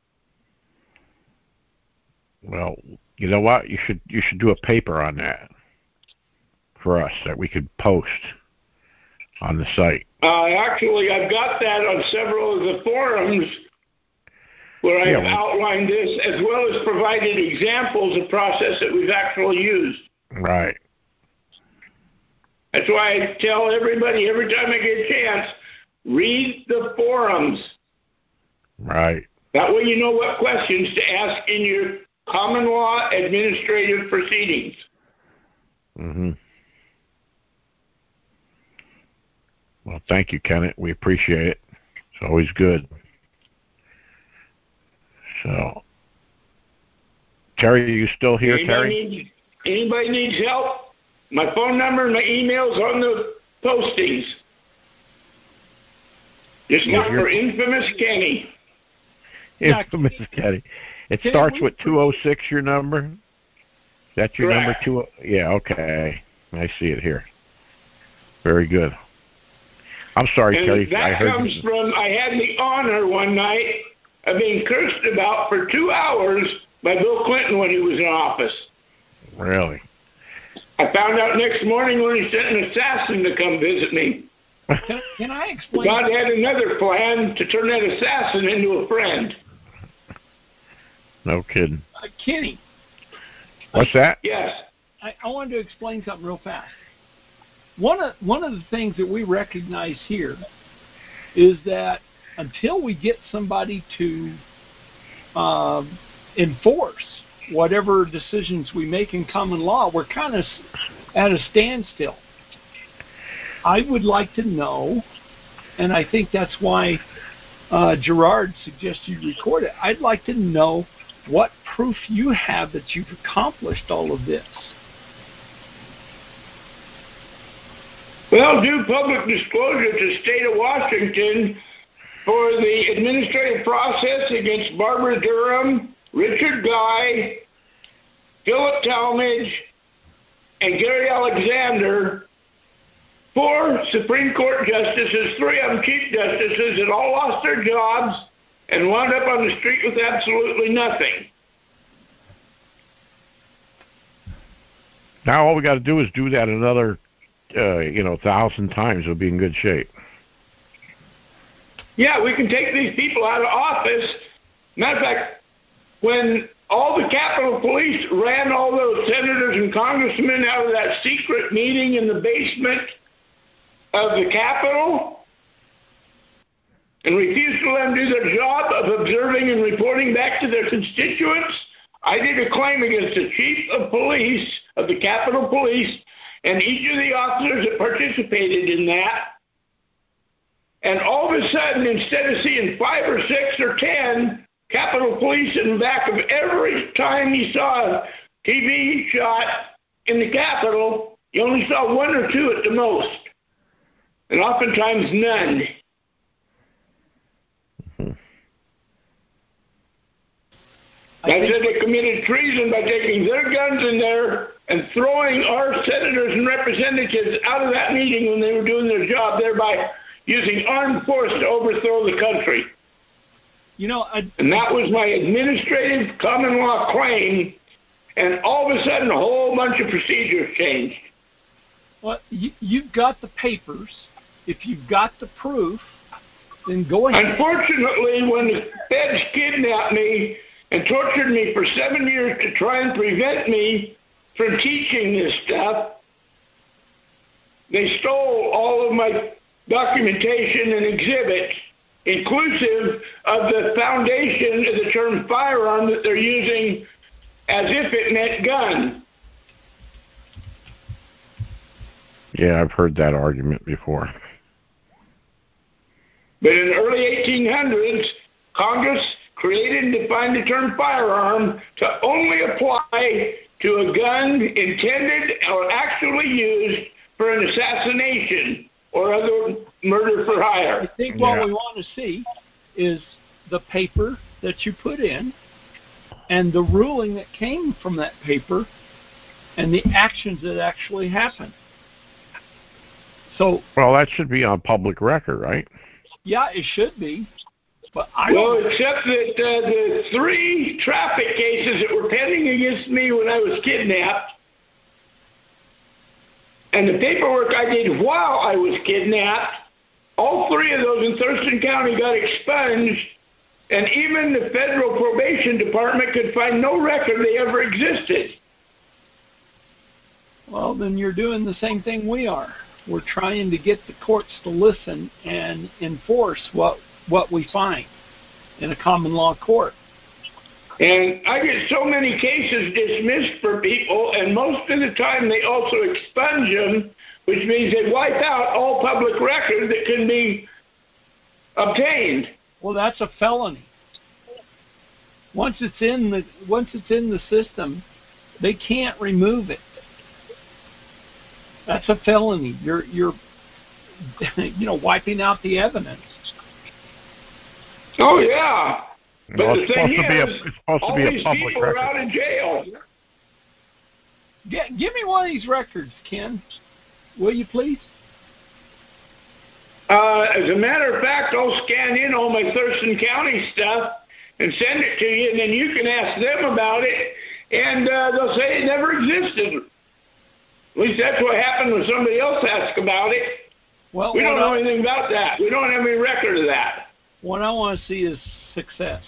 Well, you know what? You should do a paper on that for us that we could post on the site. Actually, I've got that on several of the forums where I've outlined this, as well as provided examples of process that we've actually used. Right. That's why I tell everybody every time I get a chance, read the forums. Right. That way you know what questions to ask in your common law administrative proceedings. Mm-hmm. Well, thank you, Kenneth. We appreciate it. It's always good. So, Terry, are you still here, Terry? Anybody needs help? My phone number and my email's on the postings. Just look for Infamous Kenny. Infamous Kenny. It starts with 206, your number? Is that your number? Yeah, okay. I see it here. Very good. I'm sorry, and Terry. That comes from, I had the honor one night of being cursed about for 2 hours by Bill Clinton when he was in office. Really? I found out next morning when he sent an assassin to come visit me. Can I explain? God had another plan to turn that assassin into a friend. No kidding. Kenny. What's that? Yes. I wanted to explain something real fast. One of the things that we recognize here is that until we get somebody to enforce whatever decisions we make in common law, we're kind of at a standstill. I would like to know, and I think that's why Gerard suggests you record it, I'd like to know what proof you have that you've accomplished all of this. Well, due public disclosure to the state of Washington for the administrative process against Barbara Durham, Richard Guy, Philip Talmadge, and Gary Alexander, 4 Supreme Court justices, 3 of them Chief Justices, that all lost their jobs and wound up on the street with absolutely nothing. Now all we got to do is do that another 1,000 times. We'll be in good shape. Yeah, we can take these people out of office. Matter of fact, when all the Capitol Police ran all those senators and congressmen out of that secret meeting in the basement of the Capitol and refused to let them do their job of observing and reporting back to their constituents, I did a claim against the chief of police of the Capitol Police and each of the officers that participated in that. And all of a sudden, instead of seeing 5 or 6 or 10 Capitol Police in the back of every time you saw a TV shot in the Capitol, you only saw 1 or 2 at the most. And oftentimes none. I said they committed treason by taking their guns in there and throwing our senators and representatives out of that meeting when they were doing their job, thereby using armed force to overthrow the country. And that was my administrative common law claim, and all of a sudden a whole bunch of procedures changed. Well, you've got the papers. If you've got the proof, then go ahead. Unfortunately, when the feds kidnapped me and tortured me for 7 years to try and prevent me from teaching this stuff, they stole all of my documentation and exhibits, inclusive of the foundation of the term firearm that they're using as if it meant gun. Yeah, I've heard that argument before. But in the early 1800s, Congress created and defined the term firearm to only apply to a gun intended or actually used for an assassination or other murder for hire. I think what we want to see is the paper that you put in and the ruling that came from that paper and the actions that actually happened. So, well, that should be on public record, right? Yeah, it should be. But except that the 3 traffic cases that were pending against me when I was kidnapped, and the paperwork I did while I was kidnapped, all 3 of those in Thurston County got expunged, and even the federal probation department could find no record they ever existed. Well, then you're doing the same thing we are. We're trying to get the courts to listen and enforce what we find in a common law court. And I get so many cases dismissed for people, and most of the time they also expunge them, which means they wipe out all public record that can be obtained. Well, that's a felony. Once it's in the system, they can't remove it. That's a felony. You're wiping out the evidence. Oh yeah. But well, the thing is, it's supposed to be a public people record. are out of jail. Give me one of these records, Ken. Will you please? As a matter of fact, I'll scan in all my Thurston County stuff and send it to you, and then you can ask them about it, and they'll say it never existed. At least that's what happened when somebody else asked about it. Well, we don't know anything about that. We don't have any record of that. What I want to see is success.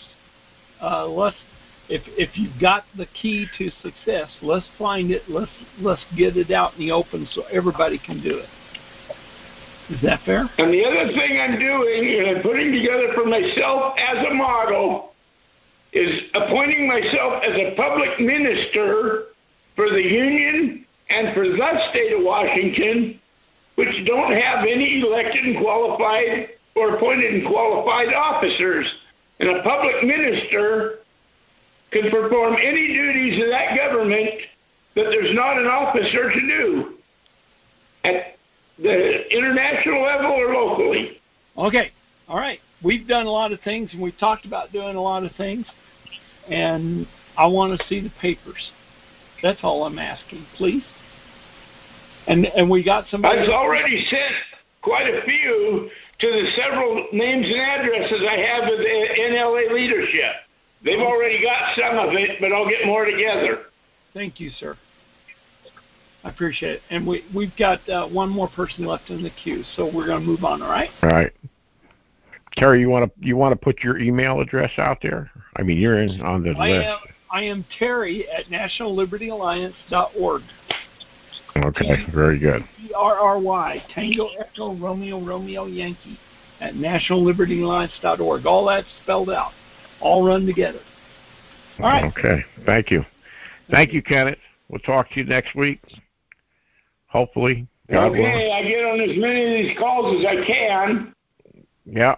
If you've got the key to success, let's find it. Let's get it out in the open so everybody can do it. Is that fair? And the other thing I'm doing, and I'm putting together for myself as a model, is appointing myself as a public minister for the union and for the state of Washington, which don't have any elected and qualified or appointed and qualified officers. And a public minister can perform any duties of that government that there's not an officer to do at the international level or locally. Okay. All right. We've done a lot of things, and we've talked about doing a lot of things, and I want to see the papers. That's all I'm asking, please. And we got somebody. I've already sent quite a few to the several names and addresses I have with the NLA leadership. They've already got some of it, but I'll get more together. Thank you, sir. I appreciate it. And we've got one more person left in the queue, so we're going to move on, all right? All right. Terry, you want to put your email address out there? I mean, you're in on the list. I am Terry at nationallibertyalliance.org. Okay, very good. TRRY, Tango Echo Romeo Yankee, at nationallibertyalliance.org. All that's spelled out, all run together. All right. Okay, thank you. Thank you, Kenneth. We'll talk to you next week. Hopefully. God willing. Okay, I get on as many of these calls as I can. Yeah.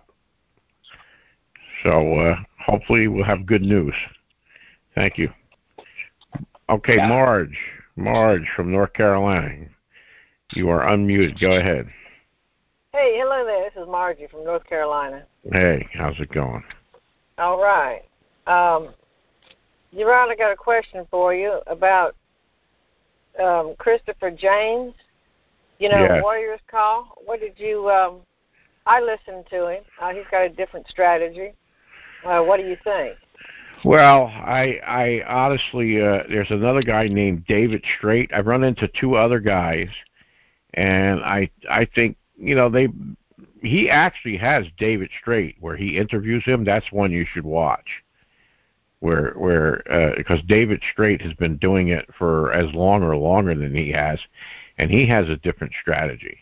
So hopefully we'll have good news. Thank you. Okay, yeah. Marge from North Carolina. You are unmuted. Go ahead. Hey, hello there. This is Margie from North Carolina. Hey, how's it going? All right. Your Honor, I got a question for you about Christopher James. You know, yes. Warriors Call. What did you? I listened to him. He's got a different strategy. What do you think? Well, I honestly, there's another guy named David Straight. I've run into two other guys, and I think, he actually has David Straight where he interviews him. That's one you should watch. Because David Straight has been doing it for as long or longer than he has, and he has a different strategy.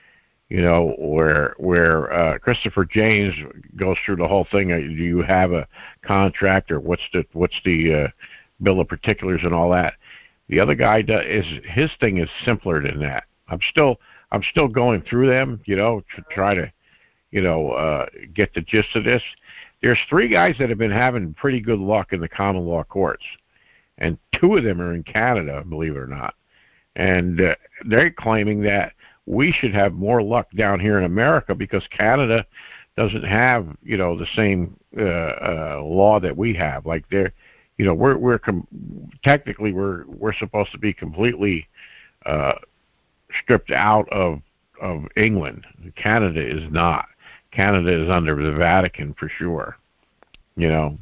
Where Christopher James goes through the whole thing. Do you have a contract, or what's the bill of particulars and all that? The other guy his thing is simpler than that. I'm still going through them, to try to, get the gist of this. There's three guys that have been having pretty good luck in the common law courts, and two of them are in Canada, believe it or not. And they're claiming that we should have more luck down here in America because Canada doesn't have, the same law that we have. Like technically we're supposed to be completely stripped out of England. Canada is not. Canada is under the Vatican for sure. Oh,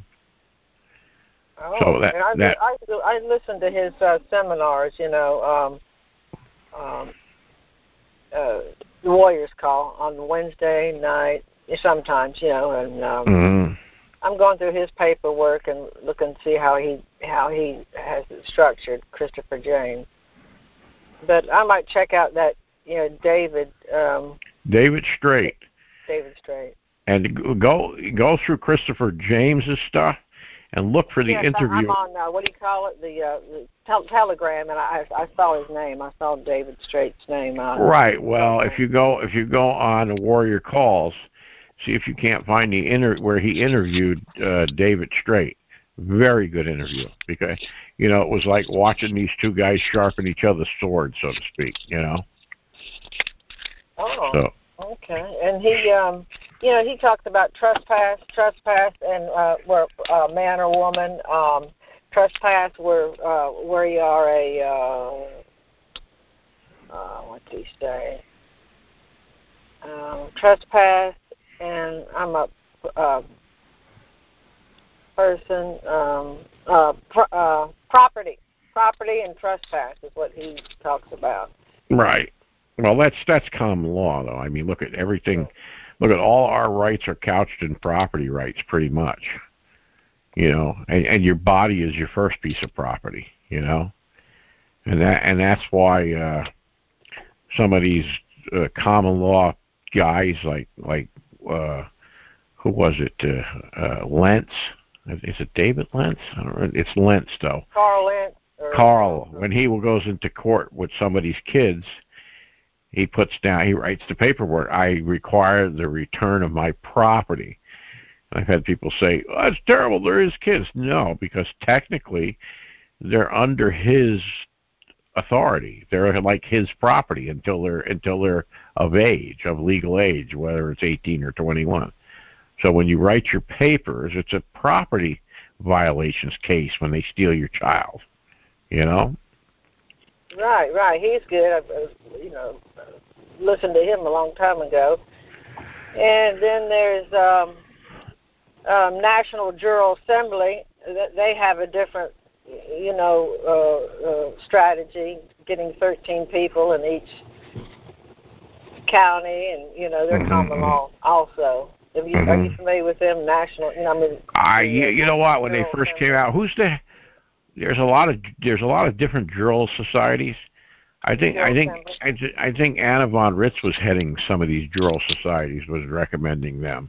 so I listened to his seminars. The Warriors Call on Wednesday night sometimes, and I'm going through his paperwork and looking to see how he has it structured, Christopher James. But I might check out that David Straight. David Straight. And go through Christopher James's stuff and look for the interview. I'm on what do you call it? The Telegram, and I saw his name. I saw David Straight's name. Right. Well, if you go on the Warrior Calls, see if you can't find where he interviewed David Straight. Very good interview, because it was like watching these two guys sharpen each other's swords, so to speak. Oh. So. Okay, and he talks about trespass, and where man or woman trespass, where you are a what do you say? Trespass, and I'm a person. Property and trespass is what he talks about. Right. Well, that's common law, though. I mean, look at everything. Look at all our rights are couched in property rights, pretty much. And your body is your first piece of property. And that's why some of these common law guys, like who was it? Lentz. Is it David Lentz? I don't know. It's Lentz, though. Carl Lentz. Carl, when he goes into court with somebody's kids, he writes the paperwork, I require the return of my property. And I've had people say, oh, that's terrible, they're his kids. No, because technically they're under his authority. They're like his property until they're of age, of legal age, whether it's 18 or 21. So when you write your papers, it's a property violations case when they steal your child. Right. He's good. I've listened to him a long time ago. And then there's National Jural Assembly. They have a different, strategy, getting 13 people in each county, and they're common law also. Are you familiar with them? National, you know what? When they first came out, there's a lot of different Jural societies. I think Anna von Ritz was heading some of these Jural societies, was recommending them.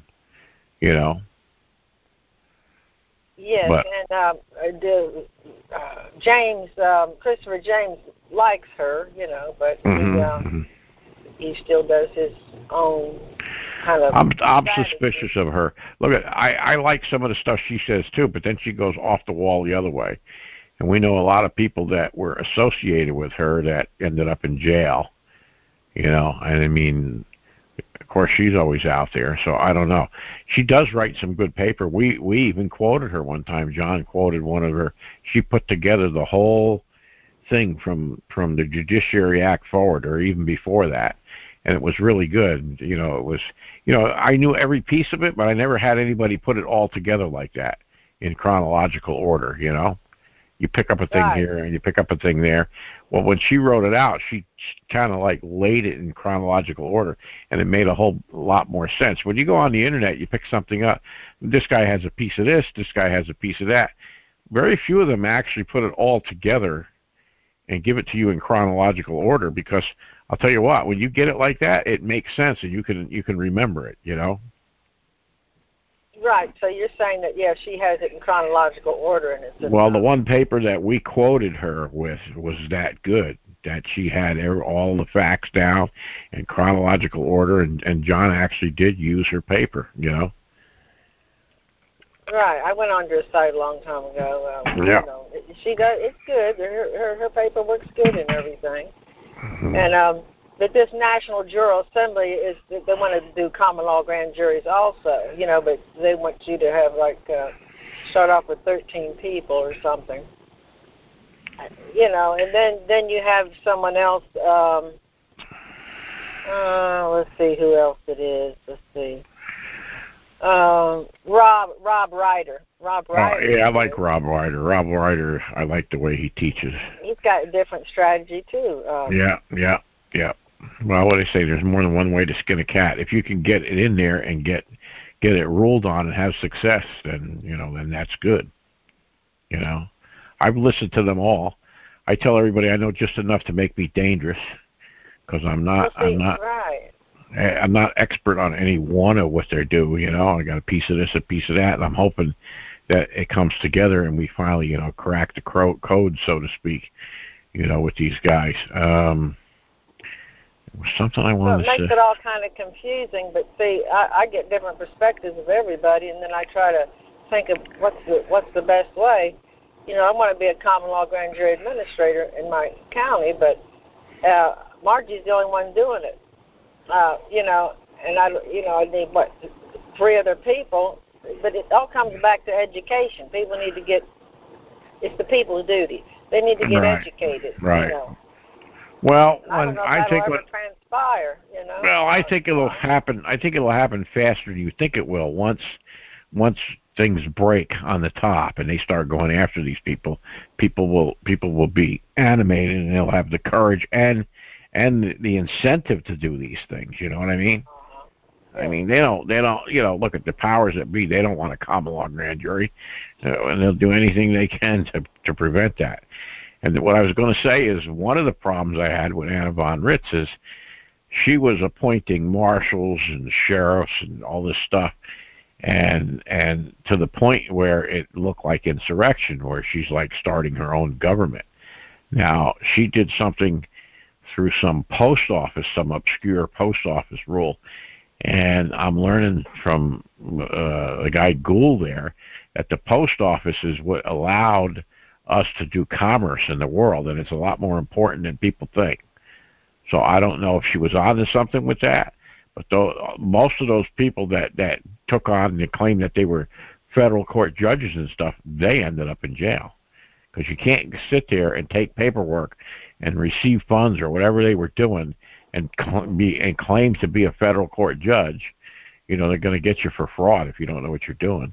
Yes, but, and James, Christopher James likes her, but he still does his own kind of. I'm suspicious of her. Look, I like some of the stuff she says too, but then she goes off the wall the other way. And we know a lot of people that were associated with her that ended up in jail, and I mean, of course, she's always out there, so I don't know. She does write some good paper. We even quoted her one time. John quoted one of her. She put together the whole thing from the Judiciary Act forward, or even before that, and it was really good. You know, it was, you know, I knew every piece of it, but I never had anybody put it all together like that in chronological order. You know, you pick up a thing here and you pick up a thing there. Well, when she wrote it out, she kind of like laid it in chronological order, and it made a whole lot more sense. When you go on the internet, you pick something up. This guy has a piece of this. This guy has a piece of that. Very few of them actually put it all together and give it to you in chronological order, because I'll tell you what, when you get it like that, it makes sense, and you can remember it, you know? Right, so you're saying that, yeah, she has it in chronological order. And it's well, the one paper that we quoted her with was that good, that she had all the facts down in chronological order, and John actually did use her paper, you know? Right, I went on her site a long time ago. Yeah. You know, she does. It's good. Her paper works good and everything. Mm-hmm. And but this National Jural Assembly is, they want to do common law grand juries also. You know, but they want you to have like start off with 13 people or something. You know, and then you have someone else. Let's see who else it is. Let's see. Rob Ryder. Rob Ryder. Oh, yeah, I like Rob Ryder. Rob Ryder, I like the way he teaches. He's got a different strategy too. Yeah. Well, what do they say? There's more than one way to skin a cat. If you can get it in there and get it ruled on and have success, then then that's good. You know, I've listened to them all. I tell everybody I know just enough to make me dangerous, because I'm not. Right. I'm not expert on any one of what they do, you know. I got a piece of this, a piece of that, and I'm hoping that it comes together and we finally, crack the code, so to speak, with these guys. Something I wanted to say. It makes it all kind of confusing, but see, I get different perspectives of everybody, and then I try to think of what's the best way. I want to be a common law grand jury administrator in my county, but Margie's the only one doing it. And I need 3 other people, but it all comes back to education. People need to it's the people's duty. They need to get educated. Right. Well, I think it'll transpire. Well, I think it'll happen. I think it'll happen faster than you think it will. Once things break on the top and they start going after these people will be animated, and they'll have the courage and the incentive to do these things. You know what I mean? I mean, they don't, look at the powers that be. They don't want a common law grand jury, and they'll do anything they can to prevent that. And what I was going to say is, one of the problems I had with Anna von Ritz is she was appointing marshals and sheriffs and all this stuff, and to the point where it looked like insurrection, where she's like starting her own government. Now, she did something through some post office, some obscure post office rule, and I'm learning from the guy Gould there that the post office is what allowed us to do commerce in the world, and it's a lot more important than people think. So I don't know if she was onto something with that, but most of those people that took on the claim that they were federal court judges and stuff, they ended up in jail, because you can't sit there and take paperwork and receive funds or whatever they were doing and claim to be a federal court judge. They're going to get you for fraud if you don't know what you're doing.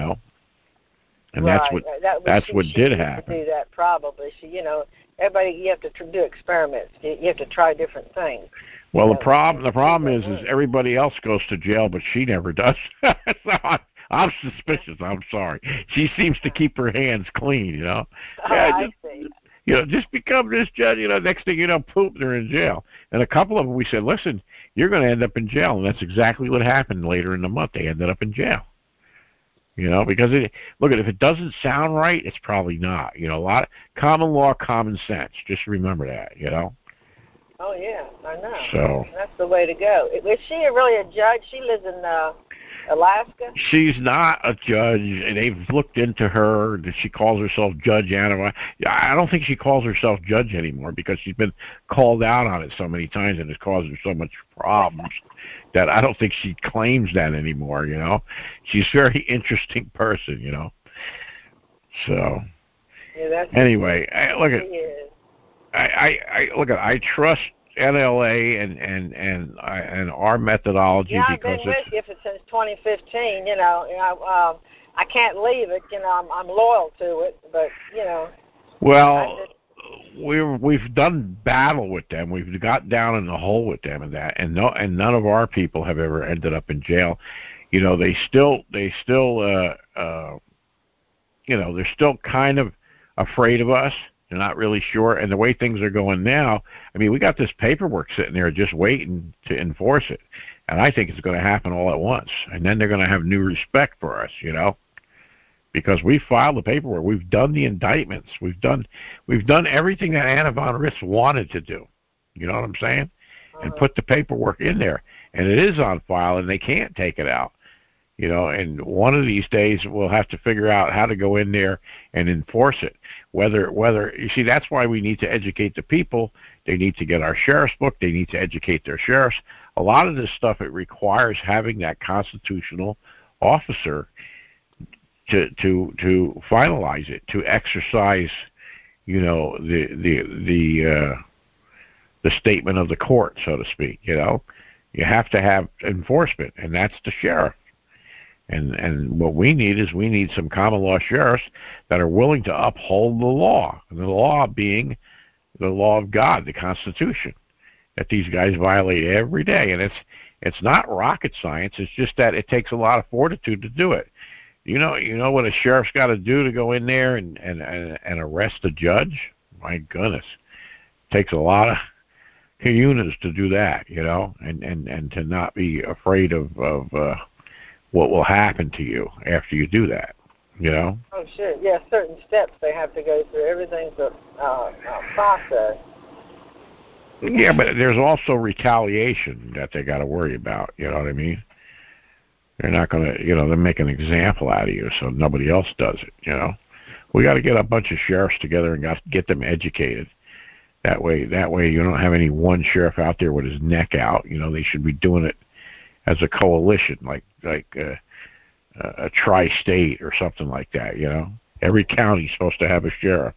And right. that's what did happen. Do that probably. Everybody, you have to do experiments. You have to try different things. Well, the problem is everybody else goes to jail, but she never does. So I'm suspicious. I'm sorry. She seems to keep her hands clean. Yeah, I see. Just become this judge. Next thing you know, poop, they're in jail. And a couple of them, we said, listen, you're going to end up in jail, and that's exactly what happened later in the month. They ended up in jail. Because if it doesn't sound right, it's probably not. A lot of common law, common sense. Just remember that. Oh yeah, I know. So that's the way to go. Is she really a judge? She lives in Alaska. She's not a judge. They've looked into her. She calls herself Judge Anna. I don't think she calls herself judge anymore, because she's been called out on it so many times, and it's caused her so much problems that I don't think she claims that anymore. She's a very interesting person. So yeah, anyway, I trust NLA and our methodology Yeah, I've because been with you since 2015. I can't leave it. I'm loyal to it, but well, we've done battle with them. We've got down in the hole with them and none of our people have ever ended up in jail. They still they're still kind of afraid of us. They're not really sure. And the way things are going now, I mean, we got this paperwork sitting there just waiting to enforce it. And I think it's going to happen all at once. And then they're going to have new respect for us, because we filed the paperwork. We've done the indictments. We've done everything that Anna von Ritz wanted to do. You know what I'm saying? And put the paperwork in there. And it is on file, and they can't take it out. And one of these days we'll have to figure out how to go in there and enforce it. Whether you see, that's why we need to educate the people. They need to get our sheriff's book. They need to educate their sheriffs. A lot of this stuff, it requires having that constitutional officer to finalize it, to exercise, the statement of the court, so to speak. You have to have enforcement, and that's the sheriff. And what we need some common law sheriffs that are willing to uphold the law, and the law being the law of God, the Constitution, that these guys violate every day. And it's not rocket science. It's just that it takes a lot of fortitude to do it. You know what a sheriff's got to do to go in there and arrest a judge? My goodness, it takes a lot of units to do that. And to not be afraid of what will happen to you after you do that, Oh, sure. Yeah, certain steps they have to go through. Everything's a process. Yeah, but there's also retaliation that they got to worry about. You know what I mean? They're not going to, they make an example out of you so nobody else does it, We got to get a bunch of sheriffs together and get them educated. That way you don't have any one sheriff out there with his neck out. They should be doing it as a coalition, like a tri-state or something like that. Every county's supposed to have a sheriff.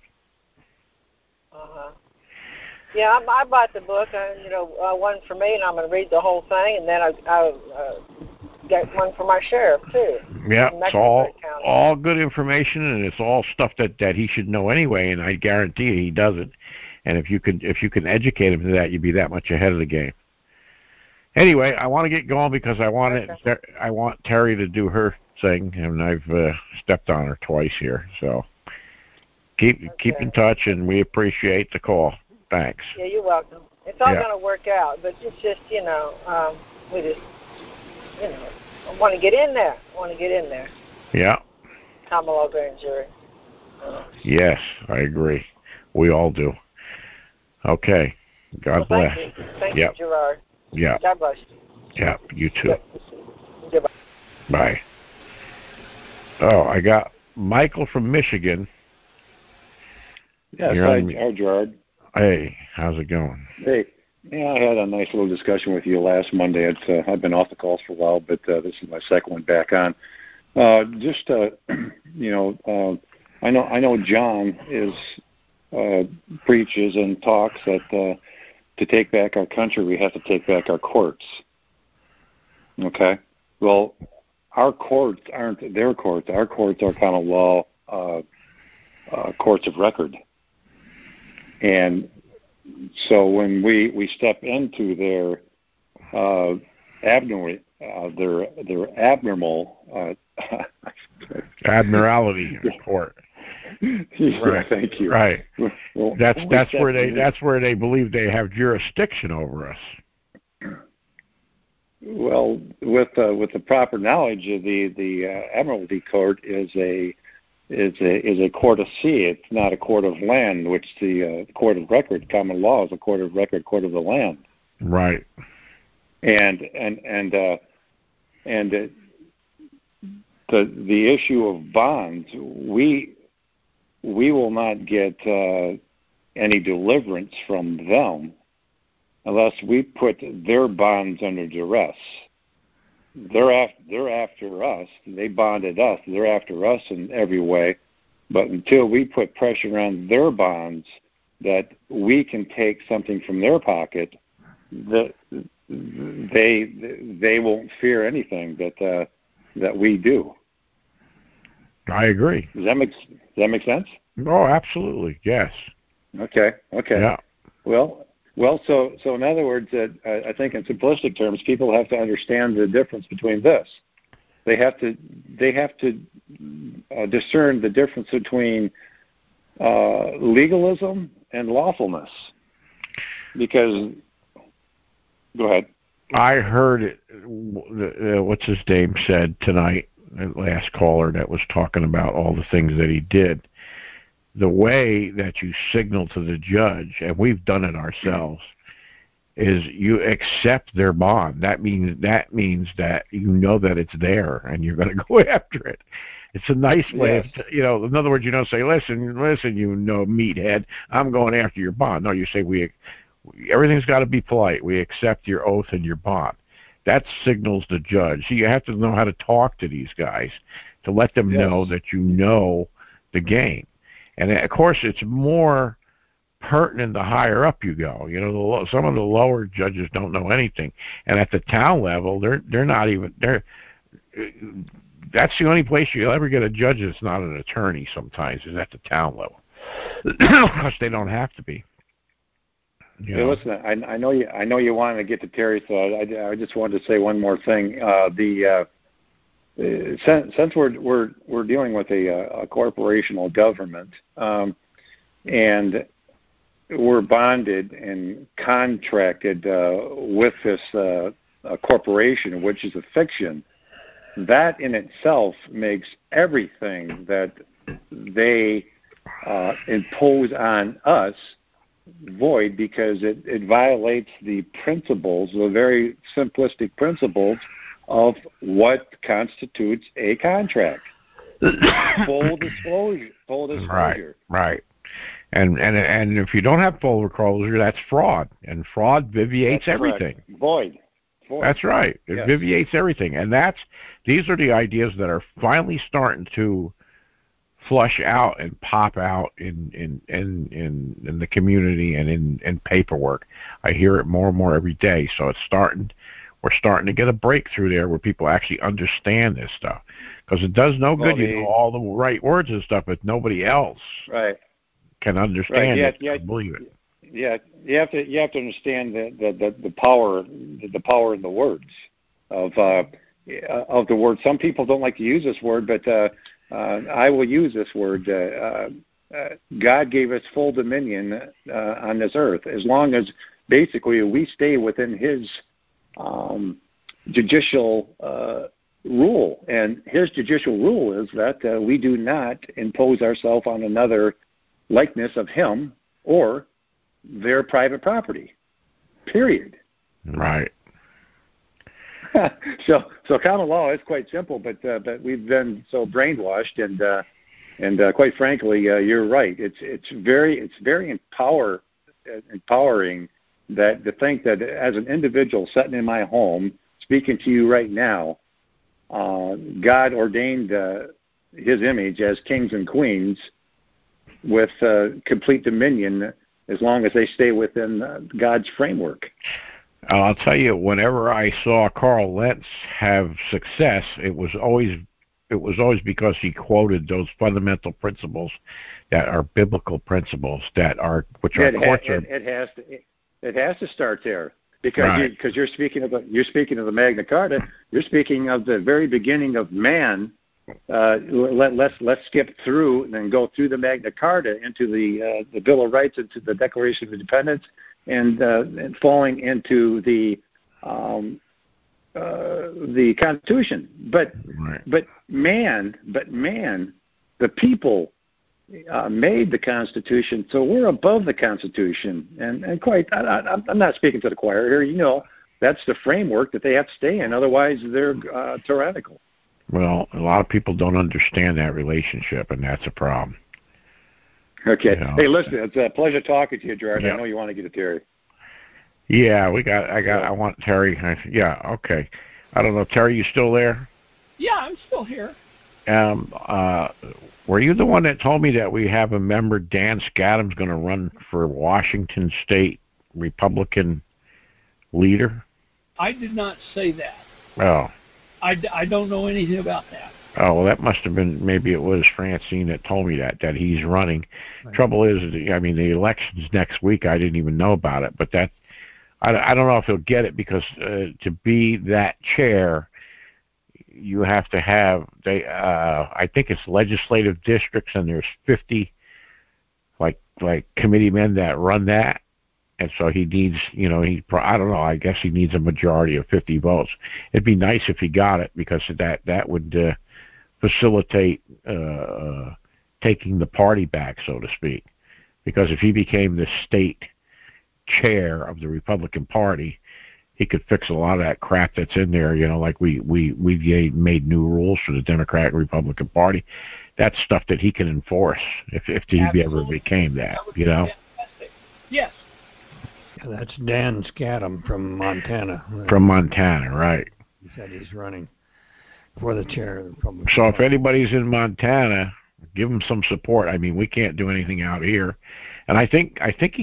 Yeah, I bought the book, one for me, and I'm going to read the whole thing, and then I get one for my sheriff too. Yeah, it's all good information, and it's all stuff that he should know anyway. And I guarantee you he doesn't. And if you can educate him to that, you'd be that much ahead of the game. Anyway, I want to get going because I want Terry to do her thing, and I've stepped on her twice here. So keep in touch, and we appreciate the call. Thanks. Yeah, you're welcome. It's all going to work out, but it's just we just I want to get in there. Yeah. Common law grand jury. Yes, I agree. We all do. Okay. God bless. Thank you, Gerard. Yeah. God bless you. Yeah, you too. Goodbye. Bye. Oh, I got Michael from Michigan. Yes, hi, Gerard. Hey, how's it going? Hey, yeah, I had a nice little discussion with you last Monday. I've been off the calls for a while, but this is my second one back on. I know John preaches and talks that to take back our country, we have to take back our courts. Okay? Well, our courts aren't their courts. Our courts are common law courts of record. And so when we step into their abnormal admiralty court. Yeah, right. Thank you. Right. Well, that's where they believe they have jurisdiction over us. Well, with the proper knowledge, the Admiralty Court is a court of sea. It's not a court of land, which the court of record, common law, is a court of record, court of the land. Right. And the issue of bonds, we will not get any deliverance from them unless we put their bonds under duress. They're after us. They bonded us. They're after us in every way. But until we put pressure on their bonds that we can take something from their pocket they won't fear anything that we do. I agree. Does that make sense? Oh, absolutely. Yes. Okay. Yeah. Well. So in other words, I think in simplistic terms, people have to understand the difference between this. They have to discern the difference between legalism and lawfulness. Because, go ahead. I heard it, what's his name said tonight, the last caller that was talking about all the things that he did. The way that you signal to the judge, and we've done it ourselves, is you accept their bond. That means that you know that it's there and you're going to go after it. It's a nice way of, in other words, you don't say, listen, you meathead, I'm going after your bond. No, you say, everything's got to be polite. We accept your oath and your bond. That signals the judge. So you have to know how to talk to these guys to let them know that you know the game. And of course, it's more pertinent the higher up you go. Some of the lower judges don't know anything, and at the town level, they're not even there. That's the only place you'll ever get a judge that's not an attorney. Sometimes is at the town level, because they don't have to be. Hey, listen, I know you wanted to get to Terry, so I just wanted to say one more thing. Since we're dealing with a corporational government, and we're bonded and contracted with this corporation, which is a fiction, that in itself makes everything that they impose on us void, because it violates the principles, the very simplistic principles of what constitutes a contract. Full disclosure. Right. And if you don't have full disclosure, that's fraud, and fraud vitiates everything. Correct. Void. That's right. It vitiates everything, and these are the ideas that are finally starting to flush out and pop out in the community and in paperwork. I hear it more and more every day. So we're starting to get a breakthrough there where people actually understand this stuff, because it does no good you know all the right words and stuff, but nobody else can understand it. Believe it. Yeah, you have to understand the power in the words of the word. Some people don't like to use this word, but I will use this word. God gave us full dominion on this earth, as long as basically we stay within His judicial rule. And His judicial rule is that we do not impose ourselves on another likeness of Him or their private property. Period. Right. So common law is quite simple, but we've been so brainwashed, and quite frankly, you're right. It's very empowering that to think that as an individual sitting in my home speaking to you right now, God ordained His image as kings and queens with complete dominion, as long as they stay within God's framework. I'll tell you, whenever I saw Carl Lentz have success, it was always because he quoted those fundamental principles that are biblical principles which our courts are. It has to start there, because you're speaking of the Magna Carta. You're speaking of the very beginning of man. Let's skip through and then go through the Magna Carta into the Bill of Rights, into the Declaration of Independence, and falling into the Constitution. But man, the people made the Constitution, so we're above the Constitution. And I'm not speaking to the choir here. That's the framework that they have to stay in. Otherwise, they're tyrannical. Well, a lot of people don't understand that relationship, and that's a problem. Okay. Hey, listen, it's a pleasure talking to you, Gerard. Yep. I know you want to get to Terry. Yeah, I want Terry. Yeah, okay. I don't know, Terry, you still there? Yeah, I'm still here. Were you the one that told me that we have a member, Dan Scadam's going to run for Washington State Republican leader? I did not say that. Oh. I don't know anything about that. Oh, well, that must have been, maybe it was Francine that told me that he's running. Right. Trouble is, I mean, the election's next week. I didn't even know about it, but that, I don't know if he'll get it, because to be that chair, you have to have, I think it's legislative districts, and there's 50 like committee men that run that. And so he needs, I don't know, I guess he needs a majority of 50 votes. It'd be nice if he got it, because that would facilitate taking the party back, so to speak. Because if he became the state chair of the Republican Party, he could fix a lot of that crap that's in there, like we made new rules for the Democratic and Republican Party. That's stuff that he can enforce if he ever became that, Fantastic. Yes. That's Dan Scadam from Montana. Right? From Montana, right. He said he's running for the chair of the Republican So Party. if anybody's in Montana, give him some support. I mean, we can't do anything out here. And I think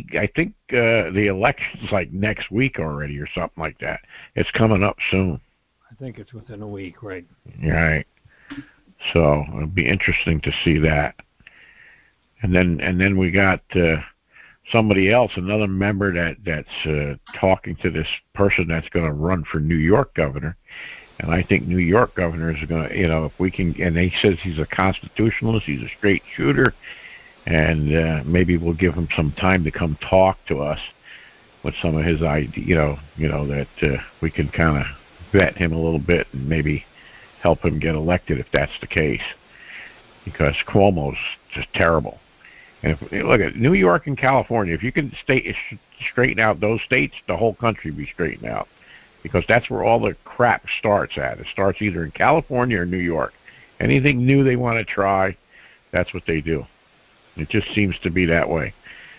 the election's like next week already or something like that. It's coming up soon. I think it's within a week, right? Right. So it'll be interesting to see that. And then we got somebody else, another member that's talking to this person that's going to run for New York governor. And I think New York governor is going to, if we can, and he says he's a constitutionalist, he's a straight shooter, and maybe we'll give him some time to come talk to us with some of his ideas, that we can kind of vet him a little bit and maybe help him get elected if that's the case, because Cuomo's just terrible. And look at New York and California. If you can straighten out those states, the whole country will be straightened out, because that's where all the crap starts at. It starts either in California or New York. Anything new they want to try, that's what they do. It just seems to be that way.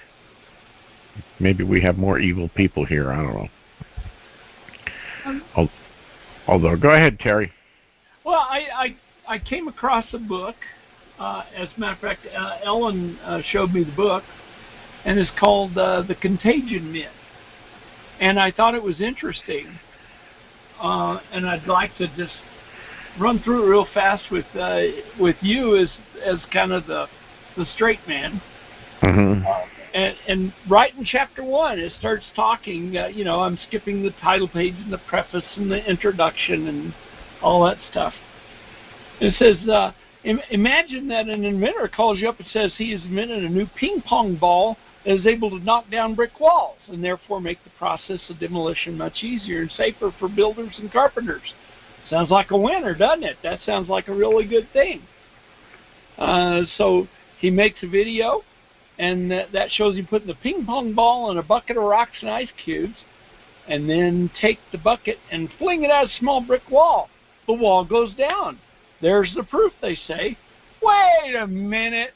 Maybe we have more evil people here. I don't know. Although, go ahead, Terry. Well, I came across a book. As a matter of fact, Ellen showed me the book, and it's called The Contagion Myth. And I thought it was interesting, and I'd like to just run through it real fast with you as kind of the straight man. Mm-hmm. And right in chapter 1, it starts talking, I'm skipping the title page and the preface and the introduction and all that stuff. It says, imagine that an inventor calls you up and says he has invented a new ping pong ball that is able to knock down brick walls and therefore make the process of demolition much easier and safer for builders and carpenters. Sounds like a winner, doesn't it? That sounds like a really good thing. So he makes a video, and that shows him putting the ping pong ball in a bucket of rocks and ice cubes, and then take the bucket and fling it at a small brick wall. The wall goes down. There's the proof, they say. Wait a minute.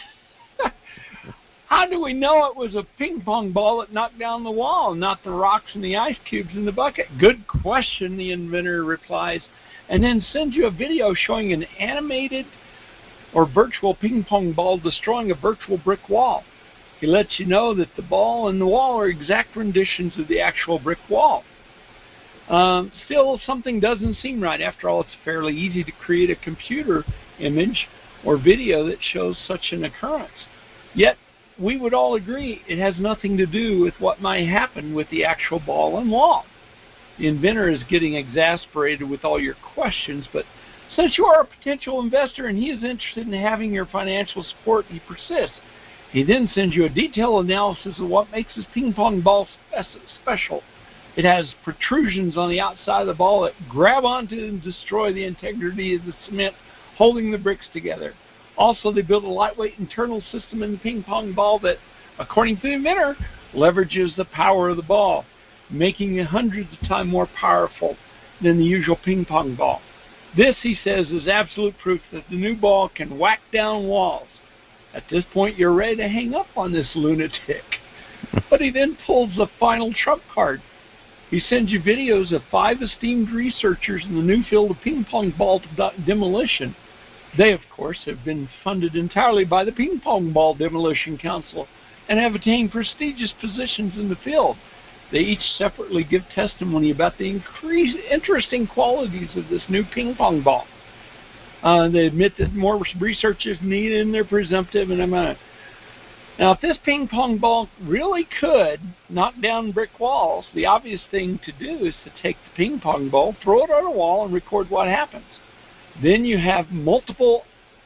How do we know it was a ping pong ball that knocked down the wall, not the rocks and the ice cubes in the bucket? Good question, the inventor replies, and then sends you a video showing an animated or virtual ping pong ball destroying a virtual brick wall. He lets you know that the ball and the wall are exact renditions of the actual brick wall. Still, something doesn't seem right. After all, it's fairly easy to create a computer image or video that shows such an occurrence. Yet, we would all agree it has nothing to do with what might happen with the actual ball and wall. The inventor is getting exasperated with all your questions, but since you are a potential investor and he is interested in having your financial support, he persists. He then sends you a detailed analysis of what makes his ping pong ball special. It has protrusions on the outside of the ball that grab onto and destroy the integrity of the cement holding the bricks together. Also, they built a lightweight internal system in the ping pong ball that, according to the inventor, leverages the power of the ball, making it hundreds of times more powerful than the usual ping pong ball. This, he says, is absolute proof that the new ball can whack down walls. At this point, you're ready to hang up on this lunatic. But he then pulls the final trump card. He sends you videos of 5 esteemed researchers in the new field of ping pong ball demolition. They, of course, have been funded entirely by the Ping Pong Ball Demolition Council and have attained prestigious positions in the field. They each separately give testimony about the interesting qualities of this new ping pong ball. They admit that more research is needed, and they're presumptive. And now, if this ping pong ball really could knock down brick walls, the obvious thing to do is to take the ping pong ball, throw it on a wall, and record what happens. Then you have multiple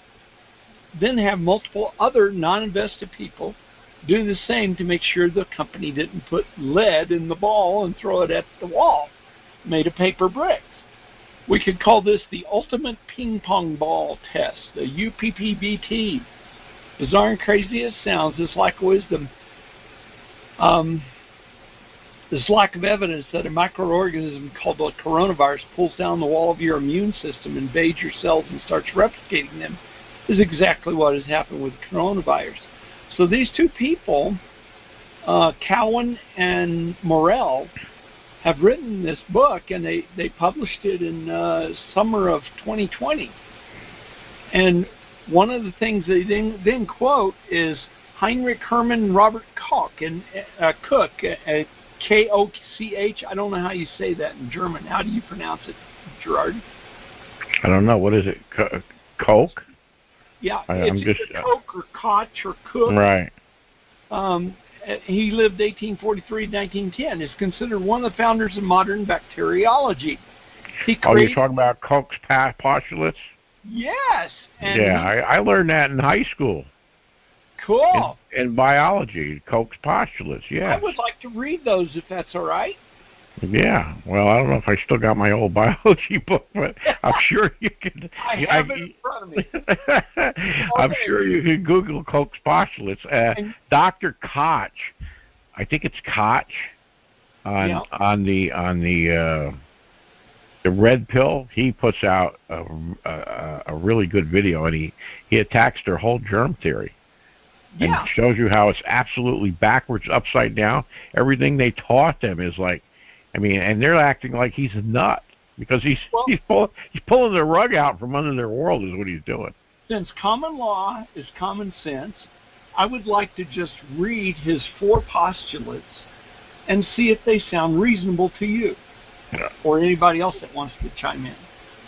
other non-invested people do the same to make sure the company didn't put lead in the ball and throw it at the wall, made of paper bricks. We could call this the ultimate ping pong ball test, the UPPBT. Bizarre and crazy as it sounds, this lack of wisdom, this lack of evidence that a microorganism called the coronavirus pulls down the wall of your immune system, invades your cells, and starts replicating them is exactly what has happened with coronavirus. So these two people, Cowan and Morell, have written this book, and they published it in summer of 2020. And one of the things they then quote is Heinrich Hermann Robert Koch, Cook, K-O-C-H. I don't know how you say that in German. How do you pronounce it, Gerard? I don't know. What is it? Coke? Yeah, it's either Koch or Koch or Cook. Right. He lived 1843 to 1910. Is considered one of the founders of modern bacteriology. You're talking about Koch's postulates? Yes. And I learned that in high school. Cool. In biology, Koch's postulates, yes. I would like to read those if that's all right. Yeah. Well, I don't know if I still got my old biology book, but I'm sure you can. I have it in front of me. I'm sure you can Google Koch's postulates. Dr. Koch, I think it's Koch, on the red pill. He puts out a really good video, and he attacks their whole germ theory. Yeah. And shows you how it's absolutely backwards, upside down. Everything they taught them is like, and they're acting like he's a nut because he's pulling the rug out from under their world is what he's doing. Since common law is common sense, I would like to just read his 4 postulates and see if they sound reasonable to you or anybody else that wants to chime in.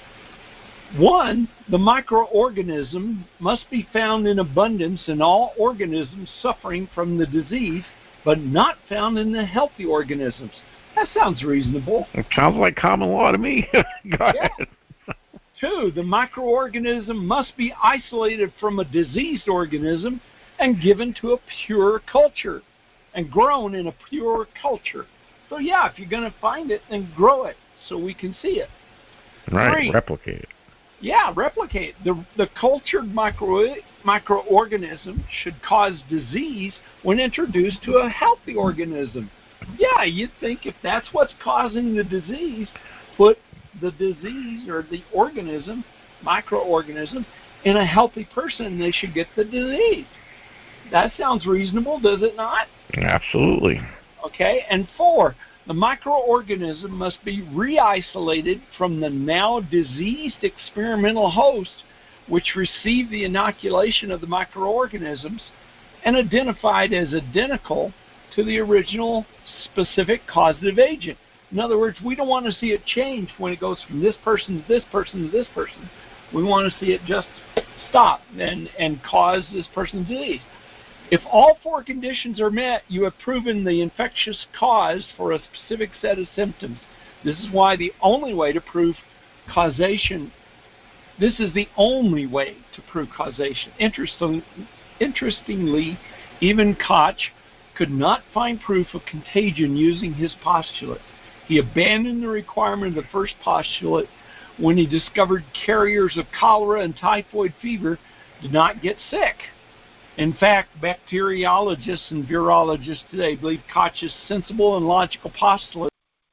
1, the microorganism must be found in abundance in all organisms suffering from the disease, but not found in the healthy organisms. That sounds reasonable. It sounds like common law to me. Go ahead. 2, the microorganism must be isolated from a diseased organism and given to a pure culture and grown in a pure culture. So, if you're going to find it, then grow it so we can see it. Right, 3, replicate it. Yeah, replicate. The cultured microorganism should cause disease when introduced to a healthy organism. Yeah, you'd think if that's what's causing the disease, put the disease or the organism, microorganism, in a healthy person, they should get the disease. That sounds reasonable, does it not? Absolutely. Okay, and 4, the microorganism must be re-isolated from the now diseased experimental host, which received the inoculation of the microorganisms and identified as identical to the original specific causative agent. In other words, we don't want to see it change when it goes from this person to this person to this person. We want to see it just stop and cause this person's disease. If all 4 conditions are met, you have proven the infectious cause for a specific set of symptoms. This is why the only way to prove causation, this is the only way to prove causation. Interestingly, even Koch could not find proof of contagion using his postulate. He abandoned the requirement of the first postulate when he discovered carriers of cholera and typhoid fever did not get sick. In fact, bacteriologists and virologists today believe Koch's sensible and logical postulate.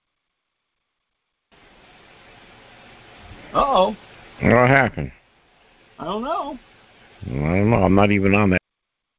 Uh-oh. What happened? I don't know. I'm not even on that.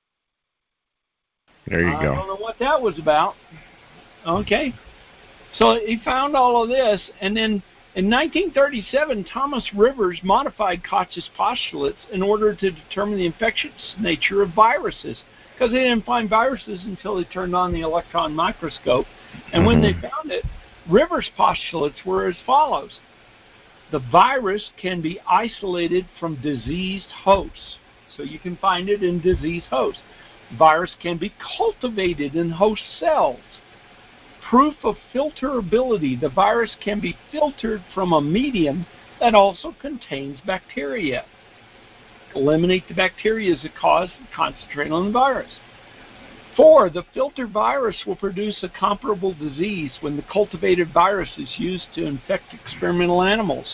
There you go. I don't know what that was about. Okay. So he found all of this, and then in 1937, Thomas Rivers modified Koch's postulates in order to determine the infectious nature of viruses. because they didn't find viruses until they turned on the electron microscope. And when they found it, Rivers' postulates were as follows. The virus can be isolated from diseased hosts. So you can find it in diseased hosts. Virus can be cultivated in host cells. Proof of filterability. The virus can be filtered from a medium that also contains bacteria. Eliminate the bacteria as a cause and concentrate on the virus. 4, the filtered virus will produce a comparable disease when the cultivated virus is used to infect experimental animals.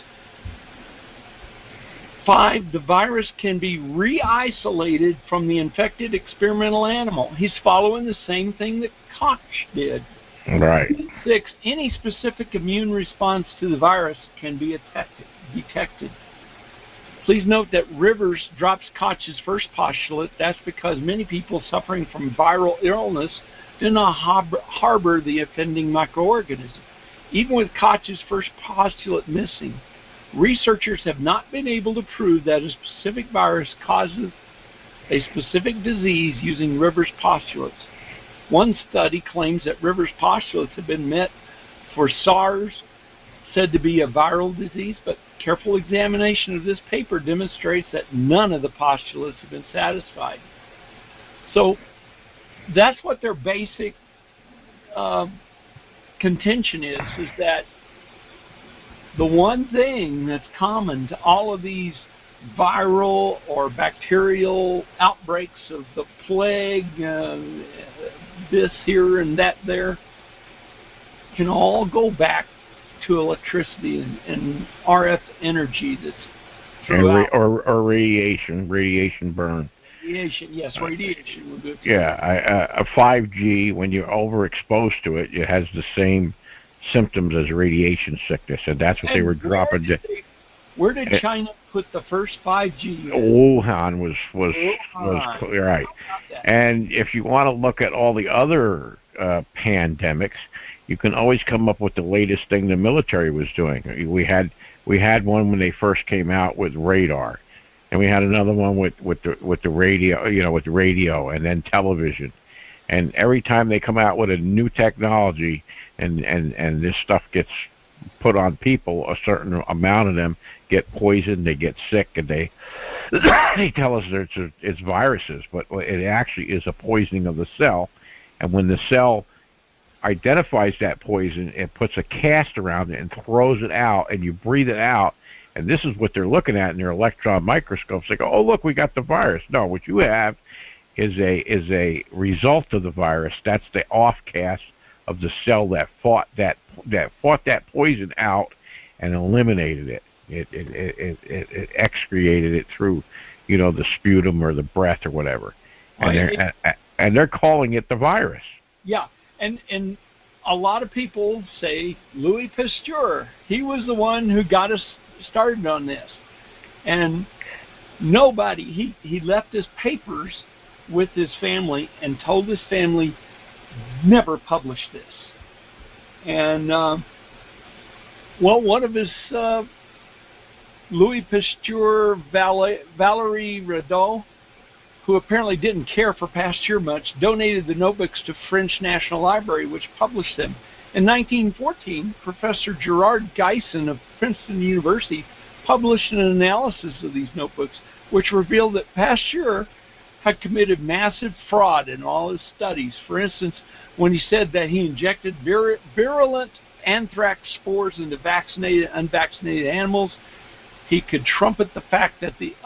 5, the virus can be re-isolated from the infected experimental animal. He's following the same thing that Koch did. Right. 6, any specific immune response to the virus can be detected. Please note that Rivers drops Koch's first postulate. That's because many people suffering from viral illness do not harbor the offending microorganism. Even with Koch's first postulate missing, researchers have not been able to prove that a specific virus causes a specific disease using Rivers' postulates. One study claims that Rivers' postulates have been met for SARS, said to be a viral disease, but careful examination of this paper demonstrates that none of the postulates have been satisfied. So that's what their basic contention is that the one thing that's common to all of these viral or bacterial outbreaks of the plague, this here and that there, can all go back to electricity and RF energy that's throughout. Or radiation burn. Radiation, yes, radiation will do it. Yeah, a 5G, when you're overexposed to it, it has the same symptoms as radiation sickness, and that's what they were dropping. Where did China put the first 5G? Wuhan was right. And if you want to look at all the other pandemics, you can always come up with the latest thing the military was doing. We had one when they first came out with radar, and we had another one with the radio, and then television. And every time they come out with a new technology, and this stuff gets put on people, a certain amount of them get poisoned, they get sick, and they tell us it's viruses, but it actually is a poisoning of the cell. And when the cell identifies that poison, it puts a cast around it and throws it out, and you breathe it out. And this is what they're looking at in their electron microscopes. They go, "Oh, look, we got the virus." No, what you have is a result of the virus. That's the off cast of the cell that fought that poison out and eliminated it. It excreted it through, the sputum or the breath or whatever. And they're calling it the virus. Yeah, and a lot of people say Louis Pasteur, he was the one who got us started on this. And nobody, he left his papers with his family and told his family, never publish this. And, one of his, Louis Pasteur, Valerie Radeau, who apparently didn't care for Pasteur much, donated the notebooks to French National Library, which published them. In 1914, Professor Gerard Geisen of Princeton University published an analysis of these notebooks, which revealed that Pasteur had committed massive fraud in all his studies. For instance, when he said that he injected virulent anthrax spores into vaccinated and unvaccinated animals, he could trumpet the fact that the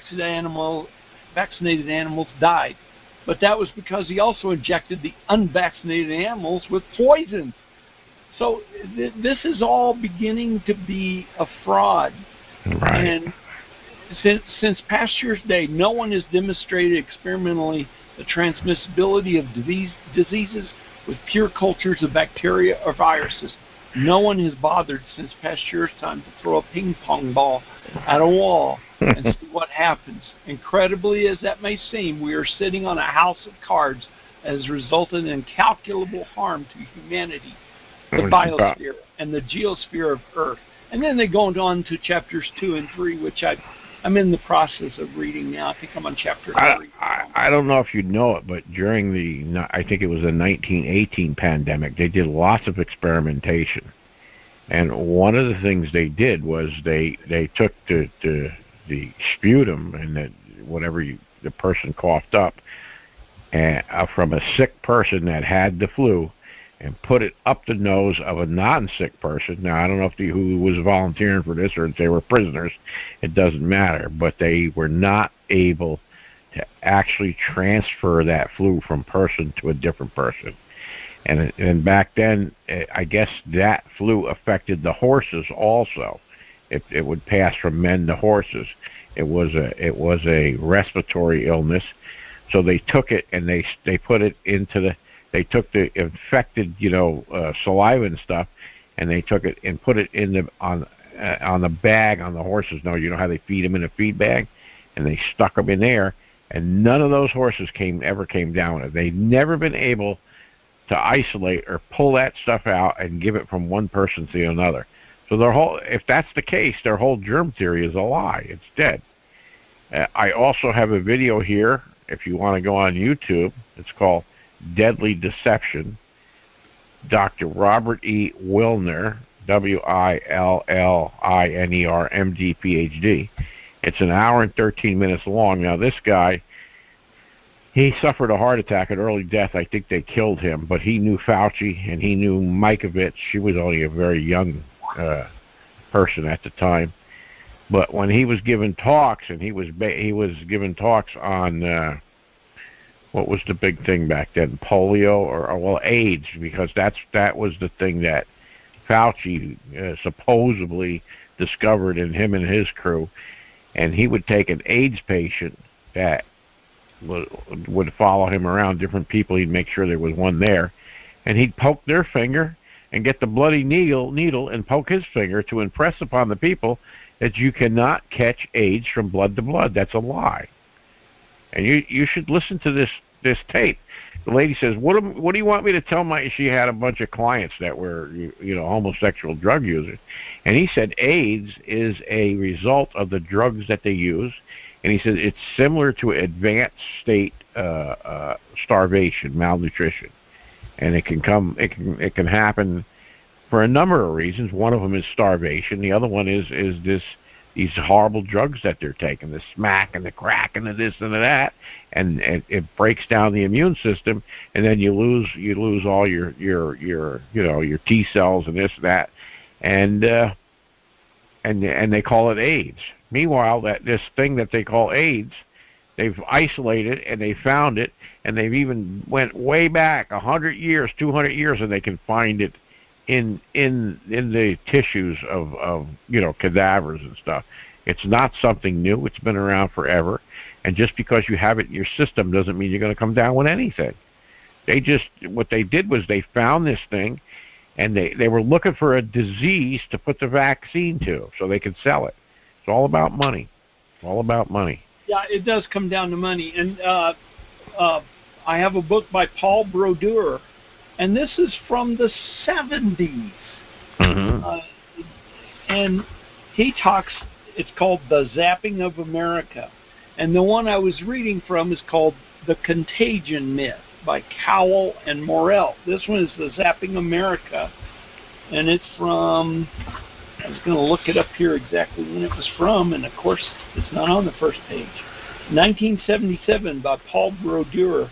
vaccinated animals died. But that was because he also injected the unvaccinated animals with poison. So this is all beginning to be a fraud. Right. And since Pasteur's day, no one has demonstrated experimentally the transmissibility of diseases with pure cultures of bacteria or viruses. No one has bothered since Pasteur's time to throw a ping pong ball at a wall and see what happens. Incredibly as that may seem, we are sitting on a house of cards that has resulted in incalculable harm to humanity, the biosphere, and the geosphere of Earth. And then they go on to chapters 2 and 3, which I've I'm in the process of reading now. I think I'm on chapter 3. I don't know if you know it, but during I think it was the 1918 pandemic, they did lots of experimentation. And one of the things they did was they took the sputum and whatever the person coughed up from a sick person that had the flu, and put it up the nose of a non-sick person. Now, I don't know who was volunteering for this or if they were prisoners. It doesn't matter. But they were not able to actually transfer that flu from person to a different person. And back then, I guess that flu affected the horses also. It would pass from men to horses. It was a respiratory illness. So they took it and they put it into they took the infected, saliva and stuff, and they took it and put it on the bag on the horses. Now, you know how they feed them in a feed bag, and they stuck them in there, and none of those horses ever came down. They've never been able to isolate or pull that stuff out and give it from one person to another. So if that's the case, their whole germ theory is a lie. It's dead. I also have a video here. If you want to go on YouTube, it's called Deadly Deception. Dr. Robert E. Willner, Williner, MD, PhD. It's an hour and 13 minutes long. Now, this guy, he suffered a heart attack, an early death. I think they killed him, but he knew Fauci and he knew Mikovits. She was only a very young person at the time. But when he was giving talks, and he was giving talks on what was the big thing back then, polio or AIDS, because that was the thing that Fauci supposedly discovered in him and his crew. And he would take an AIDS patient that would follow him around, different people. He'd make sure there was one there, and he'd poke their finger and get the bloody needle and poke his finger to impress upon the people that you cannot catch AIDS from blood to blood. That's a lie. And you should listen to this tape. The lady says, "What do you want me to tell my?" She had a bunch of clients that were homosexual drug users, and he said AIDS is a result of the drugs that they use, and he said it's similar to advanced state starvation, malnutrition, and it can happen for a number of reasons. One of them is starvation. The other one is these horrible drugs that they're taking, the smack and the crack and the this and the that, and it breaks down the immune system, and then you lose all your T cells and this and that, and they call it AIDS. Meanwhile, this thing that they call AIDS, they've isolated and they found it, and they've even went way back 100 years, 200 years, and they can find it in the tissues of cadavers and stuff. It's not something new. It's been around forever, and just because you have it in your system doesn't mean you're going to come down with anything. What they did was they found this thing, and they were looking for a disease to put the vaccine to so they could sell it. It's all about money. It's all about money. Yeah, it does come down to money. And I have a book by Paul Brodeur, and this is from the 70s. Mm-hmm. And he talks, it's called The Zapping of America. And the one I was reading from is called The Contagion Myth by Cowell and Morell. This one is The Zapping America, and it's from, I was going to look it up here exactly when it was from, and of course it's not on the first page. 1977 by Paul Brodeur,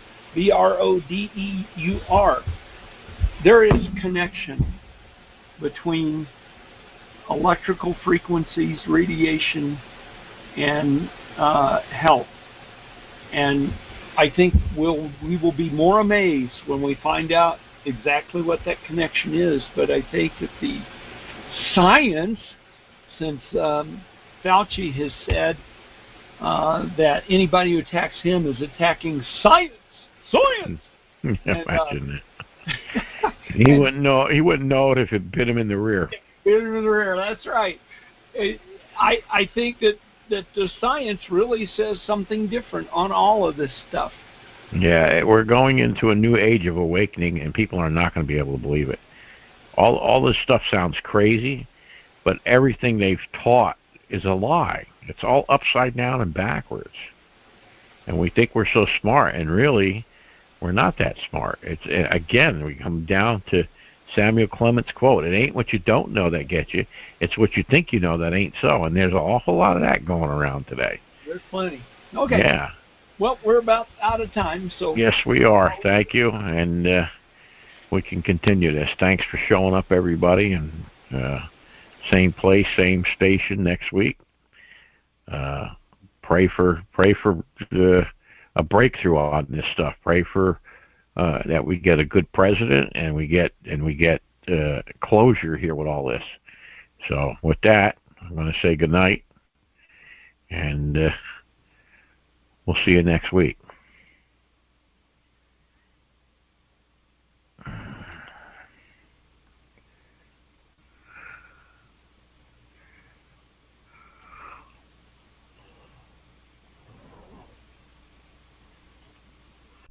Brodeur. There is connection between electrical frequencies, radiation, and health. And I think we will be more amazed when we find out exactly what that connection is. But I think that the science, since Fauci has said that anybody who attacks him is attacking science. Science! Imagine that. He wouldn't know it if it bit him in the rear. Bit him in the rear, that's right. I think that the science really says something different on all of this stuff. Yeah, we're going into a new age of awakening, and people are not going to be able to believe it. All this stuff sounds crazy, but everything they've taught is a lie. It's all upside down and backwards. And we think we're so smart, and really, we're not that smart. It's again, we come down to Samuel Clemens' quote, it ain't what you don't know that gets you, it's what you think you know that ain't so. And there's an awful lot of that going around today. There's plenty. Okay. Yeah. Well, we're about out of time, so... Yes, we are. Thank you, and we can continue this. Thanks for showing up, everybody, and same place, same station next week. Pray for a breakthrough on this stuff. Pray for that we get a good president and we get closure here with all this. So with that, I'm going to say good night, and we'll see you next week.